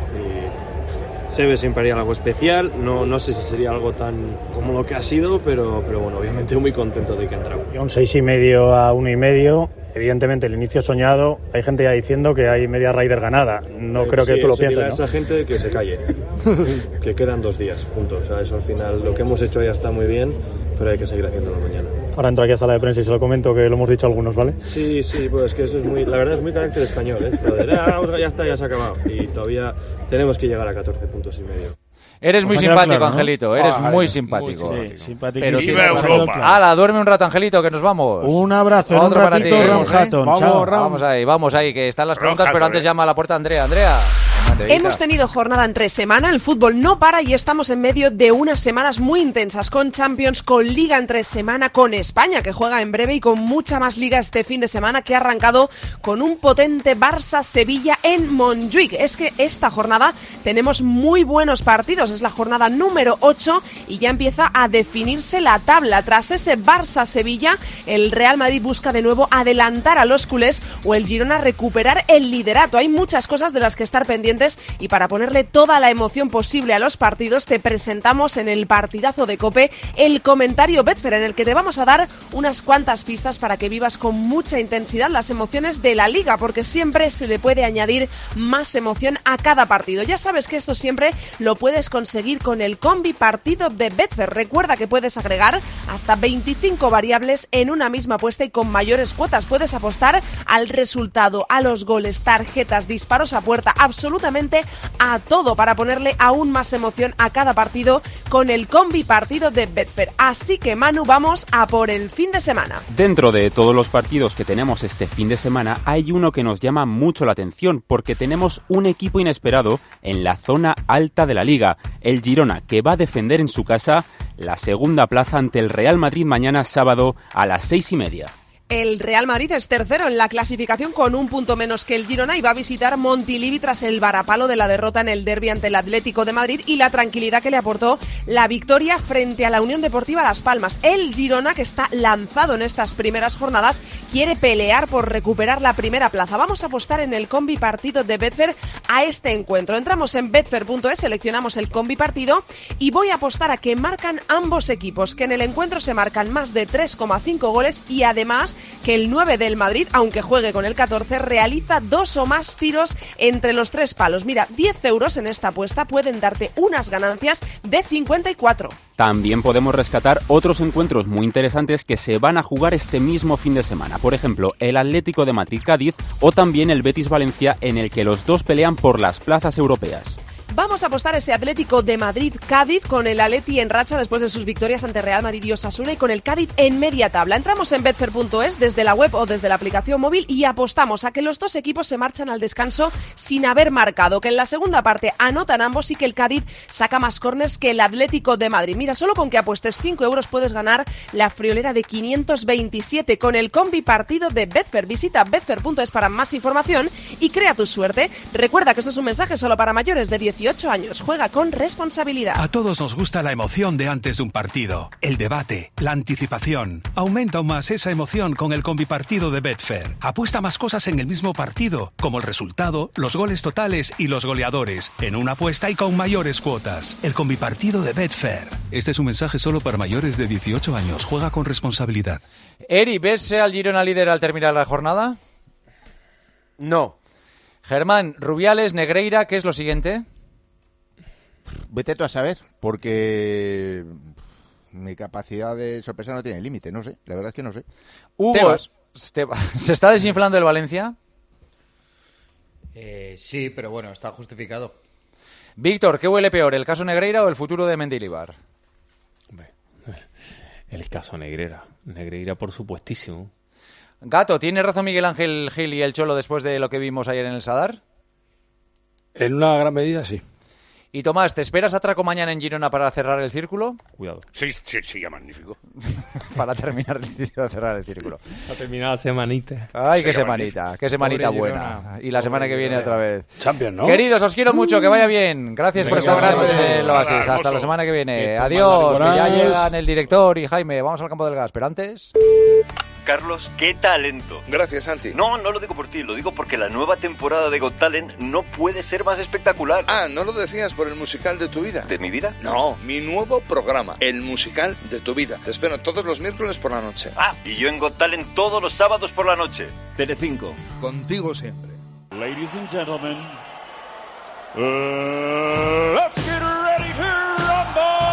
Y Sebe siempre haría algo especial, no, no sé si sería algo tan como lo que ha sido, pero, pero bueno, obviamente muy contento de que ha entrado. Un seis y medio a uno y medio. Evidentemente el inicio soñado. Hay gente ya diciendo que hay media Ryder ganada. No Eh, creo que sí, tú lo eso dirá pienses, ¿no? esa gente que se calle, que quedan dos días, punto. O sea, eso al final, lo que hemos hecho ya está muy bien, pero hay que seguir haciéndolo mañana. Ahora entro aquí a sala de prensa y se lo comento, que lo hemos dicho algunos, ¿vale? Sí, sí, pues es que eso es muy, la verdad es muy carácter español, ¿eh? Lo de, "Ah, vamos, ya está, ya se ha acabado". Y todavía tenemos que llegar a catorce puntos y medio. Eres muy Os ha quedado simpático, claro, ¿no? Angelito. Eres Ah, muy vale. simpático. Sí, simpático. Pero Viva sí, Europa. Hala, duerme un rato, Angelito, que nos vamos. Un abrazo, en un Otro para ratito, ti. Ram ¿eh? Hatton. Vamos, Chao. vamos ahí, vamos ahí, que están las Ram preguntas, pero Hatton, antes ¿eh? llama a la puerta Andrea. Andrea. Montevideo. Hemos tenido jornada entre semana, el fútbol no para y estamos en medio de unas semanas muy intensas, con Champions, con Liga entre semana, con España, que juega en breve, y con mucha más Liga este fin de semana, que ha arrancado con un potente Barça-Sevilla en Montjuic. Es que esta jornada tenemos muy buenos partidos, es la jornada número ocho y ya empieza a definirse la tabla. Tras ese Barça-Sevilla, el Real Madrid busca de nuevo adelantar a los culés o el Girona recuperar el liderato. Hay muchas cosas de las que estar pendientes y para ponerle toda la emoción posible a los partidos te presentamos en el partidazo de COPE el comentario Betfair, en el que te vamos a dar unas cuantas pistas para que vivas con mucha intensidad las emociones de la Liga, porque siempre se le puede añadir más emoción a cada partido. Ya sabes que esto siempre lo puedes conseguir con el combi partido de Betfair. Recuerda que puedes agregar hasta veinticinco variables en una misma apuesta y con mayores cuotas. Puedes apostar al resultado, a los goles, tarjetas, disparos a puerta, absolutamente a todo, para ponerle aún más emoción a cada partido con el combi partido de Betfair. Así que, Manu, vamos a por el fin de semana. Dentro de todos los partidos que tenemos este fin de semana, hay uno que nos llama mucho la atención, porque tenemos un equipo inesperado en la zona alta de la Liga, el Girona, que va a defender en su casa la segunda plaza ante el Real Madrid mañana sábado a las seis y media. El Real Madrid es tercero en la clasificación con un punto menos que el Girona y va a visitar Montilivi tras el varapalo de la derrota en el derbi ante el Atlético de Madrid y la tranquilidad que le aportó la victoria frente a la Unión Deportiva Las Palmas. El Girona, que está lanzado en estas primeras jornadas, quiere pelear por recuperar la primera plaza. Vamos a apostar en el combi partido de Betfair a este encuentro. Entramos en betfair punto es, seleccionamos el combi partido y voy a apostar a que marcan ambos equipos, que en el encuentro se marcan más de tres coma cinco goles y además que el nueve del Madrid, aunque juegue con el catorce, realiza dos o más tiros entre los tres palos. Mira, diez euros en esta apuesta pueden darte unas ganancias de cincuenta y cuatro. También podemos rescatar otros encuentros muy interesantes que se van a jugar este mismo fin de semana. Por ejemplo, el Atlético de Madrid-Cádiz o también el Betis-Valencia, en el que los dos pelean por las plazas europeas. Vamos a apostar ese Atlético de Madrid-Cádiz con el Atleti en racha después de sus victorias ante Real Madrid y Osasuna y con el Cádiz en media tabla. Entramos en betfair punto es desde la web o desde la aplicación móvil y apostamos a que los dos equipos se marchan al descanso sin haber marcado, que en la segunda parte anotan ambos y que el Cádiz saca más córners que el Atlético de Madrid. Mira, solo con que apuestes cinco euros puedes ganar la friolera de quinientos veintisiete con el combi partido de Betfair. Visita betfair punto es para más información y crea tu suerte. Recuerda que esto es un mensaje solo para mayores de dieciocho años. Juega con responsabilidad. A todos nos gusta la emoción de antes de un partido, el debate, la anticipación. Aumenta aún más esa emoción con el combipartido de Betfair. Apuesta más cosas en el mismo partido, como el resultado, los goles totales y los goleadores, en una apuesta y con mayores cuotas. El combipartido de Betfair. Este es un mensaje solo para mayores de dieciocho años. Juega con responsabilidad. Eri, ¿ves al Girona líder al terminar la jornada? No. Germán, Rubiales, Negreira, ¿qué es lo siguiente? Vete tú a saber, porque mi capacidad de sorpresa no tiene límite, no sé, la verdad es que no sé. Hugo, Tebas. Tebas. ¿Se está desinflando el Valencia? Eh, sí, pero bueno, está justificado. Víctor, ¿qué huele peor, el caso Negreira o el futuro de Mendilibar? Hombre, el caso Negreira. Negreira, por supuestísimo. Gato, ¿tiene razón Miguel Ángel Gil y el Cholo después de lo que vimos ayer en el Sadar? En una gran medida, sí. Y Tomás, ¿te esperas atraco mañana en Girona para cerrar el círculo? Cuidado. Sí, sí, sí, ya magnífico. Para terminar el círculo, cerrar el círculo. Para terminar la semanita. Ay, Sí, qué ya semanita, magnífico. qué semanita Pobre buena. Girona. Y la semana Pobre que viene Girona. otra vez. Champions, ¿no? Queridos, os quiero mucho, que vaya bien. Gracias por Venga, estar abrazo. en el Oasis. Nada, Hasta la hermoso. semana que viene. Que Adiós, que ya Nicolás. llegan el director y Jaime. Vamos al campo del gas. Pero antes... Carlos, qué talento. Gracias, Santi. No, no lo digo por ti, lo digo porque la nueva temporada de Got Talent no puede ser más espectacular. Ah, ¿no lo decías por el musical de tu vida? ¿De mi vida? No, mi nuevo programa, el musical de tu vida. Te espero todos los miércoles por la noche. Ah, y yo en Got Talent todos los sábados por la noche. Telecinco. Contigo siempre. Ladies and gentlemen, uh, let's get ready to rumble!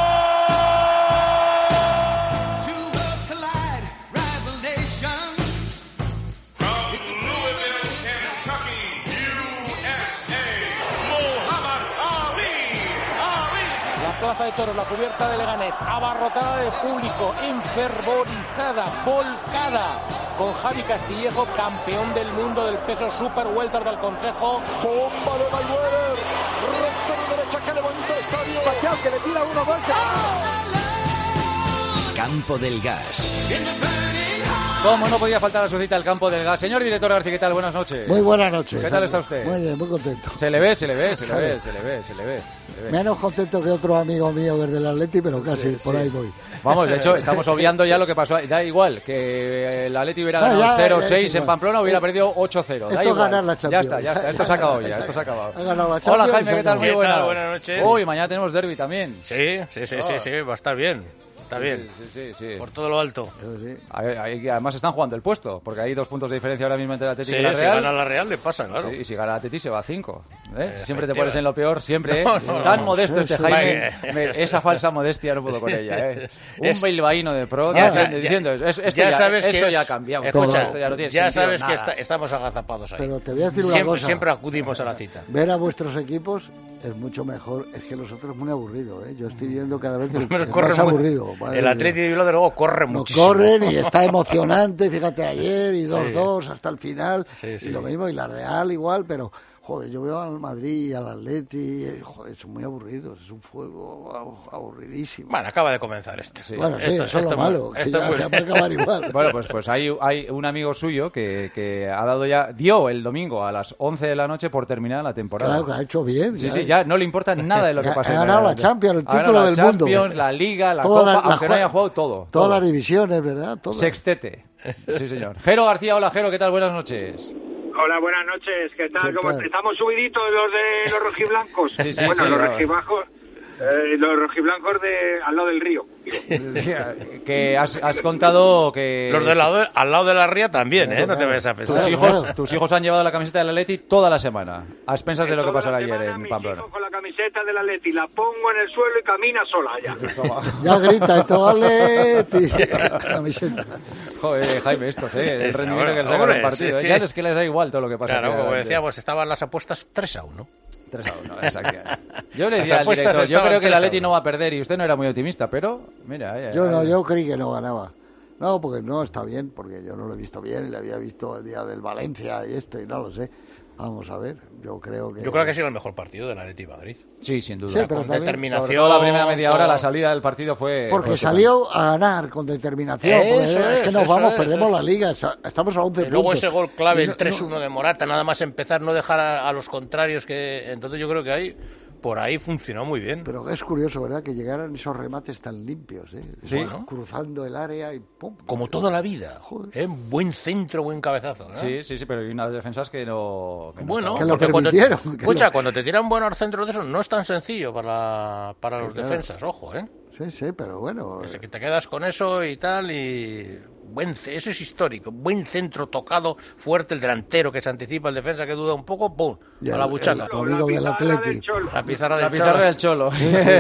La Plaza de Toros, la cubierta de Leganés, abarrotada de público, enfervorizada, volcada, con Javi Castillejo, campeón del mundo del peso super welter del Consejo. Bomba de Mayweather, recta de derecha que levanta el estadio. Pacquiao que le tira uno más. Campo del Gas. Como no podía faltar a su cita el Campo del Gas. Señor director García, ¿qué tal? Buenas noches. Muy buenas noches. ¿Qué tal está usted? Muy bien, muy contento. Se le ve, se le ve, se le ve, se le ve, se le ve. Se le ve. Menos contento que otro amigo mío que es del Atleti, pero casi, Sí, por sí. ahí voy. Vamos, de hecho, estamos obviando ya lo que pasó. Da igual que el Atleti hubiera No, ganado ya, cero ya, seis ya, en Pamplona, hubiera eh, perdido ocho cero. Da esto es igual. ganar la Ya Champions. está, ya está. Esto se ha acabado ya, esto se ha acabado. Ha ganado la Hola, Champions, Jaime, ¿qué tal? Muy ¿Qué buenas. tal? Buenas noches. Uy, mañana tenemos derbi también. Sí, sí, sí, sí, Oh. sí, va a estar bien. Está Sí, bien. sí, sí, sí. Por todo lo alto. Ahí- ahí- Además están jugando el puesto, porque hay dos puntos de diferencia ahora mismo entre el Atlético Sí, y la si Real. gana la Real le pasa, claro. Sí, y si gana el Atleti se va a cinco. ¿eh? Eh, Siempre te efectiva. pones en lo peor, siempre. ¿eh? No, no, Tan no. modesto Sí, este sí, Jaime. sí. me- esa falsa modestia no puedo con ella. ¿eh? Un Es- bilbaíno de pro Ya diciendo, sa- diciendo, ya- es- esto ya ya, sabes que esto es- ya ha cambiado. Escucha, esto ya no tiene ya sentido sabes que nada. está- estamos agazapados ahí. Pero te voy a decir una siempre, cosa. Siempre acudimos a la cita. Ver a vuestros equipos es mucho mejor. Es que los otros es muy aburrido, ¿eh? Yo estoy viendo cada vez el, el Corre más muy- aburrido. madre El mía. Atleti de Bilbao, de luego, corre No muchísimo. corren y está emocionante, fíjate ayer y dos dos Sí. hasta el final Sí, sí. y lo mismo y la Real igual, pero joder, yo veo al Madrid y al Atleti, eh, joder, son muy aburridos, es un fuego abu- aburridísimo. Bueno, acaba de comenzar esto. Bueno, sí, Esto- eso es lo esto malo, muy- que esto ya- muy- ya puede acabar igual. Bueno, pues, pues hay, hay un amigo suyo que, que ha dado ya, dio el domingo a las once de la noche por terminada la temporada. Claro, que ha hecho bien. Sí, ya. sí, ya no le importa nada de lo que Ha- pasa. ha en ganado la Champions, el ha ganado título la del mundo. Champions, la Liga, la Todas Copa, las- las aunque no haya cua- jugado todo. Todas todo. las divisiones, ¿verdad? Todas. Sextete. Sí, señor. Jero García, hola Jero, ¿qué tal? Buenas noches. Hola, buenas noches. ¿Qué tal? ¿Qué ¿Cómo tal? estamos subiditos los de los rojiblancos? Sí, sí, bueno, sí, los claro. rojibajos, eh, los rojiblancos de al lado del río. Que has, has contado que... Los del lado, al lado de la ría también, ¿eh? No te vayas a pensar. Tus hijos, tus hijos han llevado la camiseta del Atleti toda la semana, a expensas de lo que Toda pasó la ayer semana en mis Pamplona. hijos con la camiseta del Atleti, la pongo en el suelo y camina sola ya. Ya grita esto, Atleti. Camiseta. Joder, Jaime, estos, ¿eh? El Está, rendimiento bueno, que les sacan hombre, el partido. sí. ¿eh? Ya es que les da igual todo lo que pasa. Claro, aquí como adelante. decíamos, estaban las apuestas tres a uno. tres a uno, exacto. Yo le Las decía al apuestas director, yo estaban creo que el tres a Atleti uno. no va a perder y usted no era muy optimista, pero mira... eh, Yo no, eh, yo creí que no ganaba. No, porque no está bien, porque yo no lo he visto bien y le había visto el día del Valencia y este, y no lo sé. Vamos a ver, yo creo que... Yo creo que ha sido el mejor partido del Atleti Madrid. Sí, sin duda. Sí, pero con también- determinación. Sobre todo la primera media hora, con- la salida del partido fue... Porque fue salió a ganar con determinación. Eso porque es que es, nos eso vamos, es, perdemos eso la liga, esa- estamos a once Y luego puntos. ese gol clave, Y el no- tres uno de Morata, nada más empezar, no dejar a, a los contrarios que... Entonces yo creo que ahí, por ahí funcionó muy bien. Pero es curioso, ¿verdad? Que llegaran esos remates tan limpios, ¿eh? Sí, Bueno, ¿no? cruzando el área y ¡pum! Como toda la vida. ¿eh? Buen centro, buen cabezazo. ¿no? Sí, sí, sí, pero hay unas defensas que no... que no Bueno, estaban. porque cuando, permitieron, que escucha, lo- cuando te tiran buenos centros de esos, no es tan sencillo para, para los Claro. defensas, ojo, ¿eh? Sí, sí, pero bueno. Desde que te quedas con eso y tal, y buen ce- eso es histórico. Buen centro tocado, fuerte, el delantero que se anticipa, el defensa que duda un poco, ¡pum! Ya, a la el- buchaca. el amigo del Atleti. La pizarra del La pizarra del Cholo.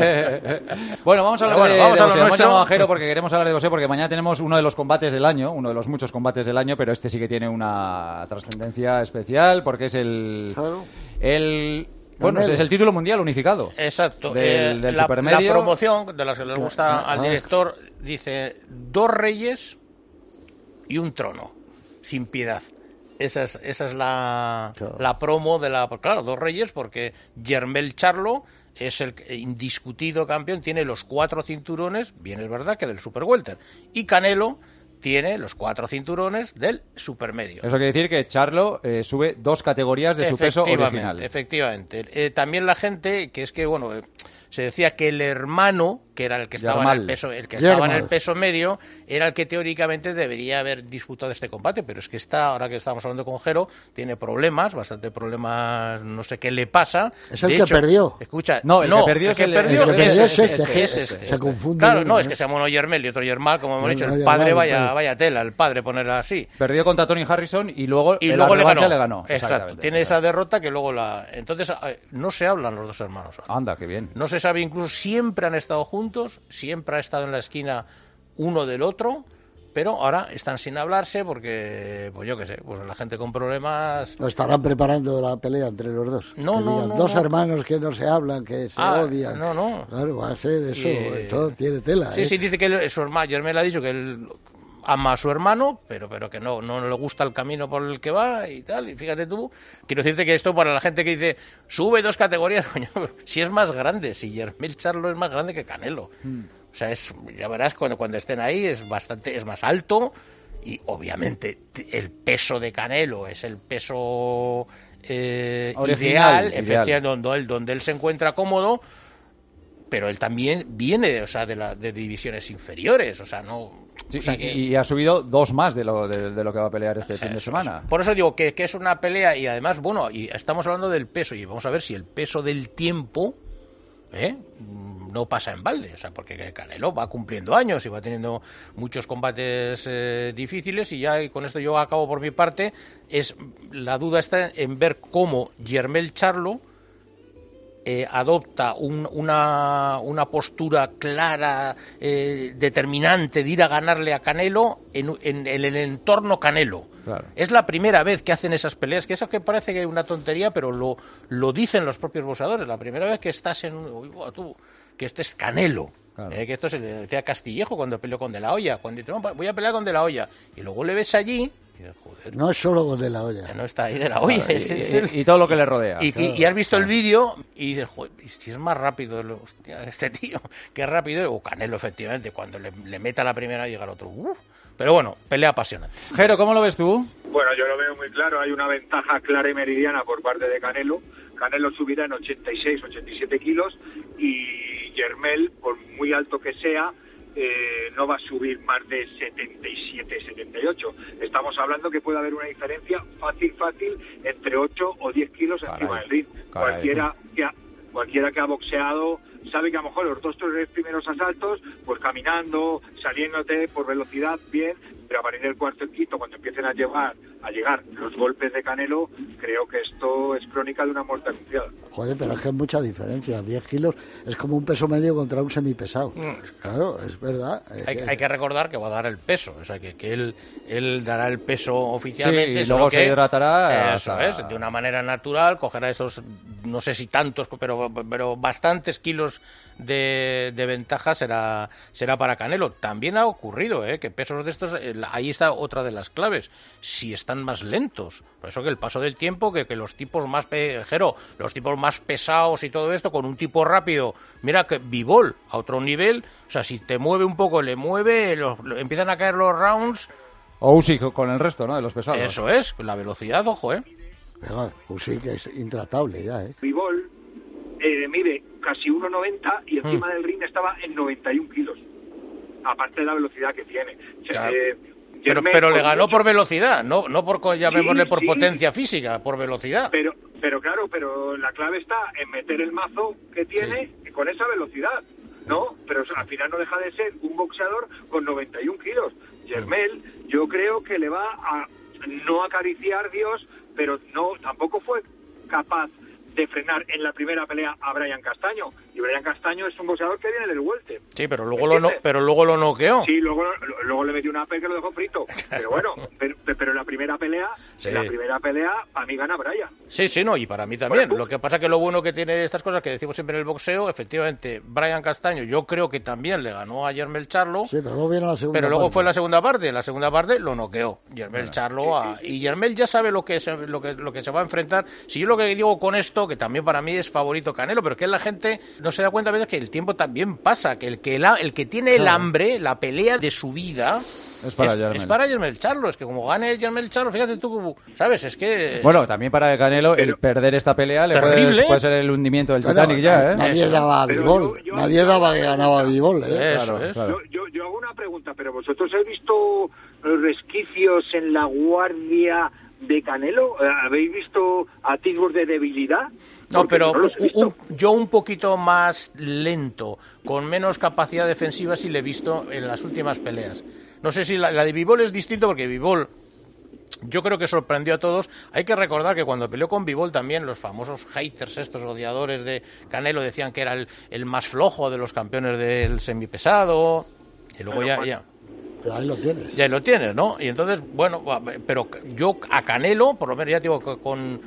Bueno, vamos a hablar Bueno, de, vamos de a lo boxeo. Hemos nuestro. llamado a Jero porque queremos hablar de boxeo porque mañana tenemos uno de los combates del año, uno de los muchos combates del año, pero este sí que tiene una trascendencia especial porque es el... el bueno, Canelo. es el título mundial unificado. Exacto. Del, Eh, del la, supermedio. la promoción, de las que les gusta Ah, al ah. director, dice dos reyes y un trono, sin piedad. Esa es, esa es la, la promo de la... Claro, dos reyes porque Jermel Charlo es el indiscutido campeón, tiene los cuatro cinturones, bien es verdad que del Super Welter, y Canelo tiene los cuatro cinturones del supermedio. Eso quiere decir que Charlo eh, sube dos categorías de su peso Efectivamente, original. Efectivamente. Eh, también la gente, que es que, bueno, eh, se decía que el hermano, que era el que estaba en Yermal. el peso, el que Yermal. estaba en el peso medio, era el que teóricamente debería haber disputado este combate, pero es que está, ahora que estamos hablando con Jero, tiene problemas, bastante problemas, no sé qué le pasa. Es el De que hecho, perdió. Escucha, No, el que perdió es el- el que perdió es este, este, es este. Se confunde Claro, uno, no, ¿no? es que se llama uno Yermel y otro Yermal, como hemos No, dicho, no, el Yermal, padre el vaya, padre. vaya tela, el padre ponerlo así. Perdió contra Tony Harrison y luego, Y en luego la le revancha ganó. le ganó. Exacto. Exactamente. Tiene esa derrota que luego la... Entonces, eh, no se hablan los dos hermanos. Anda, qué bien. No se sabe, incluso siempre han estado juntos, siempre ha estado en la esquina uno del otro, pero ahora están sin hablarse porque, pues yo qué sé, pues la gente con problemas... ¿No estarán preparando la pelea entre los dos? No, que no, digan, no. Dos no. hermanos que no se hablan, que se ah, odian. No, no. Claro, va a ser eso, y... todo tiene tela. Sí, ¿eh? sí, dice que él, su hermano, Jermel ha dicho que él ama a su hermano, pero pero que no, no le gusta el camino por el que va y tal. Y fíjate tú, quiero decirte que esto para la gente que dice, sube dos categorías, coño, si es más grande, si Jermel Charlo es más grande que Canelo. Mm. O sea, es, ya verás cuando, cuando estén ahí es bastante, es más alto y obviamente el peso de Canelo es el peso eh, ideal, efectivamente, donde él, donde él se encuentra cómodo, pero él también viene, o sea, de, la, de divisiones inferiores, o sea, no... Sí, o sea y, que... y ha subido dos más de lo, de, de lo que va a pelear este fin de semana. Por eso digo que, que es una pelea y además, bueno, y estamos hablando del peso y vamos a ver si el peso del tiempo... ¿Eh? no pasa en balde, o sea, porque Canelo va cumpliendo años y va teniendo muchos combates eh, difíciles y ya y con esto yo acabo por mi parte, es la duda está en ver cómo Jermel Charlo eh, adopta un, una, una postura clara, eh, determinante de ir a ganarle a Canelo en, en, en el entorno Canelo. Claro. Es la primera vez que hacen esas peleas, que eso que parece que es una tontería, pero lo, lo dicen los propios boxeadores. La primera vez que estás en un... Uy, buah, tú, que este es Canelo. Claro. Eh, que esto se le decía a Castillejo cuando peleó con De La Hoya. Cuando dice, no, voy a pelear con De La Hoya. Y luego le ves allí... Y dices, joder, no es solo con De La Hoya. No está ahí De La Hoya. Claro, es, y, es, y, es, y todo lo que le rodea. Y, claro, y, y has visto claro. el vídeo y dices, joder, si es más rápido lo, hostia, este tío, qué rápido. O Canelo, efectivamente, cuando le, le meta la primera llega el otro. Uf. Pero bueno, pelea apasionante. Jero, ¿cómo lo ves tú? Bueno, yo lo veo muy claro. Hay una ventaja clara y meridiana por parte de Canelo. Canelo subirá en ochenta y seis, ochenta y siete kilos y Jermel, por muy alto que sea, eh, no va a subir más de setenta y siete, setenta y ocho. Estamos hablando que puede haber una diferencia fácil, fácil, entre ocho o diez kilos caray, encima del ring. Caray, cualquiera que ha, cualquiera que ha boxeado sabe que a lo mejor los dos tres primeros asaltos, pues caminando, saliéndote por velocidad, bien, pero a partir del cuarto y quinto, cuando empiecen a llevar, a llegar los golpes de Canelo, creo que esto es crónica de una muerte anunciada. Joder, pero es que hay mucha diferencia. diez kilos es como un peso medio contra un semipesado. Mm. Claro, es verdad. Es hay, que... hay que recordar que va a dar el peso, o sea, que, que él, él dará el peso oficialmente. Sí, y luego que, se hidratará. Eso hasta... es, de una manera natural, cogerá esos, no sé si tantos, pero, pero bastantes kilos de, de ventaja será, será para Canelo. También ha ocurrido, ¿eh? que pesos de estos, ahí está otra de las claves, si están más lentos. Por eso que el paso del tiempo, que, que los tipos más pejero, los tipos más pesados y todo esto, con un tipo rápido, mira que Bivol a otro nivel, o sea, si te mueve un poco, le mueve, los, lo, empiezan a caer los rounds. O Usyk con el resto, ¿no? De los pesados. Eso es, la velocidad, ojo, ¿eh? Pero Usyk es intratable ya, ¿eh? Bivol eh, mide casi uno noventa y encima mm. del ring estaba en noventa y un kilos. Aparte de la velocidad que tiene. Claro. Eh, pero pero le ganó por velocidad, no no por llamémosle sí, por sí. potencia física, por velocidad. Pero pero claro, pero la clave está en meter el mazo que tiene sí. con esa velocidad, ¿no? Pero al final no deja de ser un boxeador con noventa y un kilos. Jermel, yo creo que le va a no acariciar Dios, pero no tampoco fue capaz de frenar en la primera pelea a Brian Castaño, y Brian Castaño es un boxeador que viene del welter. Sí, pero luego lo no, pero luego lo noqueó. Sí, luego luego le metió una pe que lo dejó frito. Pero bueno, pero, pero en la primera pelea, sí. en la primera pelea a mí gana Brian. Sí, sí, no, y para mí también. Bueno, lo que pasa que lo bueno que tiene estas cosas que decimos siempre en el boxeo, efectivamente, Brian Castaño, yo creo que también le ganó a Jermel Charlo. Sí, pero luego viene la segunda Pero luego parte. fue la segunda parte, la segunda parte lo noqueó Jermel bueno, Charlo a, y Jermel ya sabe lo que se, lo que lo que se va a enfrentar. Si yo lo que digo con esto, que también para mí es favorito Canelo, pero que la gente no se da cuenta a veces que el tiempo también pasa, que el que, la, el que tiene el claro. hambre, la pelea de su vida es para es, Jermel. Es para Jermel Charlo, es que como gane Jermel Charlo, fíjate tú, ¿sabes? Es que... Bueno, también para Canelo pero, el perder esta pelea le puede, puede ser el hundimiento del pero, Titanic ya, ¿eh? Nadie Eso. daba a Bivol, nadie daba que ganaba a Bivol, ¿eh? Eso, claro, claro. Yo, yo, yo hago una pregunta, pero ¿vosotros habéis visto resquicios en la guardia de Canelo? ¿Habéis visto atisbos de debilidad? No, Porque pero no un, un, yo un poquito más lento, con menos capacidad defensiva sí le he visto en las últimas peleas. No sé si la, la de Bivol es distinto porque Bivol yo creo que sorprendió a todos. Hay que recordar que cuando peleó con Bivol también los famosos haters, estos odiadores de Canelo, decían que era el, el más flojo de los campeones del semipesado. Y luego pero ya... Juan, ya. Ahí lo tienes. Ya lo tienes, ¿no? Y entonces, bueno, pero yo a Canelo, por lo menos ya digo que con,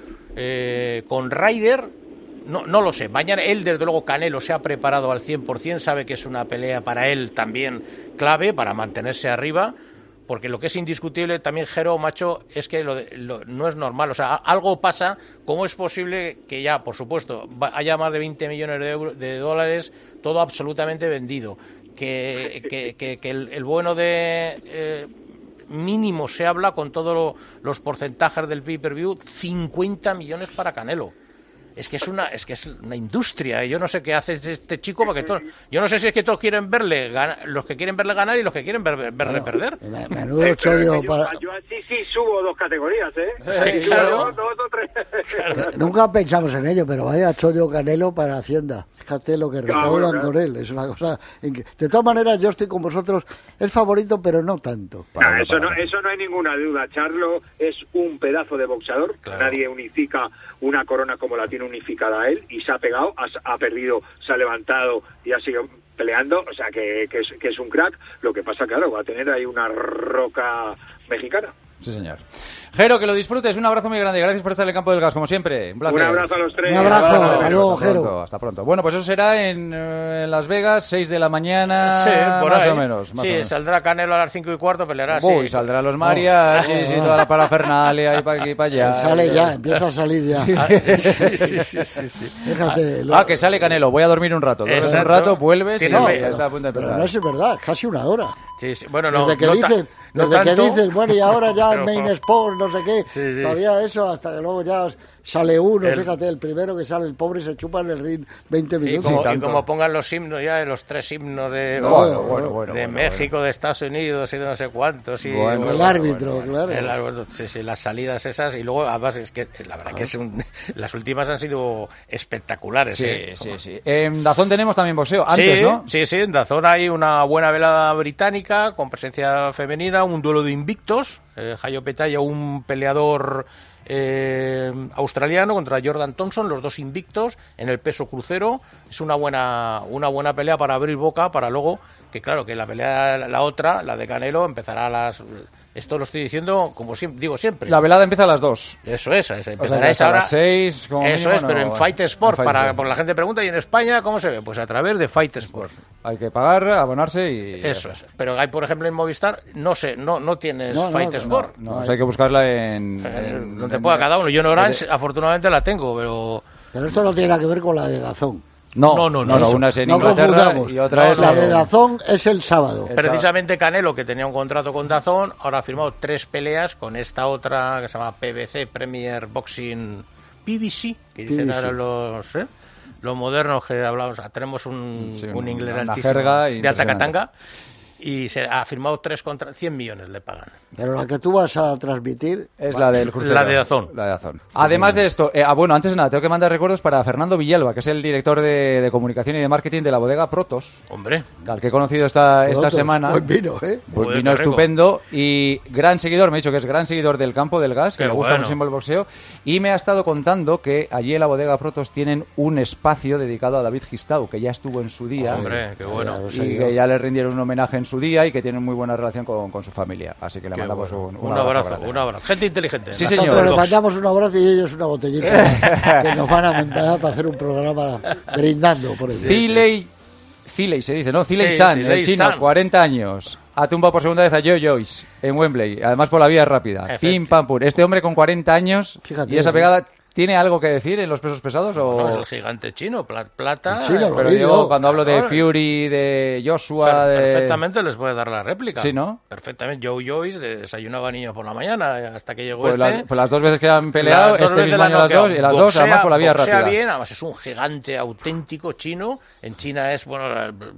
eh, con Ryder, no, no lo sé. Mañana él, desde luego, Canelo se ha preparado al cien por ciento, sabe que es una pelea para él también clave, para mantenerse arriba, porque lo que es indiscutible también, Jero, macho, es que lo, lo, no es normal. O sea, algo pasa. ¿Cómo es posible que ya, por supuesto, haya más de veinte millones de, euros, de dólares, todo absolutamente vendido? Que, que, que, que el, el bueno de eh, mínimo se habla con todos lo, los porcentajes del pay-per-view, cincuenta millones para Canelo. Es que es una es que es una industria. Yo no sé qué hace este chico porque todo, yo no sé si es que todos quieren verle ganar, los que quieren verle ganar y los que quieren ver, verle bueno, perder. Menudo chollo para... Yo así sí subo dos categorías, ¿eh? Sí, claro. Dos, dos o tres. Claro. Nunca pensamos en ello, pero vaya chollo Canelo para Hacienda. Fíjate lo que recaudan claro, claro. con él. Es una cosa. De todas maneras, yo estoy con vosotros. Es favorito, pero no tanto. No, eso no, eso no hay ninguna duda. Charlo es un pedazo de boxeador. Claro. Nadie unifica una corona como la tiene unificada a él y se ha pegado, ha, ha perdido, se ha levantado y ha seguido peleando, o sea que, que, es, que es un crack. Lo que pasa, claro, va a tener ahí una roca mexicana. Sí, señor. Jero, que lo disfrutes. Un abrazo muy grande. Gracias por estar en el Campo del Gas, como siempre. Un placer. Un abrazo a los tres. Un abrazo. Hasta luego, hasta Jero. Pronto, hasta pronto. Bueno, pues eso será en, eh, en Las Vegas, seis de la mañana. Sí, por más ahí. o menos. Más sí, o menos. Saldrá Canelo a las cinco y cuarto, peleará. Uy, sí. saldrán los mariachis oh. y toda la parafernalia y para aquí y para allá. Sale ya, empieza a salir ya. Sí, sí, sí, sí, sí. Fíjate. Ah, lo... que sale Canelo. Voy a dormir un rato. Duermes un rato, vuelves y no, ya está a punto de empezar. Pero no es verdad, casi una hora. Sí, sí. Bueno, no, desde que no dicen, no desde tanto, que dicen, bueno, y ahora ya pero, en Main Sport, no sé qué, sí, sí. todavía eso, hasta que luego ya sale uno, el, fíjate, el primero que sale, el pobre se chupa en el ring veinte minutos. Y como, y y como pongan los himnos ya, los tres himnos de, no, bueno, bueno, bueno, de bueno, México, bueno. de Estados Unidos y de no sé cuántos. Y, bueno, bueno, el árbitro, bueno, claro. El árbitro, sí, sí, las salidas esas, y luego además es que la verdad que es un, las últimas han sido espectaculares. Sí, ¿eh? sí, sí. En Dazón tenemos también boxeo, antes, sí, ¿no? Sí, sí, en Dazón hay una buena velada británica con presencia femenina, un duelo de invictos, eh, Hayo Petaya, un peleador eh, australiano contra Jordan Thompson, los dos invictos en el peso crucero. Es una buena una buena pelea para abrir boca, para luego, que claro, que la pelea, la otra, la de Canelo, empezará a las... Esto lo estoy diciendo como siempre, digo siempre. La velada empieza a las dos. Eso es, es o empezará sea, esa hora. A las seis, como Eso mínimo, es, pero no, en Fight Sport, en Fight para, Sport. porque la gente pregunta, ¿y en España cómo se ve? Pues a través de Fight Sport. Hay que pagar, abonarse y... Eso es. Pero hay, por ejemplo, en Movistar, no sé, no no tienes no, Fight no, Sport. No, no, no, o sea, hay que buscarla en... Eh, en donde en, pueda cada uno. Yo en Orange, en, afortunadamente, la tengo, pero... Pero esto no tiene nada que ver con la de Dazón. No, no, no, no, no, no una es en no Inglaterra confundamos. y otra no, es... La en... de Dazón es el sábado. Precisamente Canelo, que tenía un contrato con Dazón, ahora ha firmado tres peleas con esta otra que se llama P B C, Premier Boxing P B C, que dicen P B C. Ahora los... ¿eh? Los modernos que hablamos, o sea, tenemos un, sí, un inglés una altísimo jerga de alta catanga y se ha firmado tres contra cien millones le pagan. Pero la que tú vas a transmitir es la del crucero. La de Dazón. La de Dazón. Además de esto, eh, ah, bueno, antes de nada, tengo que mandar recuerdos para Fernando Villalba, que es el director de, de comunicación y de marketing de la bodega Protos. Hombre. Al que he conocido esta, Protos, esta semana. Buen vino, ¿eh? Buen Joder, vino estupendo y gran seguidor, me ha dicho que es gran seguidor del Campo del Gas, que Qué le gusta bueno. muchísimo el boxeo. Y me ha estado contando que allí en la bodega Protos tienen un espacio dedicado a David Gistau, que ya estuvo en su día. Hombre, qué bueno. Y que ya le rindieron un homenaje en su día y que tienen muy buena relación con, con su familia. Así que le Qué mandamos bueno. un, un, un abrazo. abrazo Un abrazo. Gente inteligente. Sí, Nosotros señor. le mandamos un abrazo y ellos una botellita que nos van a mandar para hacer un programa brindando por el Zilei, Zilei se dice, ¿no? Zilei Sí, Zhan, Zilei el chino, Zhan. cuarenta años. Ha tumbado por segunda vez a Joe Joyce en Wembley, además por la vía rápida. Efecto. Pim, pam, pum. Este hombre con cuarenta años Fíjate, y esa ¿sí? pegada... ¿Tiene algo que decir en los pesos pesados? O... No, es el gigante chino, pla- plata. El chino, lo Pero digo. digo, cuando hablo de Claro. Fury, de Joshua, Per- de... Perfectamente les puede dar la réplica. Sí, ¿no? Perfectamente. Joe Joyce de- desaba niños por la mañana hasta que llegó Pues, este. las, pues las dos veces que han peleado, Las dos este veces mismo la año las noqueado. dos, y las Boxea- dos además por la vía boxea rápida. bien, además es un gigante auténtico chino. En China es, bueno,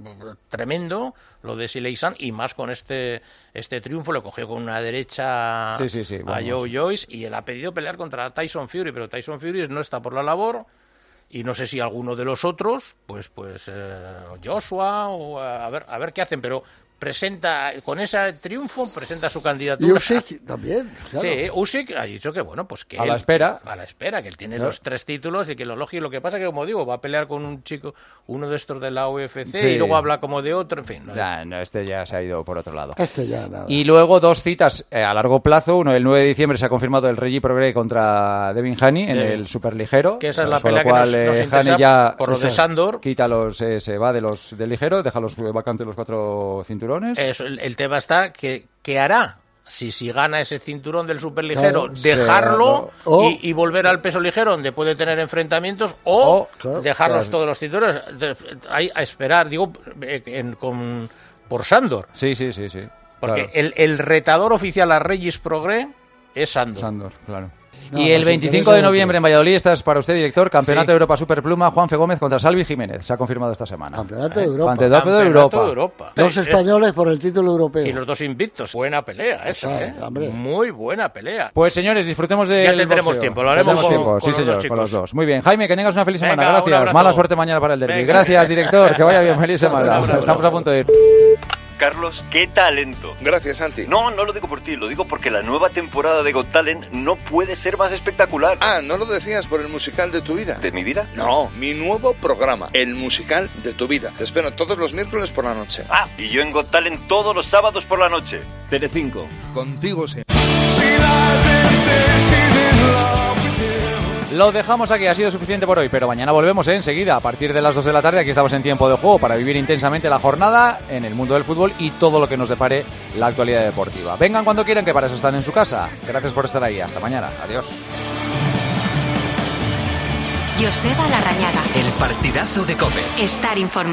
tremendo lo de Zilei Zhan, y más con este este triunfo. Lo cogió con una derecha Sí, sí, sí, a vamos. Joe Joyce, y él ha pedido pelear contra Tyson Fury, pero Tyson Fury no está por la labor. Y no sé si alguno de los otros, pues pues eh, Joshua, o a ver a ver qué hacen, pero presenta, con ese triunfo, presenta su candidatura. Y Usyk también, claro. Sí, Usyk ha dicho que, bueno, pues que A él, la espera. A la espera, que él tiene Claro. los tres títulos y que lo lógico, lo que pasa que, como digo, va a pelear con un chico, uno de estos de la U F C, Sí. y luego habla como de otro, en fin. No, Ya, no, este ya se ha ido por otro lado. Este ya nada. Y luego dos citas eh, a largo plazo. Uno, el nueve de diciembre se ha confirmado el Reggie Prograis contra Devin Haney en Sí. el superligero. Que esa es la Con pelea lo que cual, nos- nos eh, interesa Haney ya por lo de esa- Sandor. Quita los, eh, se va de los del ligero, deja los vacantes los cuatro cinturones. Eso, el, el tema está que, que hará. Si, si gana ese cinturón del superligero, Claro, dejarlo sí, o- y, y volver al peso ligero donde puede tener enfrentamientos, o, O, claro, dejarlos claro. todos los cinturones. De- Hay a esperar, digo, eh, en- con, por Sandor. Sí, sí, sí, sí. Porque Claro. el, el retador oficial a Regis Prograis es Sandor. Sandor, claro. No, y pues el si veinticinco quieres de el noviembre en Valladolid, esta es para usted, director, Campeonato Sí. de Europa Superpluma, Juanfe Gómez contra Salvi Jiménez. Se ha confirmado esta semana. Campeonato de Europa. Campeonato de Campeonato Europa. de Europa. Dos Eh, españoles por el título europeo. Y los dos invictos. Buena pelea esa, Sí, ¿eh? hombre. Muy buena pelea. Pues señores, disfrutemos de Ya tendremos tiempo, lo haremos con- tiempo. con Sí, los señor, dos con los chicos. dos. Muy bien, Jaime, que tengas una feliz Venga, semana. un Gracias. abrazo. Mala suerte mañana para el derbi. Venga. Gracias, director. Que vaya bien. Feliz semana. Un abrazo. Estamos a punto de ir. Carlos, qué talento. Gracias, Santi. No, no lo digo por ti, lo digo porque la nueva temporada de Got Talent no puede ser más espectacular. Ah, ¿no lo decías por el musical de tu vida? ¿De mi vida? No, mi nuevo programa, el musical de tu vida. Te espero todos los miércoles por la noche. Ah, y yo en Got Talent todos los sábados por la noche. Telecinco. Contigo siempre. Lo dejamos aquí, ha sido suficiente por hoy, pero mañana volvemos ¿eh? enseguida, a partir de las dos de la tarde. Aquí estamos en Tiempo de Juego para vivir intensamente la jornada en el mundo del fútbol y todo lo que nos depare la actualidad deportiva. Vengan cuando quieran, que para eso están en su casa. Gracias por estar ahí, hasta mañana, adiós. Joseba Larrañaga. El partidazo de COPE. Estar informado.